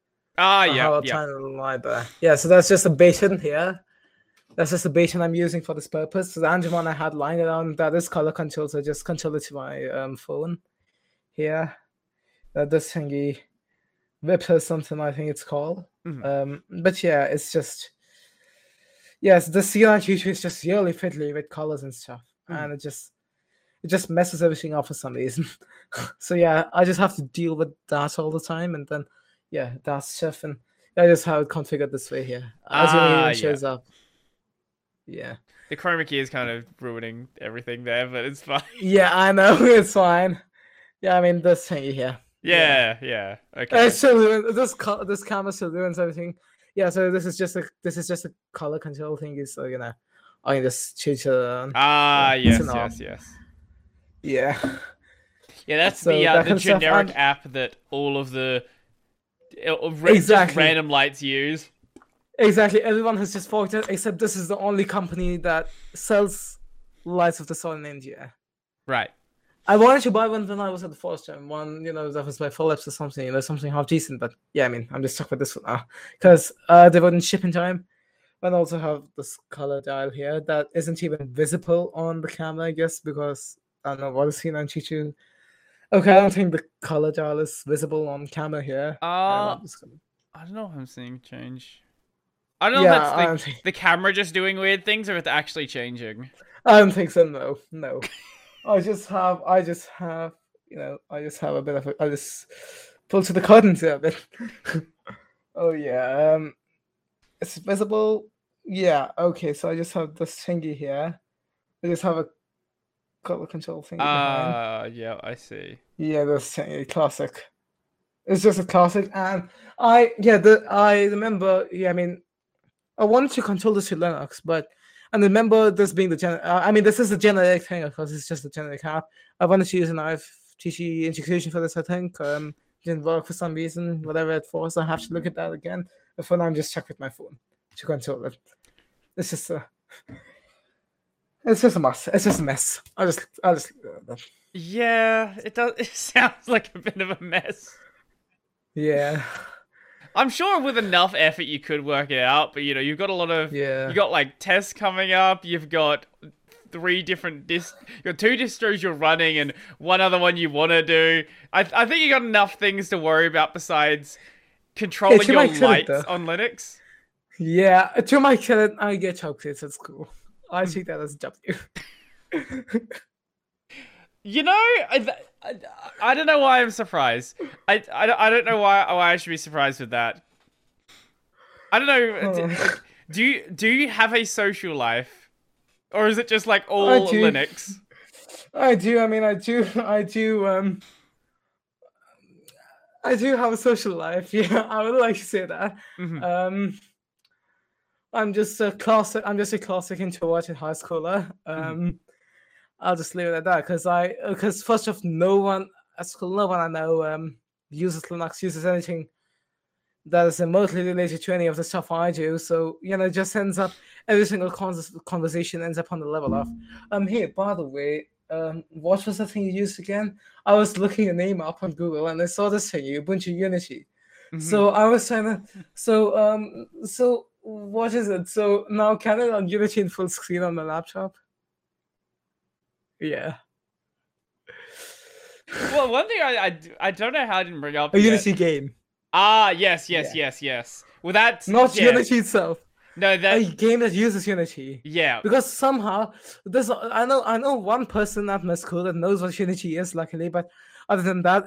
[SPEAKER 2] Yeah, so that's just a basin here. That's just a basin I'm using for this purpose. So the Anjuman I had lying around, that is color control, so I just control it to my phone here. This thingy. Whip or something, I think it's called.
[SPEAKER 1] Mhm.
[SPEAKER 2] But yeah, it's just yes, the CLI tutor is just really fiddly with colors and stuff,
[SPEAKER 1] Mhm.
[SPEAKER 2] and it just messes everything up for some reason. So yeah, I just have to deal with that all the time, and then yeah, that's stuff, and I just have it configured this way here. Assuming it
[SPEAKER 1] Ah,
[SPEAKER 2] even
[SPEAKER 1] yeah.
[SPEAKER 2] shows up. Yeah,
[SPEAKER 1] The chroma key is kind of ruining everything there, but it's fine.
[SPEAKER 2] yeah, I know it's fine. Yeah, I mean this thingy here. Yeah,
[SPEAKER 1] Yeah, yeah. Okay.
[SPEAKER 2] so this camera still ruins everything. Yeah, so this is just a color control thingy. So I can just choose
[SPEAKER 1] Ah,
[SPEAKER 2] it's a
[SPEAKER 1] yes,
[SPEAKER 2] knob.
[SPEAKER 1] yes, yes.
[SPEAKER 2] Yeah,
[SPEAKER 1] Yeah, that's
[SPEAKER 2] so that
[SPEAKER 1] the
[SPEAKER 2] kind of stuff.
[SPEAKER 1] generic
[SPEAKER 2] And
[SPEAKER 1] app that all of the just
[SPEAKER 2] exactly,
[SPEAKER 1] random lights use.
[SPEAKER 2] exactly. Everyone has just forked it, except this is the only company that sells lights of the sun in India.
[SPEAKER 1] Right.
[SPEAKER 2] I wanted to buy one when I was at the first time. One, that was by Philips or something, something half decent. But yeah, I mean, I'm just stuck with this one now because they wouldn't ship in time. And also have this color dial here that isn't even visible on the camera, I guess, because I don't know what is C922. Okay, I don't think the color dial is visible on camera here. And
[SPEAKER 1] Uh,
[SPEAKER 2] I'm just gonna.
[SPEAKER 1] I don't know if I'm seeing change. I don't know if
[SPEAKER 2] Yeah,
[SPEAKER 1] that's
[SPEAKER 2] I don't think.
[SPEAKER 1] the camera just doing weird things or if it's actually changing.
[SPEAKER 2] I don't think so. No, no. I just have a bit of. I just pull to the curtains here a bit. Oh yeah. It's visible. Yeah. Okay. So I just have this thingy here. I just have a color control thingy behind.
[SPEAKER 1] Yeah, I see.
[SPEAKER 2] Yeah, this thingy, classic. It's just a classic, and I remember. Yeah, I mean, I wanted to control this to Linux, but I remember this being I mean, this is a generic thing, of course. It's just a generic app. I wanted to use an IFTC integration for this. I think didn't work for some reason. Whatever it was, I have to look at that again. But for now, I'm just stuck with my phone to control it. It's just a, it's just a mess. It's just a mess. I'll just.
[SPEAKER 1] Yeah, it does. It sounds like a bit of a mess.
[SPEAKER 2] Yeah,
[SPEAKER 1] I'm sure with enough effort you could work it out, but you've got a lot of
[SPEAKER 2] yeah.
[SPEAKER 1] you got like tests coming up. You've got three different you got two distros you're running and one other one you want to do. I think you got enough things to worry about besides controlling
[SPEAKER 2] To
[SPEAKER 1] your
[SPEAKER 2] my credit,
[SPEAKER 1] lights
[SPEAKER 2] though.
[SPEAKER 1] on Linux.
[SPEAKER 2] Yeah, to my credit, I get chocolates at school. I see that as a W.
[SPEAKER 1] You know, I don't know why I'm surprised. I don't know why I should be surprised with that. I don't know.
[SPEAKER 2] Oh,
[SPEAKER 1] Do you have a social life, or is it just like
[SPEAKER 2] I
[SPEAKER 1] all
[SPEAKER 2] do.
[SPEAKER 1] Linux?
[SPEAKER 2] I do. I mean, I do. I do have a social life. Yeah, I would like to say that.
[SPEAKER 1] Mhm.
[SPEAKER 2] Um, I'm just a classic introverted high schooler.
[SPEAKER 1] Mhm.
[SPEAKER 2] I'll just leave it at that because first off, no one at school, no one I know uses Linux, uses anything that is remotely related to any of the stuff I do. So it just ends up every single conversation ends up on the level of, hey, by the way, what was the thing you used again? I was looking your name up on Google and I saw this thing, Ubuntu Unity.
[SPEAKER 1] Mhm.
[SPEAKER 2] So I was trying to, so what is it? So now can I run Unity in full screen on my laptop? Yeah,
[SPEAKER 1] Well, one thing I don't know how I didn't bring up
[SPEAKER 2] a
[SPEAKER 1] yet.
[SPEAKER 2] Unity game,
[SPEAKER 1] Ah, yes,
[SPEAKER 2] yeah,
[SPEAKER 1] yes. Well, that's
[SPEAKER 2] not
[SPEAKER 1] yeah.
[SPEAKER 2] Unity itself.
[SPEAKER 1] No,
[SPEAKER 2] A
[SPEAKER 1] that
[SPEAKER 2] game that uses Unity.
[SPEAKER 1] yeah.
[SPEAKER 2] Because somehow I know one person at my school that knows what Unity is, luckily, but other than that,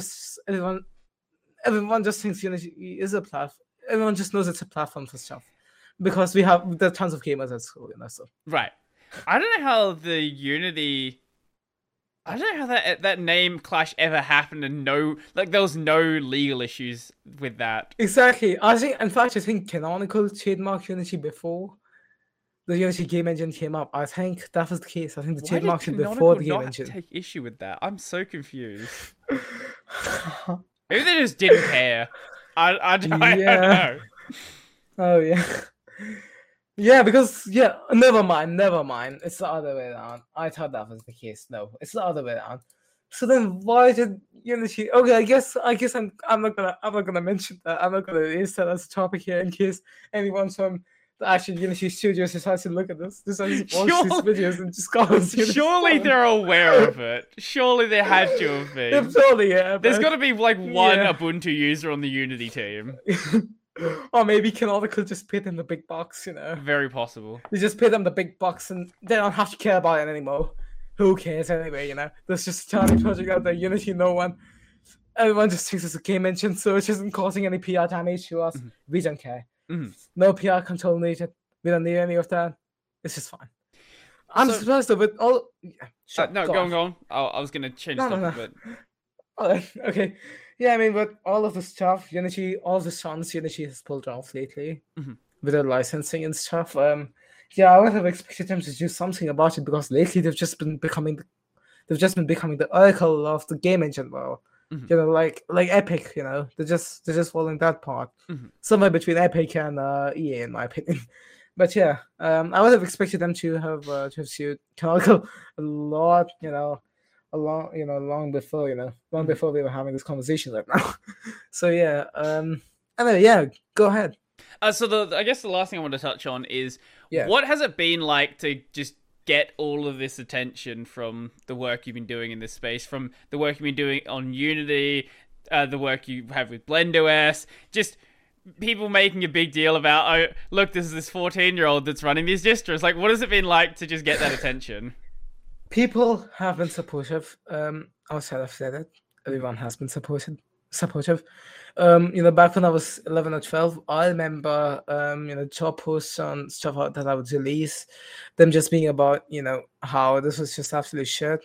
[SPEAKER 2] everyone just thinks Unity is a platform. Everyone just knows it's a platform for stuff. Because there are tons of gamers at school, so
[SPEAKER 1] Right. I don't know how the Unity. I don't know how that name clash ever happened, and there was no legal issues with that.
[SPEAKER 2] exactly. In fact, I think Canonical trademarked Unity before the Unity game engine came up. I think that was the case. I think the
[SPEAKER 1] Why did
[SPEAKER 2] trademarked it before
[SPEAKER 1] Canonical
[SPEAKER 2] the game
[SPEAKER 1] not
[SPEAKER 2] engine.
[SPEAKER 1] take issue with that? I'm so confused. Maybe they just didn't care. I don't
[SPEAKER 2] Yeah.
[SPEAKER 1] know.
[SPEAKER 2] Oh yeah. Yeah, because never mind. It's the other way around. I thought that was the case. No, it's the other way around. So then why did Unity? Okay, I'm not gonna mention that. I'm not gonna raise that as a topic here in case anyone from Actually, Unity Studios decides to look at this, decides to watch these videos and just comments.
[SPEAKER 1] Surely they're aware of it. Surely they had to have been.
[SPEAKER 2] Totally, yeah.
[SPEAKER 1] There's got to be like one Ubuntu user on the Unity team.
[SPEAKER 2] Or maybe Canonical just pay them the big bucks,
[SPEAKER 1] Very possible.
[SPEAKER 2] They just pay them the big bucks and they don't have to care about it anymore. Who cares anyway, There's just a tiny project out there, Unity, everyone just thinks it's a game engine, so it isn't causing any PR damage to us. We don't care. No PR control needed. We don't need any of that. It's just fine. I'm surprised though, with all...
[SPEAKER 1] Go on. I was going to change stuff a bit.
[SPEAKER 2] Okay. Yeah, I mean, with all of the stuff, Unity, all the songs Unity has pulled off lately, with their licensing and stuff, I would have expected them to do something about it, because lately they've just been becoming the oracle of the game engine world. Like Epic, they're just following that part, somewhere between Epic and EA, in my opinion. But I would have expected them to have sued Canonical a lot, long before we were having this conversation right now. So anyway, go ahead.
[SPEAKER 1] So I guess the last thing I want to touch on is what has it been like to just get all of this attention from the work you've been doing in this space, from the work you've been doing on Unity, the work you have with BlendOS, just people making a big deal about, oh, look, this is this 14-year-old that's running these distros. Like, what has it been like to just get that attention?
[SPEAKER 2] People have been supportive. Outside of that, everyone has been supportive. Back when I was 11 or 12, I remember, job posts on stuff that I would release, them just being about, how this was just absolutely shit,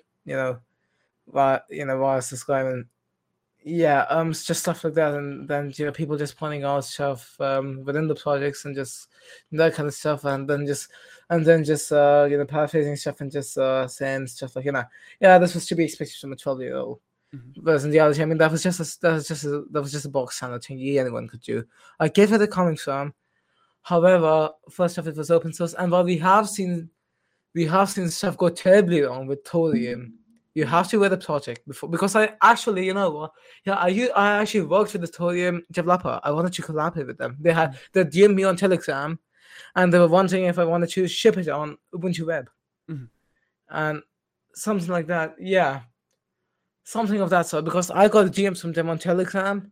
[SPEAKER 2] why is this going? It's just stuff like that, and then people just pointing out stuff within the projects and just that kind of stuff, and then just paraphrasing stuff and just saying stuff like this was to be expected from a 12-year-old. Whereas in reality, I mean, that was just a box standard thing anyone could do. I get where they're coming from. However, first off, it was open source, and while we have seen stuff go terribly wrong with Thorium, you have to read the project before, because I actually, I actually worked with the Thorium developer. I wanted to collaborate with them. They DM'd me on Telegram, and they were wondering if I wanted to ship it on Ubuntu Web, and something like that. Yeah. Something of that sort, because I got DMs from them on Telegram,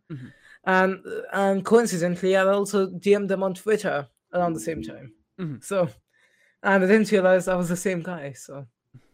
[SPEAKER 2] and coincidentally, I also DM'd them on Twitter around the same time. So, and I didn't realize I was the same guy. So,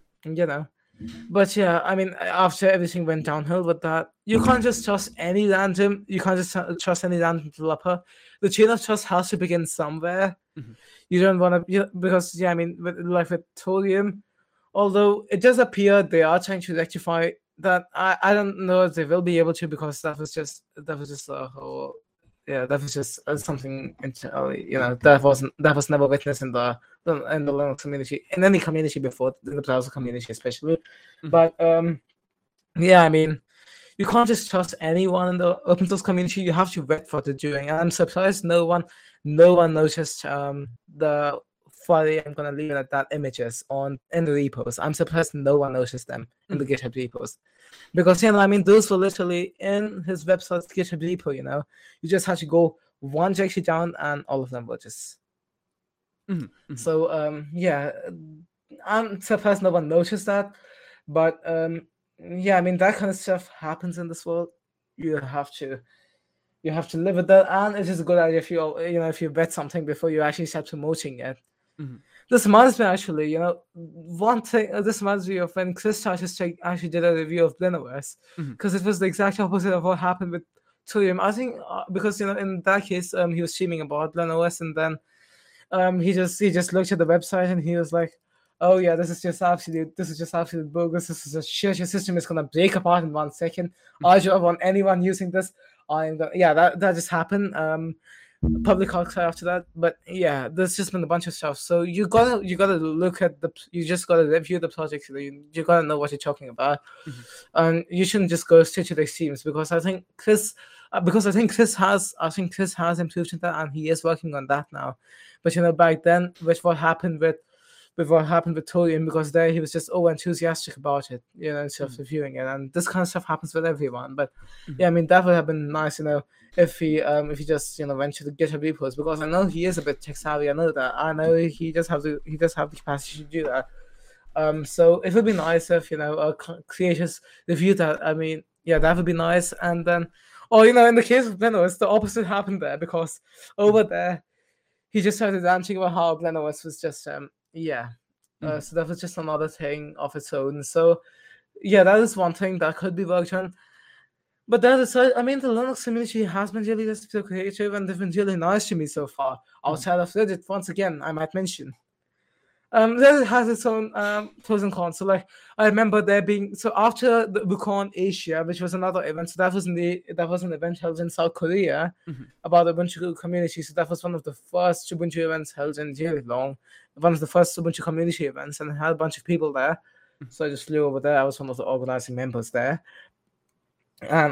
[SPEAKER 2] But I mean, after everything went downhill with that, you can't just trust any random. You can't just trust any random developer. The chain of trust has to begin somewhere. You don't want to, because I mean, with Thorium, although it does appear they are trying to rectify that, I don't know if they will be able to, because that was just a whole, that was just something entirely, that was never witnessed in the Linux community, in any community before, in the browser community especially. But I mean, you can't just trust anyone in the open source community. You have to vet what they're doing, and I'm surprised no one noticed the folly, I'm gonna leave it at that, images in the repos. I'm surprised no one noticed them in the GitHub repos, because I mean, those were literally in his website's GitHub repo. You just had to go one direction down, and all of them were just. So I'm surprised no one noticed that, but I mean, that kind of stuff happens in this world. You have to live with that, and it is a good idea if you bet something before you actually start promoting it. This reminds me, actually, one thing. This reminds me of when Chris Chartier actually did a review of BlendOS, because it was the exact opposite of what happened with Thorium. I think because in that case, he was streaming about BlendOS, and then he just looked at the website and he was like, "Oh yeah, this is just absolute bogus. This is a shit. Your system is gonna break apart in 1 second. I don't want anyone using this. That just happened. Public outcry after that, but there's just been a bunch of stuff. So you gotta look at you just gotta review the project. You gotta know what you're talking about, and you shouldn't just go straight to the extremes, because I think Chris has improved in that, and he is working on that now. But back then, with what happened with with what happened with Torium, because there he was just enthusiastic about it, instead of reviewing it. And this kind of stuff happens with everyone. But yeah, I mean, that would have been nice, if he just went to the GitHub repos, because I know he is a bit tech savvy. I know that. I know he does have the capacity to do that. So it would be nice if creators review that. I mean, yeah, that would be nice. And then, in the case of Blenos, the opposite happened there, because over there he just started ranting about how Blenos was just so that was just another thing of its own. So yeah, that is one thing that could be worked on. But that aside, I mean, the Linux community has been really just so creative, and they've been really nice to me so far. Outside of Reddit, once again, I might mention. Reddit has its own pros and cons. So, like, I remember there being after the WuCon Asia, which was another event. So that was an event held in South Korea about the Ubuntu community. So that was one of the first Ubuntu events held in really long. One of the first Ubuntu community events, and it had a bunch of people there. So I just flew over there. I was one of the organizing members there. And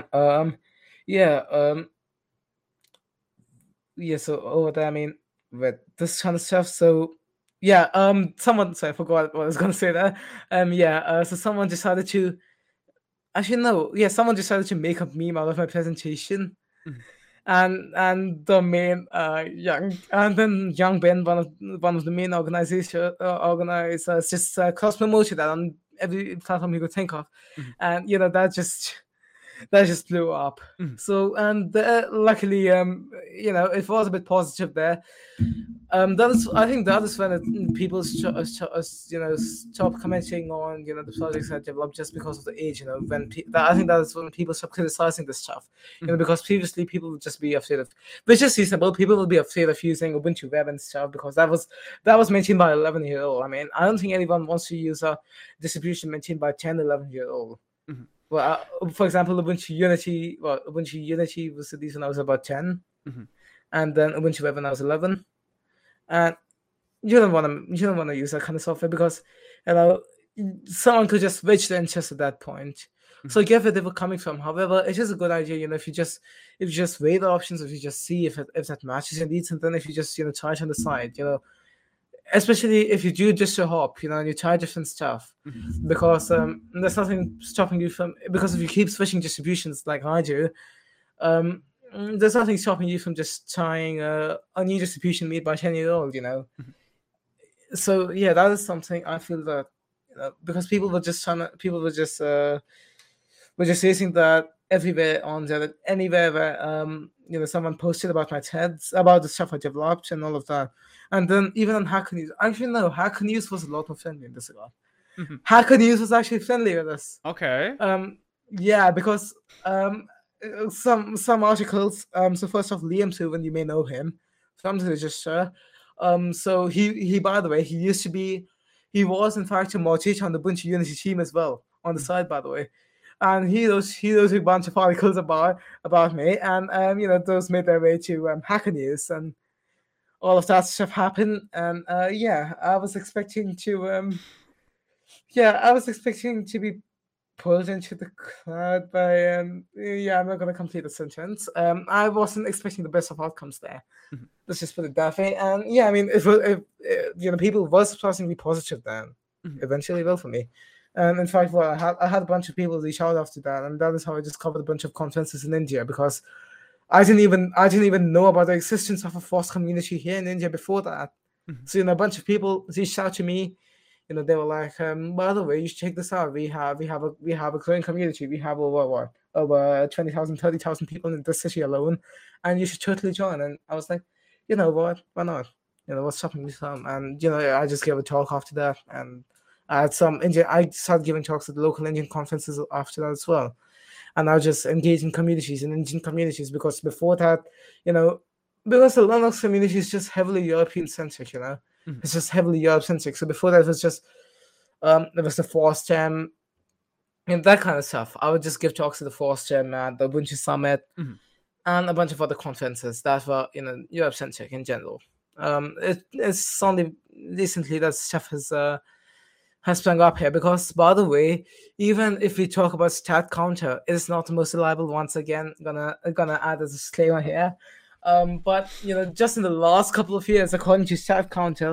[SPEAKER 2] so over there, I mean, with this kind of stuff. So yeah, someone, sorry, I forgot what I was gonna say there. So someone decided to someone decided to make a meme out of my presentation. And the main Young Ben, one of the main organizers, just cross promoted that on every platform you could think of. And that just blew up. So, and luckily, it was a bit positive there. I think that is when people stop commenting on the projects that developed just because of the age. I think that is when people stop criticizing this stuff. Because previously people would just be afraid of, which is reasonable. People will be afraid of using Ubuntu Web and stuff, because that was maintained by 11-year-old. I mean, I don't think anyone wants to use a distribution maintained by 10, 11-year-old. Well, for example, Ubuntu Unity was released when I was about 10, and then Ubuntu Web when I was 11. And you don't want to use that kind of software, because someone could just switch the interest at that point. So I get where they were coming from. However, it is a good idea, if you just weigh the options, if you just see if that matches your needs, and then if you just try it on the side, especially if you do just a hop, and you try different stuff, because there's nothing stopping you from, because if you keep switching distributions like I do, there's nothing stopping you from just trying a new distribution made by 10-year-old, So yeah, that is something I feel that because people were just using that everywhere on Reddit, anywhere where someone posted about my TEDs, about the stuff I developed and all of that. And then even on Hacker News, actually no, Hacker News was a lot more friendly in this regard. Hacker News was actually friendly with us.
[SPEAKER 1] Okay.
[SPEAKER 2] Because some articles. So first off, Liam Suvin, you may know him from the register. So he by the way, he was in fact a moderator on the Ubuntu Unity team as well on the side, by the way. And he wrote a bunch of articles about me, and those made their way to Hacker News, and all of that stuff happened. And I was expecting to be pulled into the cloud by I'm not gonna complete the sentence. I wasn't expecting the best of outcomes there. Let's just put it that way. And I mean, if people were surprisingly positive then, eventually will for me. And in fact, I had a bunch of people reach out after that, and that is how I discovered a bunch of conferences in India, because I didn't even know about the existence of a FOSS community here in India before that. So a bunch of people reached out to me. They were like, by the way, you should check this out. We have a growing community. We have over 20,000, 30,000 people in this city alone, and you should totally join. And I was like, what? Why not? What's stopping me from? And I just gave a talk after that, and I had I started giving talks at the local Indian conferences after that as well. And I was just engaged in communities, in Indian communities, because before that, because the Linux community is just heavily European centric, it's just heavily Europe centric. So before that, it was just there was the FOSS-Jam and that kind of stuff. I would just give talks at the FOSS-Jam at the Ubuntu Summit and a bunch of other conferences that were Europe centric in general. It's only recently that stuff has sprung up here, because, by the way, even if we talk about stat counter, it is not the most reliable. Once again, gonna add a disclaimer here. But just in the last couple of years, according to stat counter,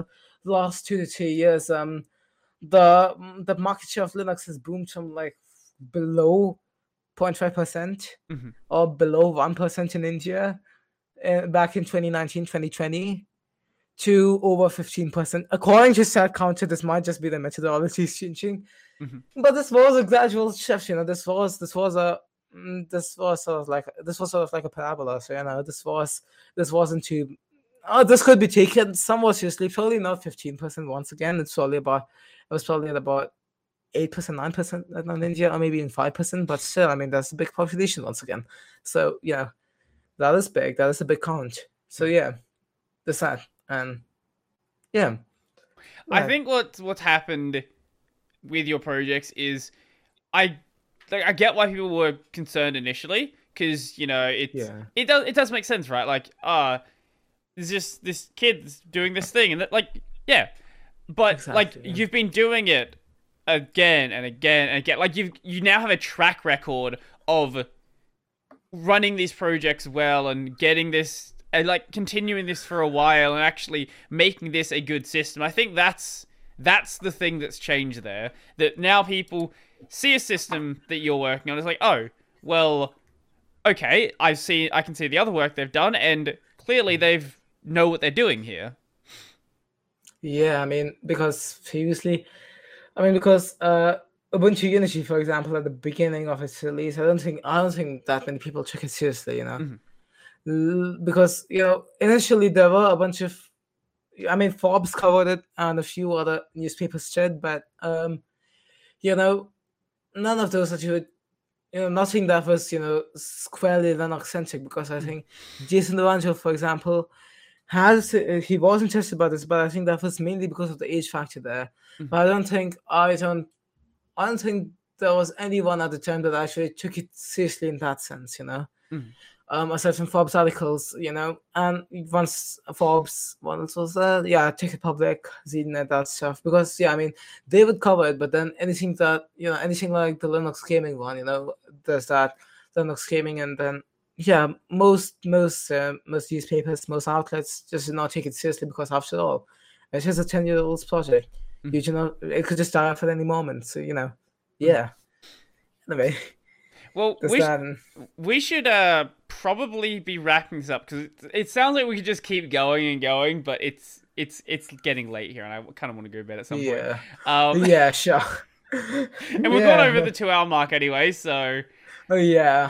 [SPEAKER 2] the last 2 to 3 years, the market share of Linux has boomed from like below 0.5% or below 1% in India back in 2019, 2020 to over 15%. According to StatCounter, this might just be the methodology changing, but this was a gradual shift. This was sort of like a parabola. So this wasn't too. Oh, this could be taken somewhat seriously. Probably not 15%. Once again, it was probably at about 8%, 9% in India, or maybe even 5%. But still, I mean, that's a big population once again. So yeah, that is big. That is a big count. So yeah, that's that. And yeah,
[SPEAKER 1] I think what's happened with your projects is I get why people were concerned initially, because it does make sense, right? Like there's just this kid's doing this thing, and that, like, yeah, but exactly, you've been doing it again and again and again. Like you now have a track record of running these projects well and getting this and like continuing this for a while and actually making this a good system. I think that's the thing that's changed there. That now people see a system that you're working on. It's like, oh, well, okay, I can see the other work they've done, and clearly they've know what they're doing here.
[SPEAKER 2] Yeah, I mean, because Ubuntu Unity, for example, at the beginning of its release, I don't think that many people took it seriously, because initially there were a bunch of, I mean, Forbes covered it and a few other newspapers did, but none of those actually, nothing that was squarely Linux-centric, because I think Jason Lorenzo, for example, he was interested about this, but I think that was mainly because of the age factor there. But I don't think there was anyone at the time that actually took it seriously in that sense, aside from Forbes articles, and once Forbes once was Ticket Public, ZDNet, that stuff, because I mean, they would cover it, but then anything that anything like the Linux gaming one, there's that Linux gaming, and then most newspapers, most outlets just did not take it seriously, because after all, it's just a 10-year-old project. It could just die off at any moment. So anyway.
[SPEAKER 1] Well, we should probably be wrapping this up, because it sounds like we could just keep going and going, but it's getting late here, and I kind of want to go to bed at some point.
[SPEAKER 2] Yeah, sure.
[SPEAKER 1] And we've gone over the 2-hour mark anyway, so.
[SPEAKER 2] Oh yeah.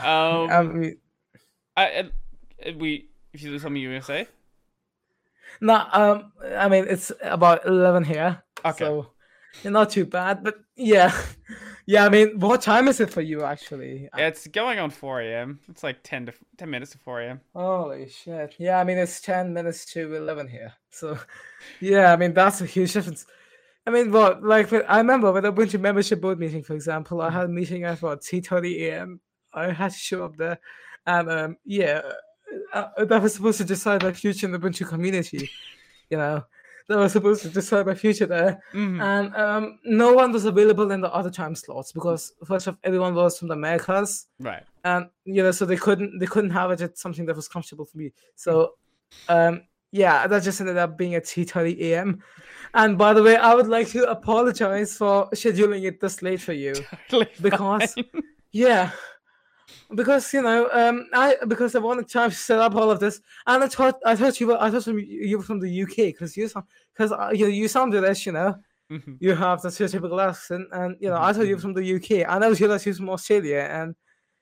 [SPEAKER 1] If there's something you want to say.
[SPEAKER 2] No, I mean, it's about 11 here.
[SPEAKER 1] Okay.
[SPEAKER 2] So not too bad, but yeah. I mean, what time is it for you, actually?
[SPEAKER 1] Yeah, it's going on 4 a.m. It's like 10 minutes to 4 a.m.
[SPEAKER 2] Holy shit. Yeah, I mean, it's 10 minutes to 11 here. So, yeah, I mean, that's a huge difference. I mean, I remember with a bunch of membership board meeting, for example, I had a meeting at 3:30 a.m. I had to show up there. And, that was supposed to decide my future in the Ubuntu community, That was supposed to decide my future there. And no one was available in the other time slots, because first of everyone was from the Americas.
[SPEAKER 1] Right.
[SPEAKER 2] And, so they couldn't have it at something that was comfortable for me. So, that just ended up being at 3:30 a.m. And by the way, I would like to apologize for scheduling it this late for you.
[SPEAKER 1] Totally
[SPEAKER 2] because,
[SPEAKER 1] fine.
[SPEAKER 2] Because I wanted time to set up all of this, and I thought you were from the UK, because you sounded as you have the stereotypical accent, and I thought you were from the UK, and I realized you were from Australia, and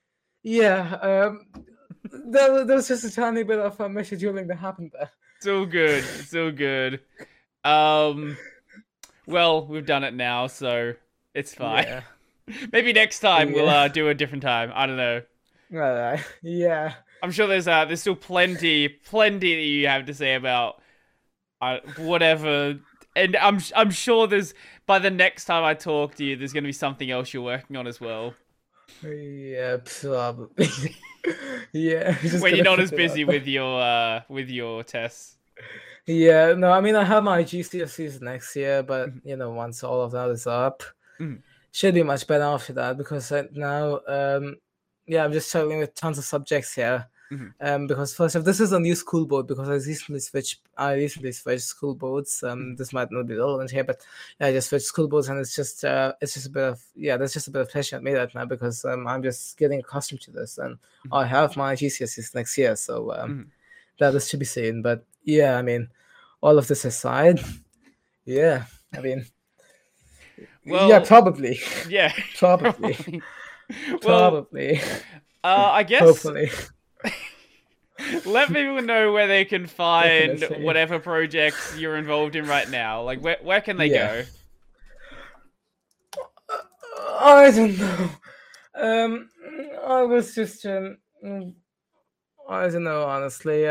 [SPEAKER 2] there was just a tiny bit of misscheduling that happened there.
[SPEAKER 1] So good. Well, we've done it now, so it's fine.
[SPEAKER 2] Yeah.
[SPEAKER 1] Maybe next time we'll do a different time. I don't know.
[SPEAKER 2] Yeah.
[SPEAKER 1] I'm sure there's still plenty that you have to say about whatever, and I'm sure by the next time I talk to you, there's going to be something else you're working on as well.
[SPEAKER 2] Yeah, probably. Yeah.
[SPEAKER 1] When you're not as busy with your tests.
[SPEAKER 2] Yeah, no, I mean, I have my GCSEs next year, but once all of that is up, should be much better after that, because now, I'm just struggling with tons of subjects here. Because first, if this is a new school board, because I recently switched school boards. This might not be relevant here, but yeah, I just switched school boards, and it's just a bit of there's just a bit of pressure on me right now because I'm just getting accustomed to this, and I have my GCSEs next year, so that is to be seen. But yeah, I mean, all of this aside, yeah, I mean,
[SPEAKER 1] Well,
[SPEAKER 2] yeah, probably,
[SPEAKER 1] yeah,
[SPEAKER 2] probably,
[SPEAKER 1] Well,
[SPEAKER 2] probably,
[SPEAKER 1] I guess
[SPEAKER 2] hopefully.
[SPEAKER 1] let people know where they can find
[SPEAKER 2] Definitely.
[SPEAKER 1] whatever projects you're involved in right now. Like, where can they
[SPEAKER 2] Yeah.
[SPEAKER 1] go?
[SPEAKER 2] I don't know. I was just I don't know honestly.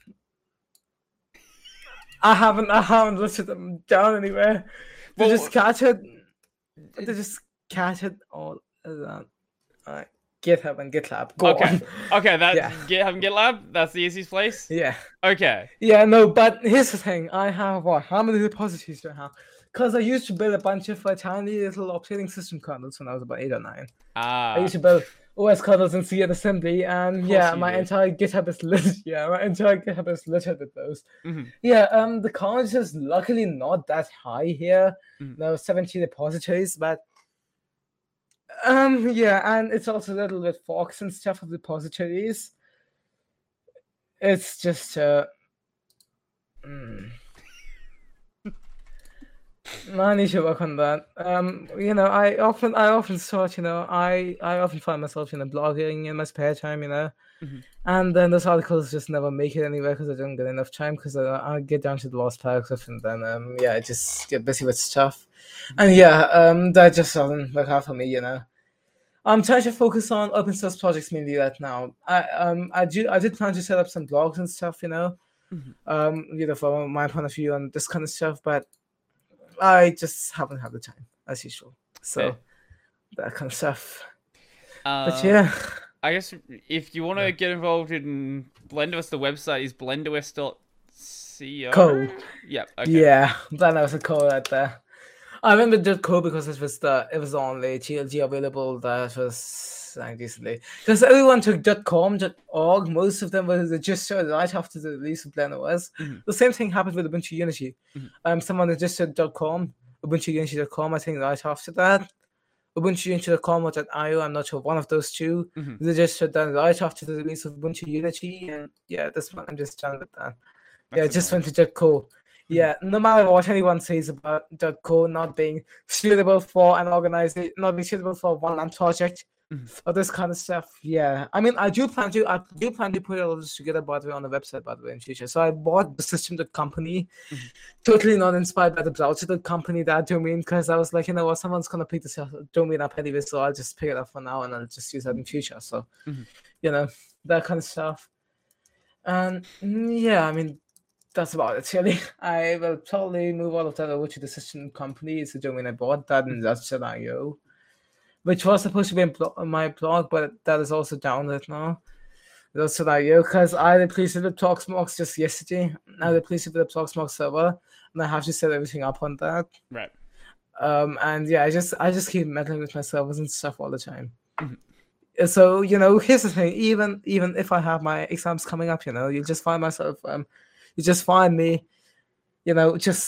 [SPEAKER 2] I haven't listed them down anywhere. They're
[SPEAKER 1] Well,
[SPEAKER 2] just scattered. They're just scattered all around. GitHub and GitLab. Go
[SPEAKER 1] Okay.
[SPEAKER 2] on.
[SPEAKER 1] Okay, that
[SPEAKER 2] Yeah.
[SPEAKER 1] GitHub and GitLab, that's the easiest place?
[SPEAKER 2] Yeah.
[SPEAKER 1] Okay.
[SPEAKER 2] Yeah, no, but here's the thing. I have what? How many repositories do I have? Because I used to build a bunch of tiny little operating system kernels when I was about 8 or 9. I used to build OS kernels in C and assembly, and yeah,
[SPEAKER 1] you
[SPEAKER 2] my
[SPEAKER 1] did.
[SPEAKER 2] entire GitHub is littered. Yeah, my entire GitHub is littered with those.
[SPEAKER 1] Mhm.
[SPEAKER 2] Yeah, the count is luckily not that high here.
[SPEAKER 1] Mhm.
[SPEAKER 2] No, 70 repositories, but yeah, and it's also a little bit forks and stuff of repositories. It's just I need to work on that. I often thought, I often find myself, blogging in my spare time, and then those articles just never make it anywhere because I don't get enough time because I get down to the last paragraph and then I just get busy with stuff, and that just doesn't work out for me, I'm trying to focus on open source projects mainly right now. I did plan to set up some blogs and stuff, from my point of view on this kind of stuff, but I just haven't had the time as usual. So that kind of stuff. But yeah,
[SPEAKER 1] I guess if you want to get involved in BlenderOS, the website is blenderOS.co. Yep. Okay.
[SPEAKER 2] yeah, that was a code right there. I remember .co because it was the only GLG available that was recently. Because everyone took .com, .org. Most of them were registered right after the release of BlenderOS. The same thing happened with Ubuntu Unity. Someone registered .com, Ubuntu Unity.com. I think right after that, Ubuntu Unity.com or .io. I'm not sure, one of those two registered that right after the release of Ubuntu Unity. And yeah, this one I'm just done with that. Yeah, just went to .co. Yeah, no matter what anyone says about .co not being suitable for an organization, not being suitable for a one-man project, or this kind of stuff. Yeah, I mean, I do plan to put all this together, by the way, on the website, by the way, in future. So I bought the system.company, totally not inspired by the browser.company, that domain, because I was like, you know what, someone's gonna pick this domain up anyway, so I'll just pick it up for now and I'll just use that in future. So, that kind of stuff. And yeah, I mean, that's about it, really. I will probably move all of that over to the system company. It's a domain I bought, that and that's.io, which was supposed to be in my blog, but that is also down right now. That's.io, because I replaced it with Proxmox just yesterday. I replaced it with the Proxmox server, and I have to set everything up on that.
[SPEAKER 1] Right.
[SPEAKER 2] And yeah, I just keep meddling with my servers and stuff all the time. So, here's the thing. Even if I have my exams coming up, you'll just find myself you just find me, just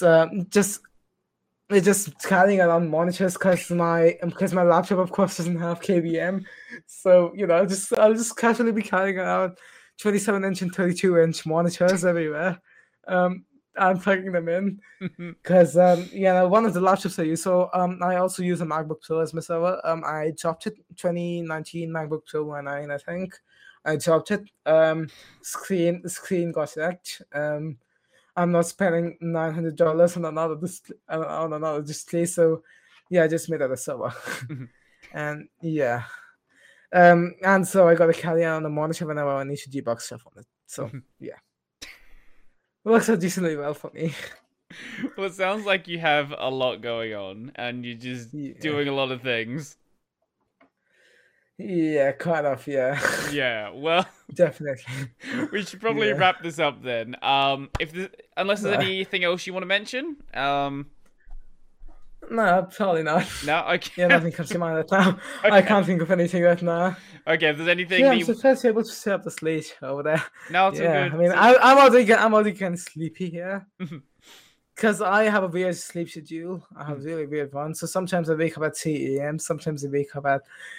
[SPEAKER 2] carrying around monitors because my laptop, of course, doesn't have KVM. So I'll just casually be carrying around 27-inch and 32-inch monitors everywhere. I'm plugging them in because one of the laptops I use. So I also use a MacBook Pro as my server. I dropped it 2019 MacBook Pro 9, I think. I dropped it. Screen got wrecked. I'm not spending $900 on another display. So yeah, I just made that a server. And yeah. And so I got to carry on the monitor whenever I need to debug stuff on it. So yeah. It works out decently well for me.
[SPEAKER 1] Well, it sounds like you have a lot going on and you're just doing a lot of things.
[SPEAKER 2] Yeah, kind of, yeah.
[SPEAKER 1] Yeah, well,
[SPEAKER 2] definitely.
[SPEAKER 1] We should probably wrap this up then. Unless there's anything else you want to mention.
[SPEAKER 2] No, probably not.
[SPEAKER 1] No, okay.
[SPEAKER 2] Yeah, nothing comes to mind right now. I
[SPEAKER 1] Okay.
[SPEAKER 2] can't think of anything right now.
[SPEAKER 1] Okay, if there's anything
[SPEAKER 2] Yeah,
[SPEAKER 1] that
[SPEAKER 2] I'm
[SPEAKER 1] you...
[SPEAKER 2] surprised you're able to stay up this late over there.
[SPEAKER 1] No, it's all
[SPEAKER 2] Yeah,
[SPEAKER 1] good.
[SPEAKER 2] I mean, I'm already getting sleepy here.
[SPEAKER 1] Mhm.
[SPEAKER 2] Because I have a weird sleep schedule. I have a really weird one. So sometimes I wake up at 3 a.m. Sometimes I wake up at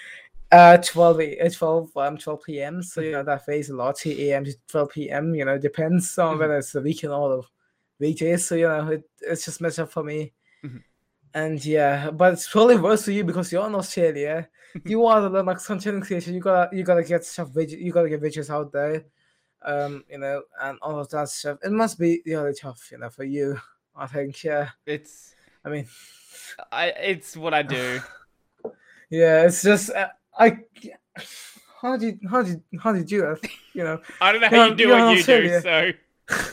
[SPEAKER 2] 12 p.m. So, that varies a lot, 3 a.m. to 12 p.m. Depends on whether it's the weekend or the weekdays. So, it's just messed up for me.
[SPEAKER 1] Mhm.
[SPEAKER 2] And yeah, but it's probably worse for you because you're in Australia. You are the like content creator. You gotta get stuff. You gotta get videos out there. And all of that stuff. It must be really tough, for you. I think. Yeah.
[SPEAKER 1] It's
[SPEAKER 2] I mean,
[SPEAKER 1] it's what I do.
[SPEAKER 2] yeah. It's just how do you do that?
[SPEAKER 1] I don't know how you do
[SPEAKER 2] you're in
[SPEAKER 1] what you do,
[SPEAKER 2] Australia.
[SPEAKER 1] so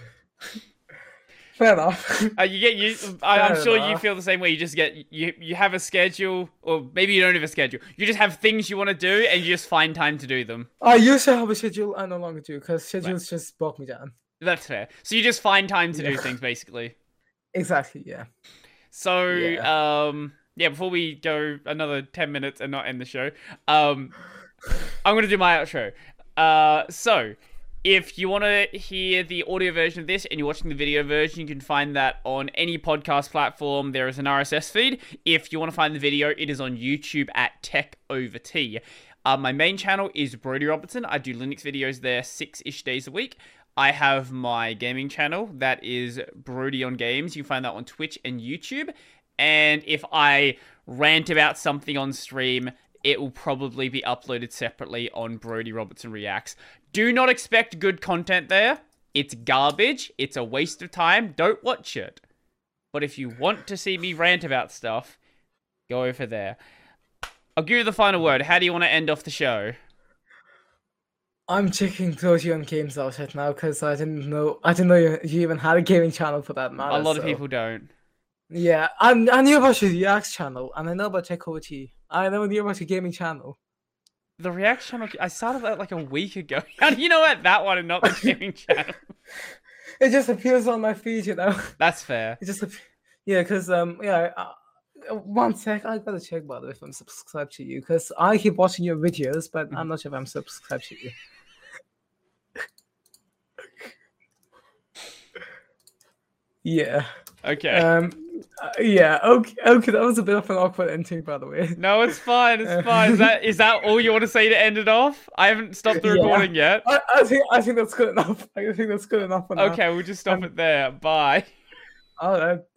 [SPEAKER 2] Fair enough.
[SPEAKER 1] you get you. I'm
[SPEAKER 2] Fair
[SPEAKER 1] sure you
[SPEAKER 2] enough.
[SPEAKER 1] feel the same way. You just get you have a schedule, or maybe you don't have a schedule. You just have things you want to do, and you just find time to do them.
[SPEAKER 2] I used to have a schedule. I no longer do because schedules just bog me down.
[SPEAKER 1] That's fair. So you just find time to do
[SPEAKER 2] Yeah.
[SPEAKER 1] things, basically.
[SPEAKER 2] Exactly. Yeah.
[SPEAKER 1] So
[SPEAKER 2] Yeah.
[SPEAKER 1] yeah. Before we go another 10 minutes and not end the show, I'm gonna do my outro. So if you want to hear the audio version of this and you're watching the video version, you can find that on any podcast platform. There is an RSS feed. If you want to find the video, it is on YouTube at Tech Over Tea. My main channel is Brody Robertson. I do Linux videos there 6-ish days a week. I have my gaming channel that is Brody on Games. You can find that on Twitch and YouTube. And if I rant about something on stream, it will probably be uploaded separately on Brody Robertson Reacts. Do not expect good content there. It's garbage. It's a waste of time. Don't watch it. But if you want to see me rant about stuff, go over there. I'll give you the final word. How do you want to end off the show?
[SPEAKER 2] I'm checking Brody on Games out right now because I didn't know you even had a gaming channel for that matter.
[SPEAKER 1] A lot of
[SPEAKER 2] so-
[SPEAKER 1] people don't.
[SPEAKER 2] Yeah, I knew about your Reacts channel and I know about Tech Over Tea. I never knew about your gaming channel.
[SPEAKER 1] The React channel, I started that like a week ago. How do you know about that one and not the gaming channel?
[SPEAKER 2] It just appears on my feed,
[SPEAKER 1] That's fair.
[SPEAKER 2] It just yeah, because one sec, I gotta check by the way if I'm subscribed to you because I keep watching your videos, but I'm not sure if I'm subscribed to you. Yeah.
[SPEAKER 1] Okay.
[SPEAKER 2] Yeah. Okay. That was a bit of an awkward ending, by the way.
[SPEAKER 1] No, it's fine. It's fine. Is that all you want to say to end it off? I haven't stopped the
[SPEAKER 2] Yeah.
[SPEAKER 1] recording yet.
[SPEAKER 2] I think that's good enough. I think that's good enough for now.
[SPEAKER 1] Okay, we'll just stop it there. Bye.
[SPEAKER 2] All right.